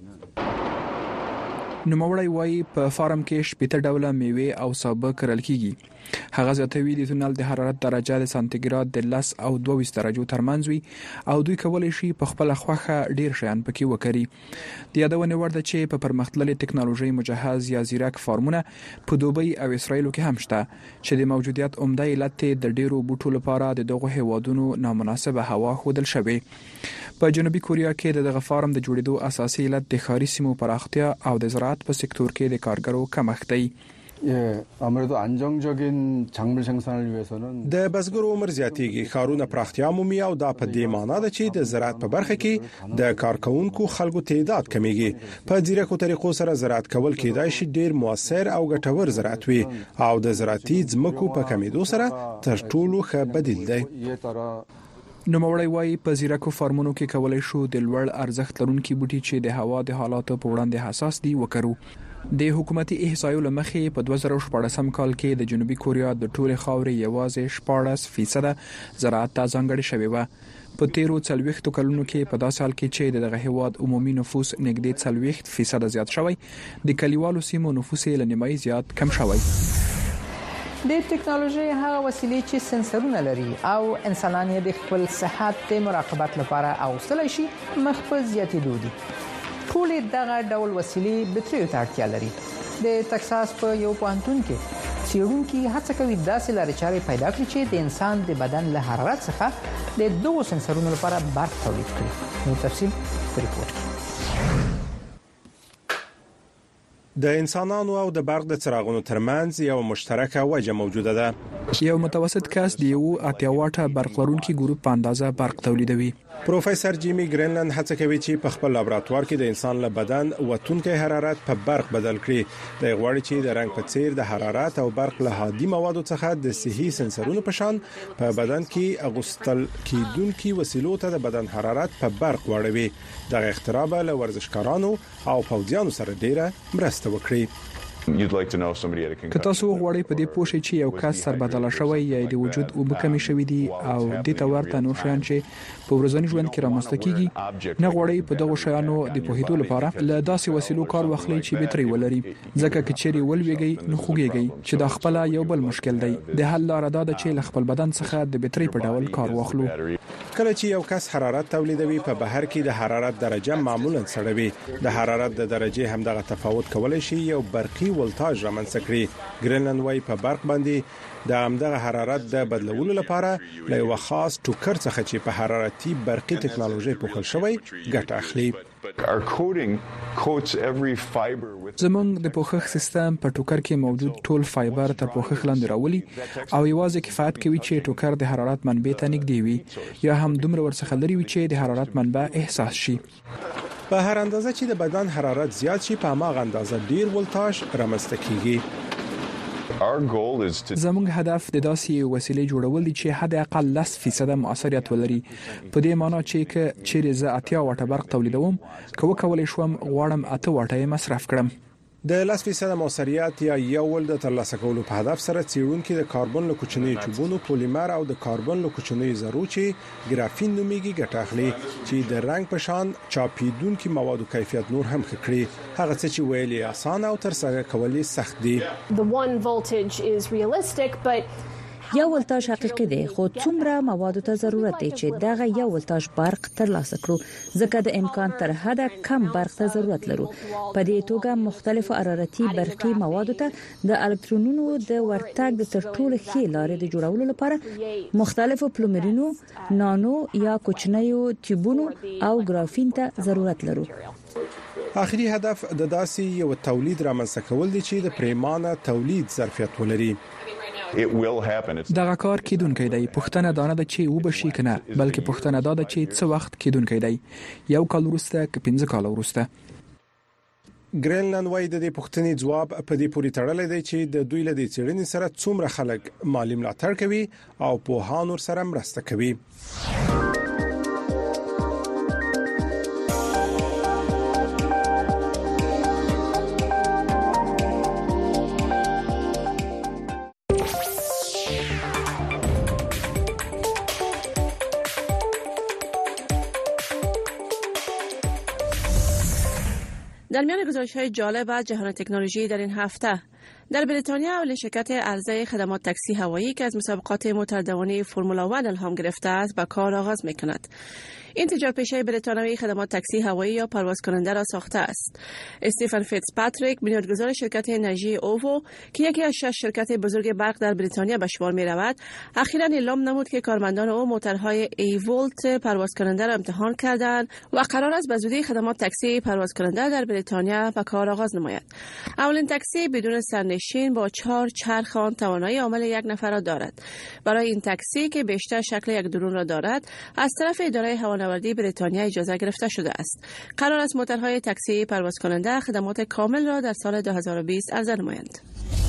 نوموړی وایي په فارم کې شپږ ډوله میوه او سابه کرل کیږي. هغه زیاتوي د تونل د حرارت درجه د سانتیګراد د لس او دوه ویشت درجو ترمنځ وي او دوی کولی شي په خپل خوخه ډیر شیان پکې وکړي. د یادونې وړ ده چې په پرمختللې ټکنالوژي مجهز یا زیرک فارمونه په دوبۍ او اسرائیل کې هم شته چې د موجودیت عمده علت د ډیرو بوټو لپاره د دغه هیوادونو نامناسبه هوا ښودل شوی. په جنوبي کوریا کې دغه فارم د جوړېدو اساسي علت د ښاري سیمو پراختیا او د زراعت په سکتور کې د کارګرو کمښت دی. امر도 안정적인 작물 생산을 위해서는 د بزګرو عمر زیاتیږي، ښارونه پراختیا مومي او دا په دې معنی ده چې د زراعت په برخه کې د کارکونکو خلکو تعداد کمیږي. په ځیرکو طریقو سره زراعت کول کېدای شي ډیر موثر او ګټور زراعت وي او د زراعتي ځمکو په کمیدو سره تر ټولو ښه بدیل دی. نوموړی وایي په زیرکو فارمونو کې کولای شو د لوړ ارزښت لرونکي بوټي چې د هوا د حالاتو په وړاندې حساس دي وکړو. د حکومتي احصایو لمخې په دوه زره شپاړسم کال کې د جنوبي کوریا د ټولې خاورې یوازې شپاړس فیصد زراعت ته ځانګړې شوې وه. په تیرو څلوېښتو کلونو کې په داسې حال کې چې دغه هیواد عمومي نفوس نږدې څلوېښت فیصد زیات شوی، د کلیوالو سیمو نفوس یې له نیمایي زیات کم شوی. د ټکنالوژي هغه وسیلې چې سنسرونه لري او انسانان یې د خپل صحت د مراقبت لپاره اوسلی شي مخ په زیاتېدو دي. ټول دغه ډول وسیلې بټریو ته اړتیا لري. د تکساس په یو پوهنتون کې څېړونکي هڅه کوي داسې لارې چارې پیدا کړي چې د انسان د بدن له حرارت څخه د دوه سنسرونو لپاره برق تولید کړي. نو تفصیل په ریپورت د انسانانو او د برق د څراغونو ترمنځ یو مشترکه وجه موجوده ده. یو متوسط کس د یو اتیا واټه برق لرونکي ګروپ په اندازه برق تولیدوي. پروفیسور جیمی ګرینلند هڅه کوي چې په خپل لابراتوار کې د انسان له بدن وتونکي حرارت په برق بدل کړي. د غوړي چې د رنګ په څیر د حرارت او برق له هادي موادو څخه د صحي سنسرونو په شان په بدن کې اغوستل کیدونکي وسیلو ته د بدن حرارت په برق وړوي. دغه اختراع له ورزشکارانو او پوځیانو سره ډیره مرسته وکړي. که تاسو غواړئ په دې پوه شئ چې یو کس سربداله شوی یا د وجود او بکمی شوی دی او د تورته نور شیان چې په ورځني ژوند کې رامنځته کیږي، نه غواړئ په دغه شیانو د پوهېدو لپاره له داسې وسیلو کار واخلئ چې بټري ولري، ځکه چې چیرې ولويږي نو خوږیږي چې د خپل یو بل مشکل دی. د حل لار دا ده چې له خپل بدن څخه د بټري په ډول کار واخلو. کله چې یو کس حرارت تولیدوي په بهر کې د حرارت درجه معمولا سړوي. د حرارت د درجه هم دغه تفاوت کولای شي یو برقي ولتاژ رامنځته کړي. ګرینلند وايي په برق باندې د همدغه حرارت د بدلولو لپاره له یو خاص ټوکر څخه چې په حرارتي برقي ټکنالوژي پوښل شوی ګټه اخلي. زمونږ د پوښښ سیستم په ټوکر کې موجود ټول فایبر تر پوښښ لاندې راولي او یوازې کفایت کوي چې ټوکر د حرارت منبع ته نږدې وي یا هم دومره ورڅخه لري وي چې د حرارت منبع احساس شي. په هر اندازه چې د بدن حرارت زیات شي په هغه اندازه ډیر ولتاژ رامنځته کیږي. زموږ هدف د داسې وسیلې جوړول دي چې حد اقل لس فیصد موثریت ولري. په دې معنی چې ک چیرې زه اتیا واټه برق تولیدوم، کوم کولای شوم غواړم اته واټه مصرف کړم. د لس فیصد موثریت یا یو ول د ترلاسه کولو په هدف سره څېړونکي د کاربن له کوچنۍ چوبونو پولیمر او د کاربن له کوچنۍ ذرو چې ګرافین نومیږي ګټه اخلي چې د رنګ په شان چاپیدونکي موادو کیفیت نور هم ښه کړي. هغه څه چې ویلي آسان او ترسره کول سخت دي. The one voltage is realistic but یو ولتاژ حقیقي دی، خو څومره موادو ته ضرورت دی چې دغه یو ولتاژ برق ترلاسه کړو، ځکه د امکان تر حده کم برق ته ضرورت لرو. په دې توګه مختلفو حرارتي برقي موادو ته د الکترونونو د ورتګ د تر ټولو ښې لارې د جوړولو لپاره مختلفو پلومرونو، نانو یا کوچنیو ټیوبونو او ګرافین ته ضرورت لرو. اخري هدف د داسې یو تولید رامنځته کول دي چې د پریمانه تولید ظرفیت ولري. دغه کار کیدونکی دی. پښتنه دانه د چې و بشي کنه، بلکې پښتنه دا د چې څه وخت کیدونکی دی، یو کال وروسته ک پنځه کال وروسته. ګرینلند وايي د دې پښتني ځواب په دې پوری تړلې دی چې د دوی له دې څېړنې سره څومره خلک مالی ملاتړ کوي او په هانور سره مرسته کوي. در میان گزارش‌های جالب از جهان تکنولوژی در این هفته، در بریتانیا اولین شرکت عرضه خدمات تاکسی هوایی که از مسابقات موتردوانی فرمول یک الهام گرفته است به کار آغاز می‌کند. این تجارت‌پیشه بریتانیایی خدمات تاکسی هوایی یا پرواز کننده را ساخته است. استیفن فیتزپاتریک، بنیانگذار شرکت انرژی اووو که یکی از شش شرکت بزرگ برق در بریتانیا به شمار می‌رود، اخیراً اعلام نمود که کارمندان او موتورهای ای ولت پرواز کننده را امتحان کردند و قرار است به زودی خدمات تاکسی پرواز کننده در بریتانیا به کار آغاز نماید. اولین تاکسی بدون سرنشین با چهار چرخ آن توانایی حامل یک نفر را دارد. برای این تاکسی که بیشتر شکل یک درون را دارد، از طرف اداره هوانوردی بریتانیا اجازه گرفته شده است. قرار است موتورهای تاکسی پرواز کننده خدمات کامل را در سال دو هزار و بیست عرضه نمایند.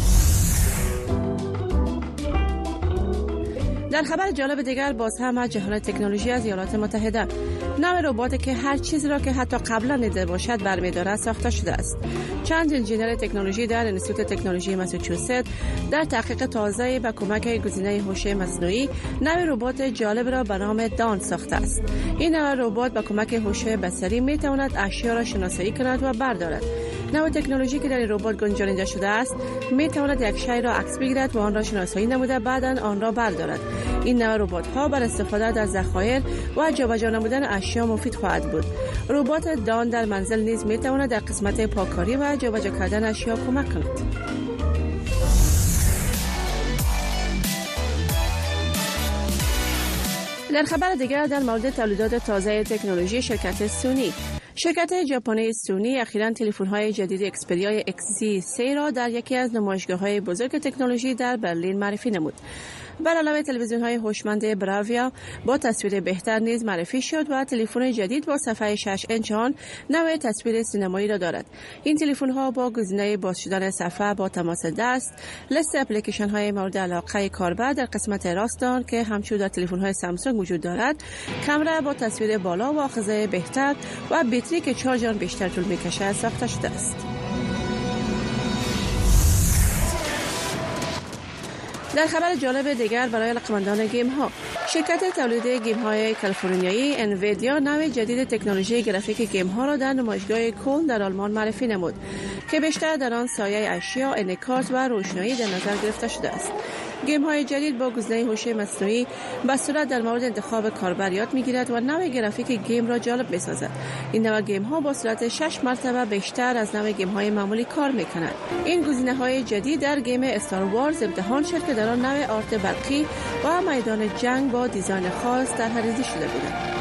در خبر جالب دیگر باز هم از جهان تکنولوژی از ایالات متحده، نوع رباتی که هر چیزی را که حتی قبلا ندیده باشد برمی‌دارد ساخته شده است. چند انجینر تکنولوژی در انستیتوت تکنولوژی ماساچوست در تحقیق تازه با کمک گزینه هوش مصنوعی نوع ربات جالب را به نام دان ساخته است. این نوع ربات با کمک هوش بصری می‌تواند اشیا را شناسایی کند و بردارد. نوع تکنولوژی که در ربات گنجانیده شده است می تواند یک شی را عکس بگیرد و آن را شناسایی نموده بعداً آن را بردارد. این نوع ربات ها بر استفاده در ذخایر و جابجا نمودن اشیا مفید خواهد بود. ربات دان در منزل نیز می تواند در قسمت پاککاری و جابجا کردن اشیا کمک کند. در خبر دیگر در مورد تولیدات تازه تکنولوژی شرکت سونی، شرکت ژاپنی سونی اخیراً تلفن‌های جدید اکسپریا اکس سی سه را در یکی از نمایشگاه‌های بزرگ تکنولوژی در برلین معرفی نمود. بر علاوه تلویزیون‌های هوشمند براویا با تصویر بهتر نیز معرفی شد و تلفن جدید با صفحه شش اینچ آن نوع تصویر سینمایی را دارد. این تلفن‌ها با گزینه باز شدن صفحه با تماس دست، لیست اپلیکیشن‌های مورد علاقه کاربر در قسمت راست آن که همچون در تلفن‌های سامسونگ وجود دارد، کامera با تصویر بالا و آخذه بهتر و باتری که چارج آن بیشتر طول می‌کشد ساخته شده است. در خبر جالب دیگر برای علاقه‌مندان گیم ها، شرکت تولید گیم های کالیفرنیایی انویدیا نوع جدید تکنولوژی گرافیک گیم ها را در نمایشگاه کلن در آلمان معرفی نمود که بیشتر در آن سایه اشیا، انعکاس و روشنایی در نظر گرفته شده است. گیم های جدید با گزینه هوش مصنوعی به صورت در مورد انتخاب کاربر یاد میگیرد و نوع گرافیک گیم را جالب میسازد. این نوع گیم ها با سرعت شش مرتبه بیشتر از نوع گیم های معمولی کار میکنند. این گزینه های جدید در گیم استار وارز امتحان شد که در آن نوع آرت برقی و میدان جنگ با دیزاین خاص در حریزی شده بودند.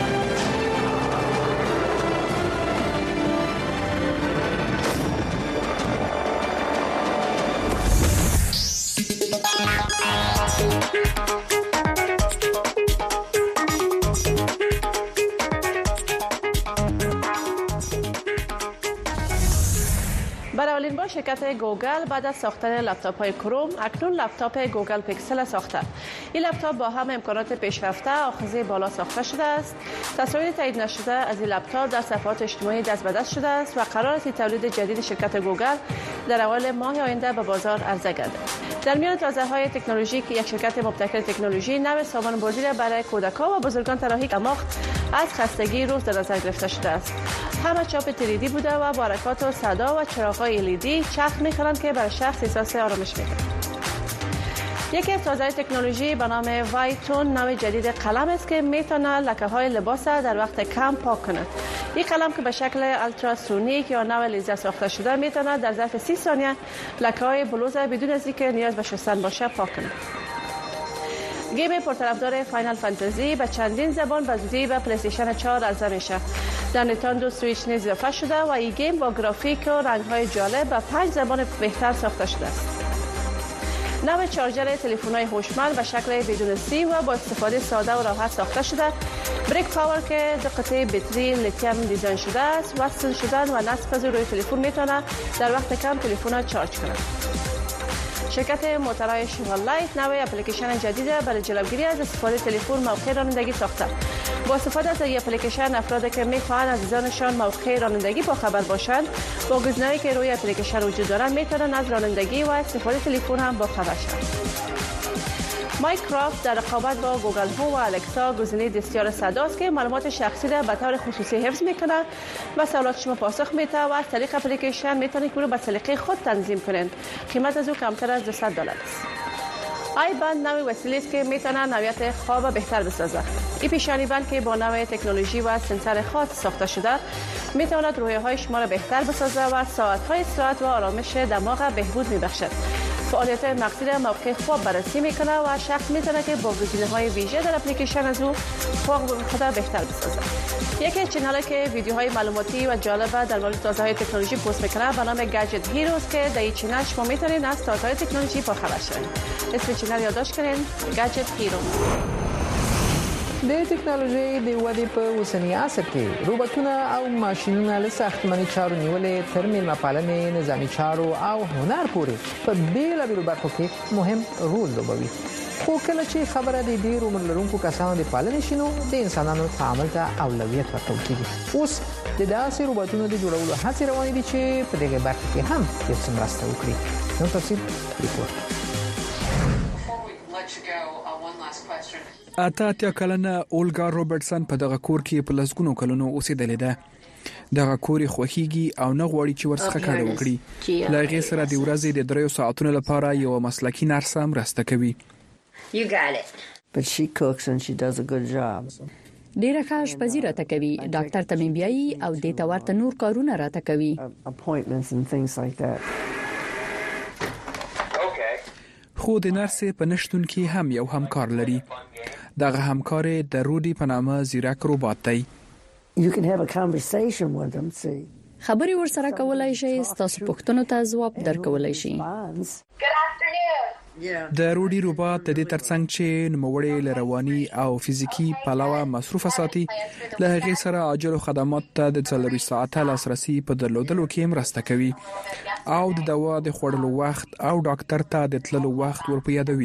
اولین بار شرکت گوگل بعد از ساختن لپتاپ های کروم اکنون لپتاپ گوگل پیکسل ساخته. این لپتاپ با هم امکانات پیشرفته آخذه بالا ساخته شده است. تصاویر تایید نشده از این لپتاپ در صفحات اجتماعی دست به دست شده است و قرار است تولید جدید شرکت گوگل در اول ماه آینده به بازار عرضه گردد. در میان تازه‌های تکنولوژی که یک شرکت مبتکر تکنولوژی نوع سامان بازی را برای کودکان و بزرگان طراحی دماغ از خستگی روز در نظر گرفته شده است. همه چاپ تری دی بوده و با حرکات و صدا و چراغ‌های ال ای دی چرخ می‌کنند که بر شخص احساس آرامش می‌دهند. یکی از تازه تکنولوژی به نام وایتون نوع جدید قلم است که میتواند لکه‌های لباس در وقت کم پاک کند. این قلم که به شکل التراسونیک یا نوع لیزر ساخته شده میتواند در ظرف سی ثانیه لکه‌های بلوز بدون از اینکه نیاز به شستن باشه پاک کند. گیم پرطرفدار فاینال فانتزی به چندین زبان به زودی به پلی استیشن چهار عرضه میشه. در نینتندو سویچ نیز اضافه شده و این گیم با گرافیک و رنگ‌های جالب به پنج زبان بهتر ساخته شده است. نوع چارجر تلفن‌های هوشمند به شکل بدون سیم و با استفاده ساده و راحت ساخته شده. بریک پاور که دو قطعه بطری لیتیوم دیزاین شده است، وصل شدن و نصب از روی تلفن میتونه در وقت کم تلفن را چارج کنه. شرکت موتورهای شیوالایت نوع اپلیکیشن جدید برای جلوگیری از استفاده تلفن موقع رانندگی ساخته. با استفاده از این اپلیکیشن افرادی که میخواهند عزیزانشان موقع رانندگی با خبر باشند با گزینه‌ای که روی اپلیکیشن وجود دارند میتونن از رانندگی و استفاده تلفن هم با خبر شوند. مایکرافت در رقابت با گوگل هوم و الکسا گزینه دستیار صداست که معلومات شخصی را به طور خصوصی حفظ میکنه و سوالات شما پاسخ میده و از طریق اپلیکیشن میتونید اون رو به سلیقه خود تنظیم کنید. قیمت از او کمتر از دویست دلار است. آی بند نوع وسیله است که میتونه نوعیت خواب بهتر بسازه. این پیشانی بند که با نوع تکنولوژی و سنسور خاص ساخته شده میتواند روحیه‌های شما را بهتر بسازه و ساعت‌های استراحت و آرامش دماغ بهبود میبخشد. فعالیت مغزی را موقع خواب بررسی میکنه و شخص میتونه که با گزینه‌های ویژه در اپلیکیشن از او خواب خود را بهتر بسازه. یکی از چنلی که ویدیوهای معلوماتی و جالب در مورد تازه‌های تکنولوژی پست میکنه به نام گجت هیروز که در این چنل شما میتونید از تازه‌های تکنولوژی با خبر شوید. اسم چنل یادداشت کنین گجت هیروز. د ټکنالوژي د ودې په اوسنی عصر کې روبوټونه او ماشینونه له ساختماني چارو نیولې تر میلمه پالنې نظامی چارو او هنر پورې په بیلابیلو برخو کې مهم رول لوبوي. خو کله چې خبره د ډیرو عمر لرونکو کسانو د پالنې شنو د انسانانو تعامل ته اولویت ورکول کیږي. اوس د داسې روبوټونو د جوړولو هڅې روانې دي چې په دغه برخه کې هم یو څه مرسته وکړي. نو تفصیل ریپورت. اته اتیا کلنه اولګا روبرټسن په دغه کور کې په لسګونو کلونو اوسېدلې ده. دغه کوري خوخيږي او نه غواړي چې ورڅخه کار وکړي. لاغې سره د ورځې د دریو ساعتونو لپاره یو مسلکي نرس هم راسته کوي. You got it. But she cooks and she does a good job. ډیره ښه آشپزي راته کوي. ډاکټر ته مې بیایي او د ته ورته نور کارونه راته کوي. Appointments and things like that. خو د نرس په نشټون کې هم یو همکار لري. دغه همکار د روډي په نامه زیرک روبوت دی. You can have a conversation with them, see. خبري ورسره کولای شي، تاسو پوښتنو ته ځواب درکولای شي. Good afternoon. د روډي روبوت د دې ترڅنګ چې نوموړي لرواني او فزیکی پلاوه مصروف ساتي، له هغې سره عاجل خدمات ته د څلور ساعته لاسرسي په درلودلو کې مرسته کوي او د دوا د خوړلو وخت او ډاکټر ته د تللو وخت ورپیادوي.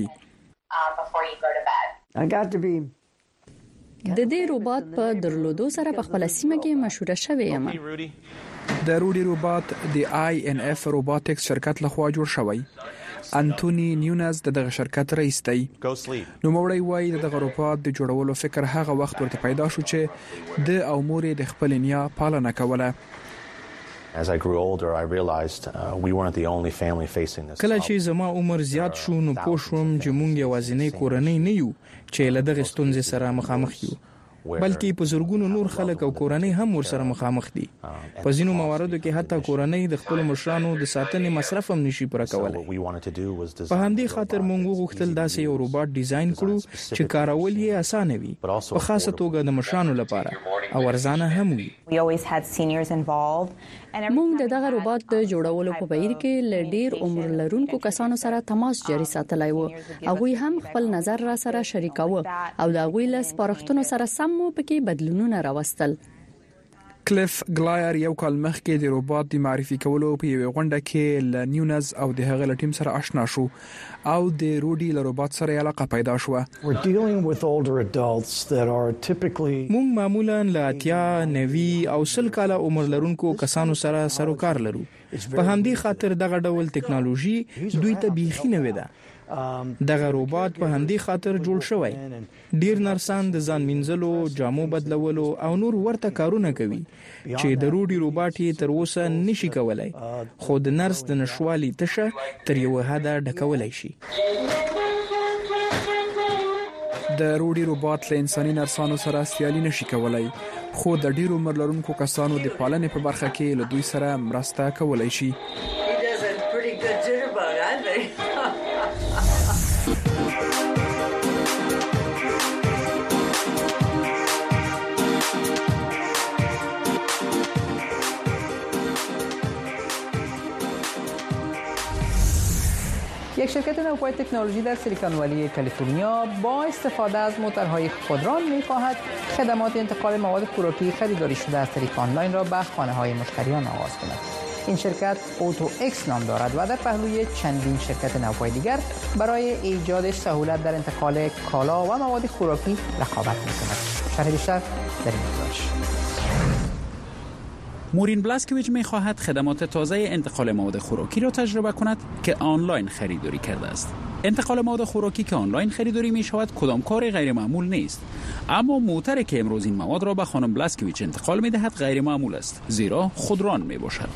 I got to be د دې روبوت په درلودو سره په خپل سیمه کې مشهور شوی یم. د روډي روبوت د آی ان اف روبوټکس شرکت لخوا جوړ شوی. انټونی نیونز دغه شرکت رئیس دی. نو موړی وایي دغه روبوت د جوړولو فکر هغه وخت ورته پیدا شو چې د او مور د خپل نیا پالنه کوله. As I grew older, I realized uh, we weren't the only family facing this. کله چې زما عمر زیات شو نو پوه شوم چې موږ یوازینی کورنۍ نه یو چې له دغه ستونزې سره مخامخ یو، بلکې په زورګونو نور خلک او کورنۍ هم ورسره مخامخ دي. په ځینو مواردو کې حتی کورنۍ د خپل مشرانو د ساتنې مصرف هم نشي پوره کولای. په همدې خاطر موږ وغوښتل داسې یو روبوټ ډیزاین کړو چې کارول یې اسانه وي، په خاصه توګه د مشرانو لپاره او ارزانه هم وي. موږ دغه روبوټ د جوړولو په بهیر کې ل ډیر عمر لرونکو کسانو سره تماس جاري ساتلای وو. هغه هم خپل نظر را سره شریکاوه او د هغه له سپارښتنو سره سم مو پکې بدلونونه راوستل. کلیف ګلایر یو کال مخکې د روبوټ د معرفي کولو په یو غونډه کې ل نیونز او د هغه ټیم سره آشنا شو او د روډي له روبوټ سره علاقه پیدا شو. موږ معمولا له اتیا نوي او سل کاله عمر لرونکو کسانو سره سروکار لرو. په همدې خاطر دغه ډول ټکنالوژي دوی ته بيخي نه ودا. دغه روبوټ په همدې خاطر جوړ شوی. ډیر نرسان د ځان مینځلو، جامو بدلولو او نور ورته کارونه کوي چې د روډي روبوټ تر اوسه نشي کولای، خو د نرس د نشوالي تشه تر یو حده ډکولای شي. د روډي روبوټ له انساني نرسانو سره سیالي نشي کولای، خو د ډیرو عمر لرونکو کسانو د پالنې په برخه کې له دوی سره مرسته کولای شي. یک شرکت نوپای تکنولوژی در سیلیکون ولی کالیفرنیا با استفاده از موتورهای خودران می‌خواهد خدمات انتقال مواد خوراکی خریداری شده از طریق آنلاین را به خانه‌های مشتریان آغاز کند. این شرکت اوتو اکس نام دارد و در پهلوی چندین شرکت نوپای دیگر برای ایجاد سهولت در انتقال کالا و مواد خوراکی رقابت می‌کند. شرح بیشتر در این گزارش. مورین بلاسکویچ می خواهد خدمات تازه انتقال مواد خوراکی را تجربه کند که آنلاین خریداری کرده است. انتقال مواد خوراکی که آنلاین خریداری می شود کدام کار غیر معمول نیست، اما موتری که امروز این مواد را به خانم بلاسکویچ انتقال می دهد غیر معمول است، زیرا خودران می باشد.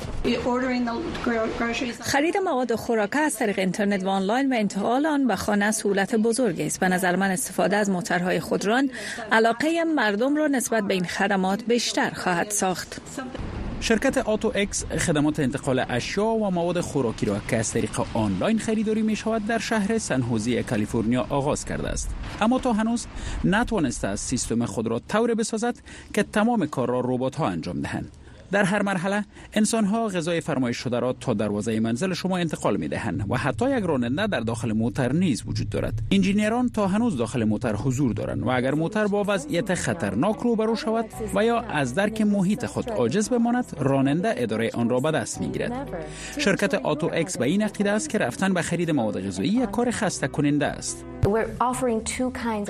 خرید مواد خوراکی از طریق اینترنت و آنلاین و انتقال آن به خانه سهولت بزرگی است. به نظر من استفاده از موتورهای خودران علاقه مردم را نسبت به این خدمات بیشتر خواهد ساخت. شرکت آتو اکس خدمات انتقال اشیا و مواد خوراکی را که از طریق آنلاین خریداری می شود در شهر سن خوزه کالیفرنیا آغاز کرده است، اما تا هنوز نتوانسته از سیستم خود را طوری بسازد که تمام کار را ربات ها انجام دهند. در هر مرحله انسان ها غذای فرمایش شده را تا دروازه منزل شما انتقال می دهند و حتی یک راننده در داخل موتور نیز وجود دارد. انجینیران تا هنوز داخل موتور حضور دارند و اگر موتور با وضعیت خطرناک روبرو شود و یا از درک محیط خود عاجز بماند، راننده اداره آن را به دست می گیرد. شرکت آتو اکس به این عقیده است که رفتن به خرید مواد غذایی یک کار خسته کننده است.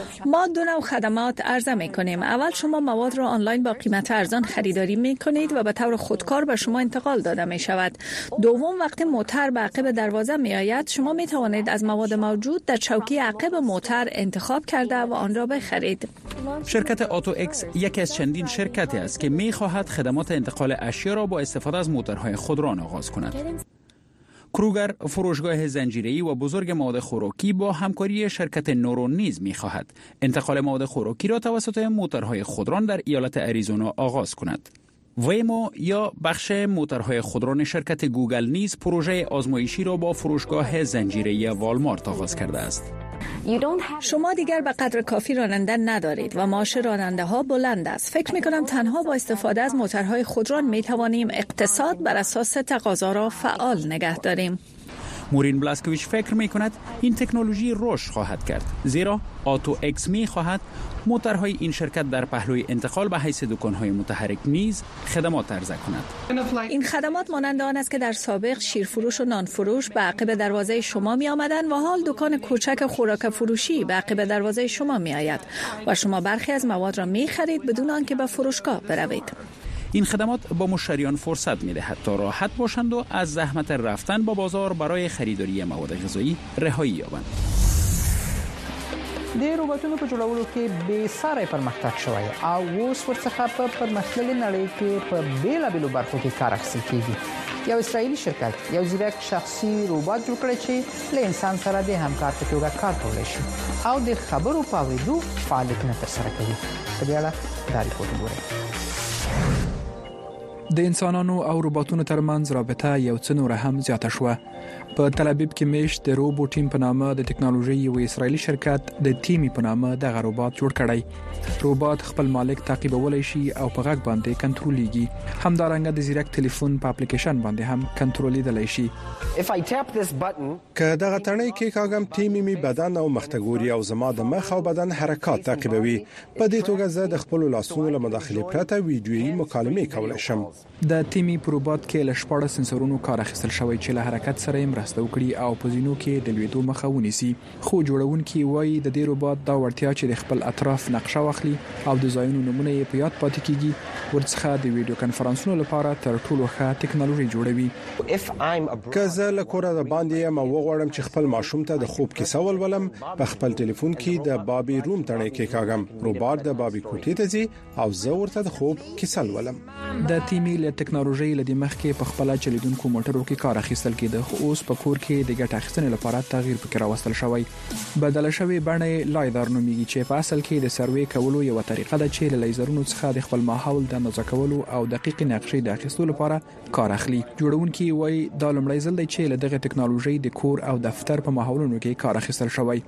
ما دو نوع خدمات عرضه می کنیم. اول شما مواد را آنلاین با قیمت ارزان خریداری می کنید و به به طور خودکار به شما انتقال داده می شود. دوم، وقتی موتر به عقب دروازه می آید شما می توانید از مواد موجود در چوکی عقب موتر انتخاب کرده و آن را بخرید. شرکت آتو اکس یکی از چندین شرکتی است که می خواهد خدمات انتقال اشیا را با استفاده از موتورهای خودران آغاز کند. کروگر فروشگاه زنجیره‌ای و بزرگ مواد خوراکی با همکاری شرکت نورون نیز می‌خواهد انتقال مواد خوراکی را توسط موتورهای خودران در ایالت اریزونا آغاز کند. ویمو یا بخش موتورهای خودران شرکت گوگل نیز پروژه آزمایشی را با فروشگاه زنجیره‌ای والمارت آغاز کرده است. شما دیگر به قدر کافی راننده ندارید و معاش راننده ها بلند است. فکر می کنم تنها با استفاده از موتورهای خودران می توانیم اقتصاد بر اساس تقاضا را فعال نگه داریم. مورین بلاسکویچ فکر می کند این تکنولوژی رشد خواهد کرد، زیرا آتو اکس می خواهد موتورهای این شرکت در پهلوی انتقال به حیث دکانهای متحرک نیز خدمات عرضه کند. این خدمات مانند آن است که در سابق شیرفروش و نانفروش به عقب دروازه شما می آمدند و حال دکان کوچک خوراک فروشی به عقب دروازه شما می آید و شما برخی از مواد را می خرید بدون آنکه به فروشگاه بروید. این خدمات با مشتریان فرصت می‌دهد تا راحت باشند و از زحمت رفتن با بازار برای خریداری مواد غذایی رهایی یابند. د روبوټونو په جوړولو کې به ساري پرمختګ شوی او اوس ورڅخه په پرمختللې نړۍ کې په بیلابېلو برخو کې کار اخیستل کیږي. یو اسرائیلي شرکت یو ځیرک شخصي روبوټ جوړ کړی چې له انسان سره د همکار په توګه کار کولی شي او د خبرو په اورېدو فعالیتونه ترسره کوي. په دې اړه دا ریپورت وګورئ. د انسانانو او روبوټونو ترمنځ رابطه یو څه نور هم زیاته شوه. په تل ابیب کې میشت د روبو ټیم په نامه د ټکنالوژي یو اسرایلی شرکت د ټیمی په نامه د روبوټ جوړ کړی. روبوټ خپل مالک تعقیبولای شي او په غږ باندې کنټرولېږي. همدارنګه د زیرک ټلیفون په اپلیکیشن باندې هم کنټرولېدلای شي. که دغه تڼۍ کې کاغم ټیمی می بدن او مختګوري او زما د مخ او بدن حرکات تعقیبوي. په دې توګه زه د خپل لاسونو له مداخله پرته ویډیويي مکالمه کولای شم. د ټیمی روبوټ کې له شپږ سنسورونو کار اخیستل شوی چې له حرکت سره مرسته وکړي او په زینو کې د لویدو مخه ونیسي. خو جوړونکي وایي د دې روبوټ دا وړتیا چې د خپل اطراف نقشه واخلي او د ځایونو نمونه یې په یاد پاتې کیږي ورڅخه د ویډیو کنفرانسونو لپاره تر ټولو ښه ټکنالوژي جوړوي. که زه له کوره د باندې یم او وغواړم چې خپل ماشوم ته د خوب کیسه ولولم، په خپل ټلیفون کې د بابي روم تڼۍ کې کاغم روبوټ د بابي کوټې ته ځي او زه ورته د خوب کیسه ولولم. د ټیمی له ټکنالوژي لدی مخ کې په خپل چلیدونکو موټرو کې کار اخیستل کېده، خو اوس په کور کې د ګټه اخیستنې لپاره تغییر پکې راوستل شوی. بدل شوی بڼه لایدار نومیږي چې په اصل کې د سروې کولو یو طریقه ده چې له لیزرونو څخه د خپل ماحول د اندازه کولو او دقیق نقشې د اخیستلو لپاره کار اخلي. جوړونکي وایي دا لومړی ځل دی چې له دغه ټکنالوژي د کور او دفتر په ماحولونو کې کار اخیستل شوی.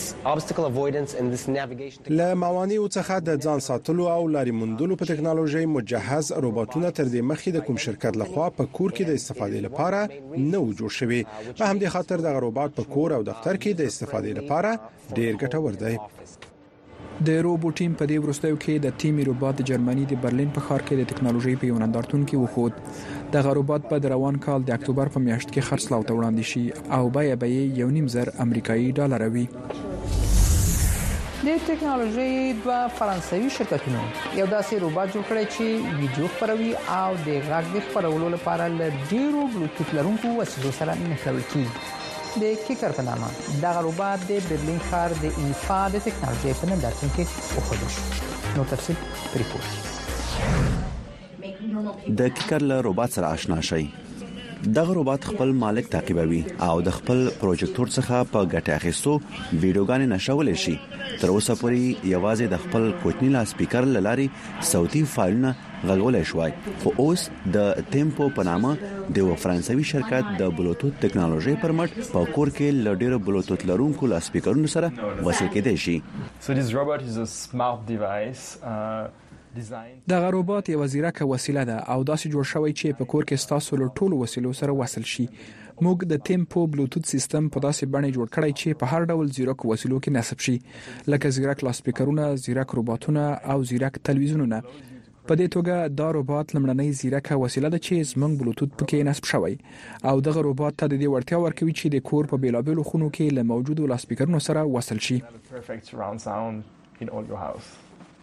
له موانعو څخه د ځان ساتلو او لارې موندلو په ټکنالوژي مجهز روبوټونه تر دې مخکې د کوم شرکت لخوا په کور کې د استفادې لپاره نه و جوړ شوی. په همدې خاطر د روبوټ په کور او دفتر کې د استفادې لپاره ډیر ګټور دی. د روبو ټیم په دې وروستیو کې د ټیمی روبوټ د جرمني د برلین په ښار کې د ټکنالوژي په یو نندارتون کې وخود. د روبوټ په روان کال د اکتوبر په میاشت کې خرڅلاو ته وړاندې شي او بیه به یو نیم زر امریکایي ډالر وي. د ټکنالوژي دوه فرانسوي شرکتونو یو داسې روبوټ جوړ کړی چې ویډیو خپروي او د غږ د خپرولو لپاره له ډیرو بلوټوث لرونکو وسیلو سره نښلول کیږي. د کیکر په نامه دغه روبوټ د برلین ښار د ایفا د ټکنالوژي په نندارتون کې وښودل شو. نو تفصیل ریپورت. د کیکر له روبوټ سره آشنا شئ. دغه روبوټ خپل مالک تعقیبوي او د خپل پروجیکټور څخه په ګټه اخیستو ویډیوګانې نشولې شي. تر اوسه پورې یوازې د خپل کوچنی لاس سپیکر لاري صوتي فایلونه غږولای شوی، خو اوس د ټیمپو په نامه د فرانسوي شرکت د بلوټوث ټکنالوژي پر مټ په کور کې ل ډیرو بلوټوث لرونکو لاس سپیکرونو سره وصل کېدای شي. So this robot is a smart device uh دغه روبوټ یو وزیرکه وسیله ده او داسې جوړ شوی چې په کور کې ستاسو له ټولو وسیلو سره وصل شي. موږ د ټیمپو بلوټوث سیستم په داسې بڼه جوړ کړی چې په هر ډول زیرک وسیلو کې نصب شي، لکه زیرک لاس سپیکرونه، زیرک روبوټونه او زیرک تلویزیونونه. په دې توګه دا روبوټ لمړنۍ زیرکه وسیله ده چې زموږ بلوټوث پکې نصب شوی او دغه روبوټ ته د دې وړتیا ورکوي چې د کور په بیلابېلو خونو کې له موجودو لاس سپیکرونو سره وصل شي.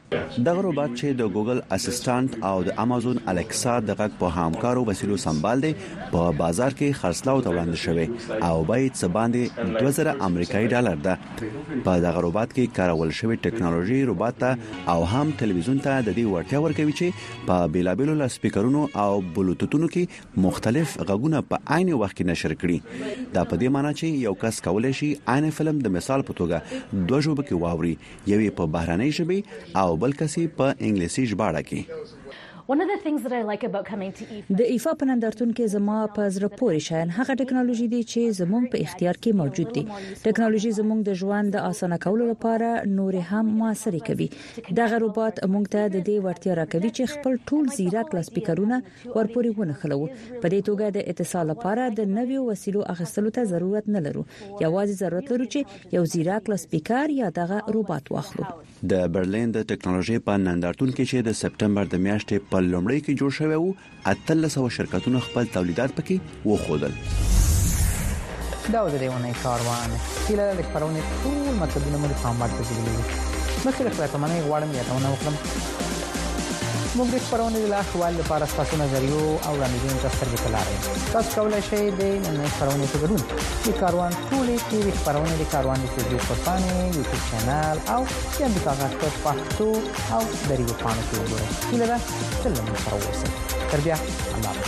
دغه روبوت چې د ګوګل اسسټانټ او د امازون الکسا دغه په همکارو وسیلو سمبال دی په بازار کې خرڅلاو ته وړاندې شوی او باید څه باندې دوه زره امریکایي ډالر ده. په دغه روبوت کې کارول شوی ټکنالوژي روبوت ته او هم ټلویزیون ته د دې وړتیا ورکوي چې په بیلابیلو لاسپیکرونو او بلوتوثونو کې مختلف غږونه په عین وخت کې نشر کړي. دا په دې معنی چې یو کس کولای شي عین فلم د مثال په توګه دوه ژبه کې واوري، یوې په بهراني ژبه او بل کسي په انګلیسي ژباړه کې. One of the things that I like about coming to I F A د ایفا په نندارتون کې زما په زړه پورې شاین هغه ټکنالوژي دي چې زموږ په اختیار کې موجود دي. ټکنالوژي زموږ د ژوند د اسانه کولو لپاره نور هم موثر کوي. دغه روبوت موږ ته د دې ورتیا راکوي چې خپل ټول زیرک لاسپیکرونه ورپورې ونخلو. په دې توګه د اتصال لپاره د نویو وسیلو اخیستلو ته ضرورت نه لرو. یوازې ضرورت لرو چې یو زیرک لاسپیکر یا دغه روبوت واخلو. د برلین د ټکنالوژي په نندارتون کې چې د سپټمبر د میاشتې په لومړۍ کې جوړ شوی وو، اتلس سوه شرکتونه خپل تولیدات پکې وښودل. دا و د دیونه کاروان کله د خبرونه ټول مطلبونه مو په امر کې دي. مخکې له خبرته منې غواړم یادونه وکړم موږ د خبرونه د لاخوال لپاره تاسو نظریو او وړاندیزونو ته سترګې په لارې. تاسو کولای شئ د نن خبرونه په ګډون د کاروان ټولې ټي وي خبرونه د کاروان د فیسبوک پاڼې، یوټیوب چینل او د امریکا غږ په پښتو او دریو پاڼو کې وګورئ. کله دا تل مو سره اوسئ. تر بیا الله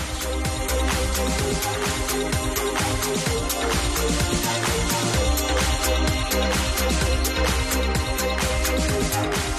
حافظ.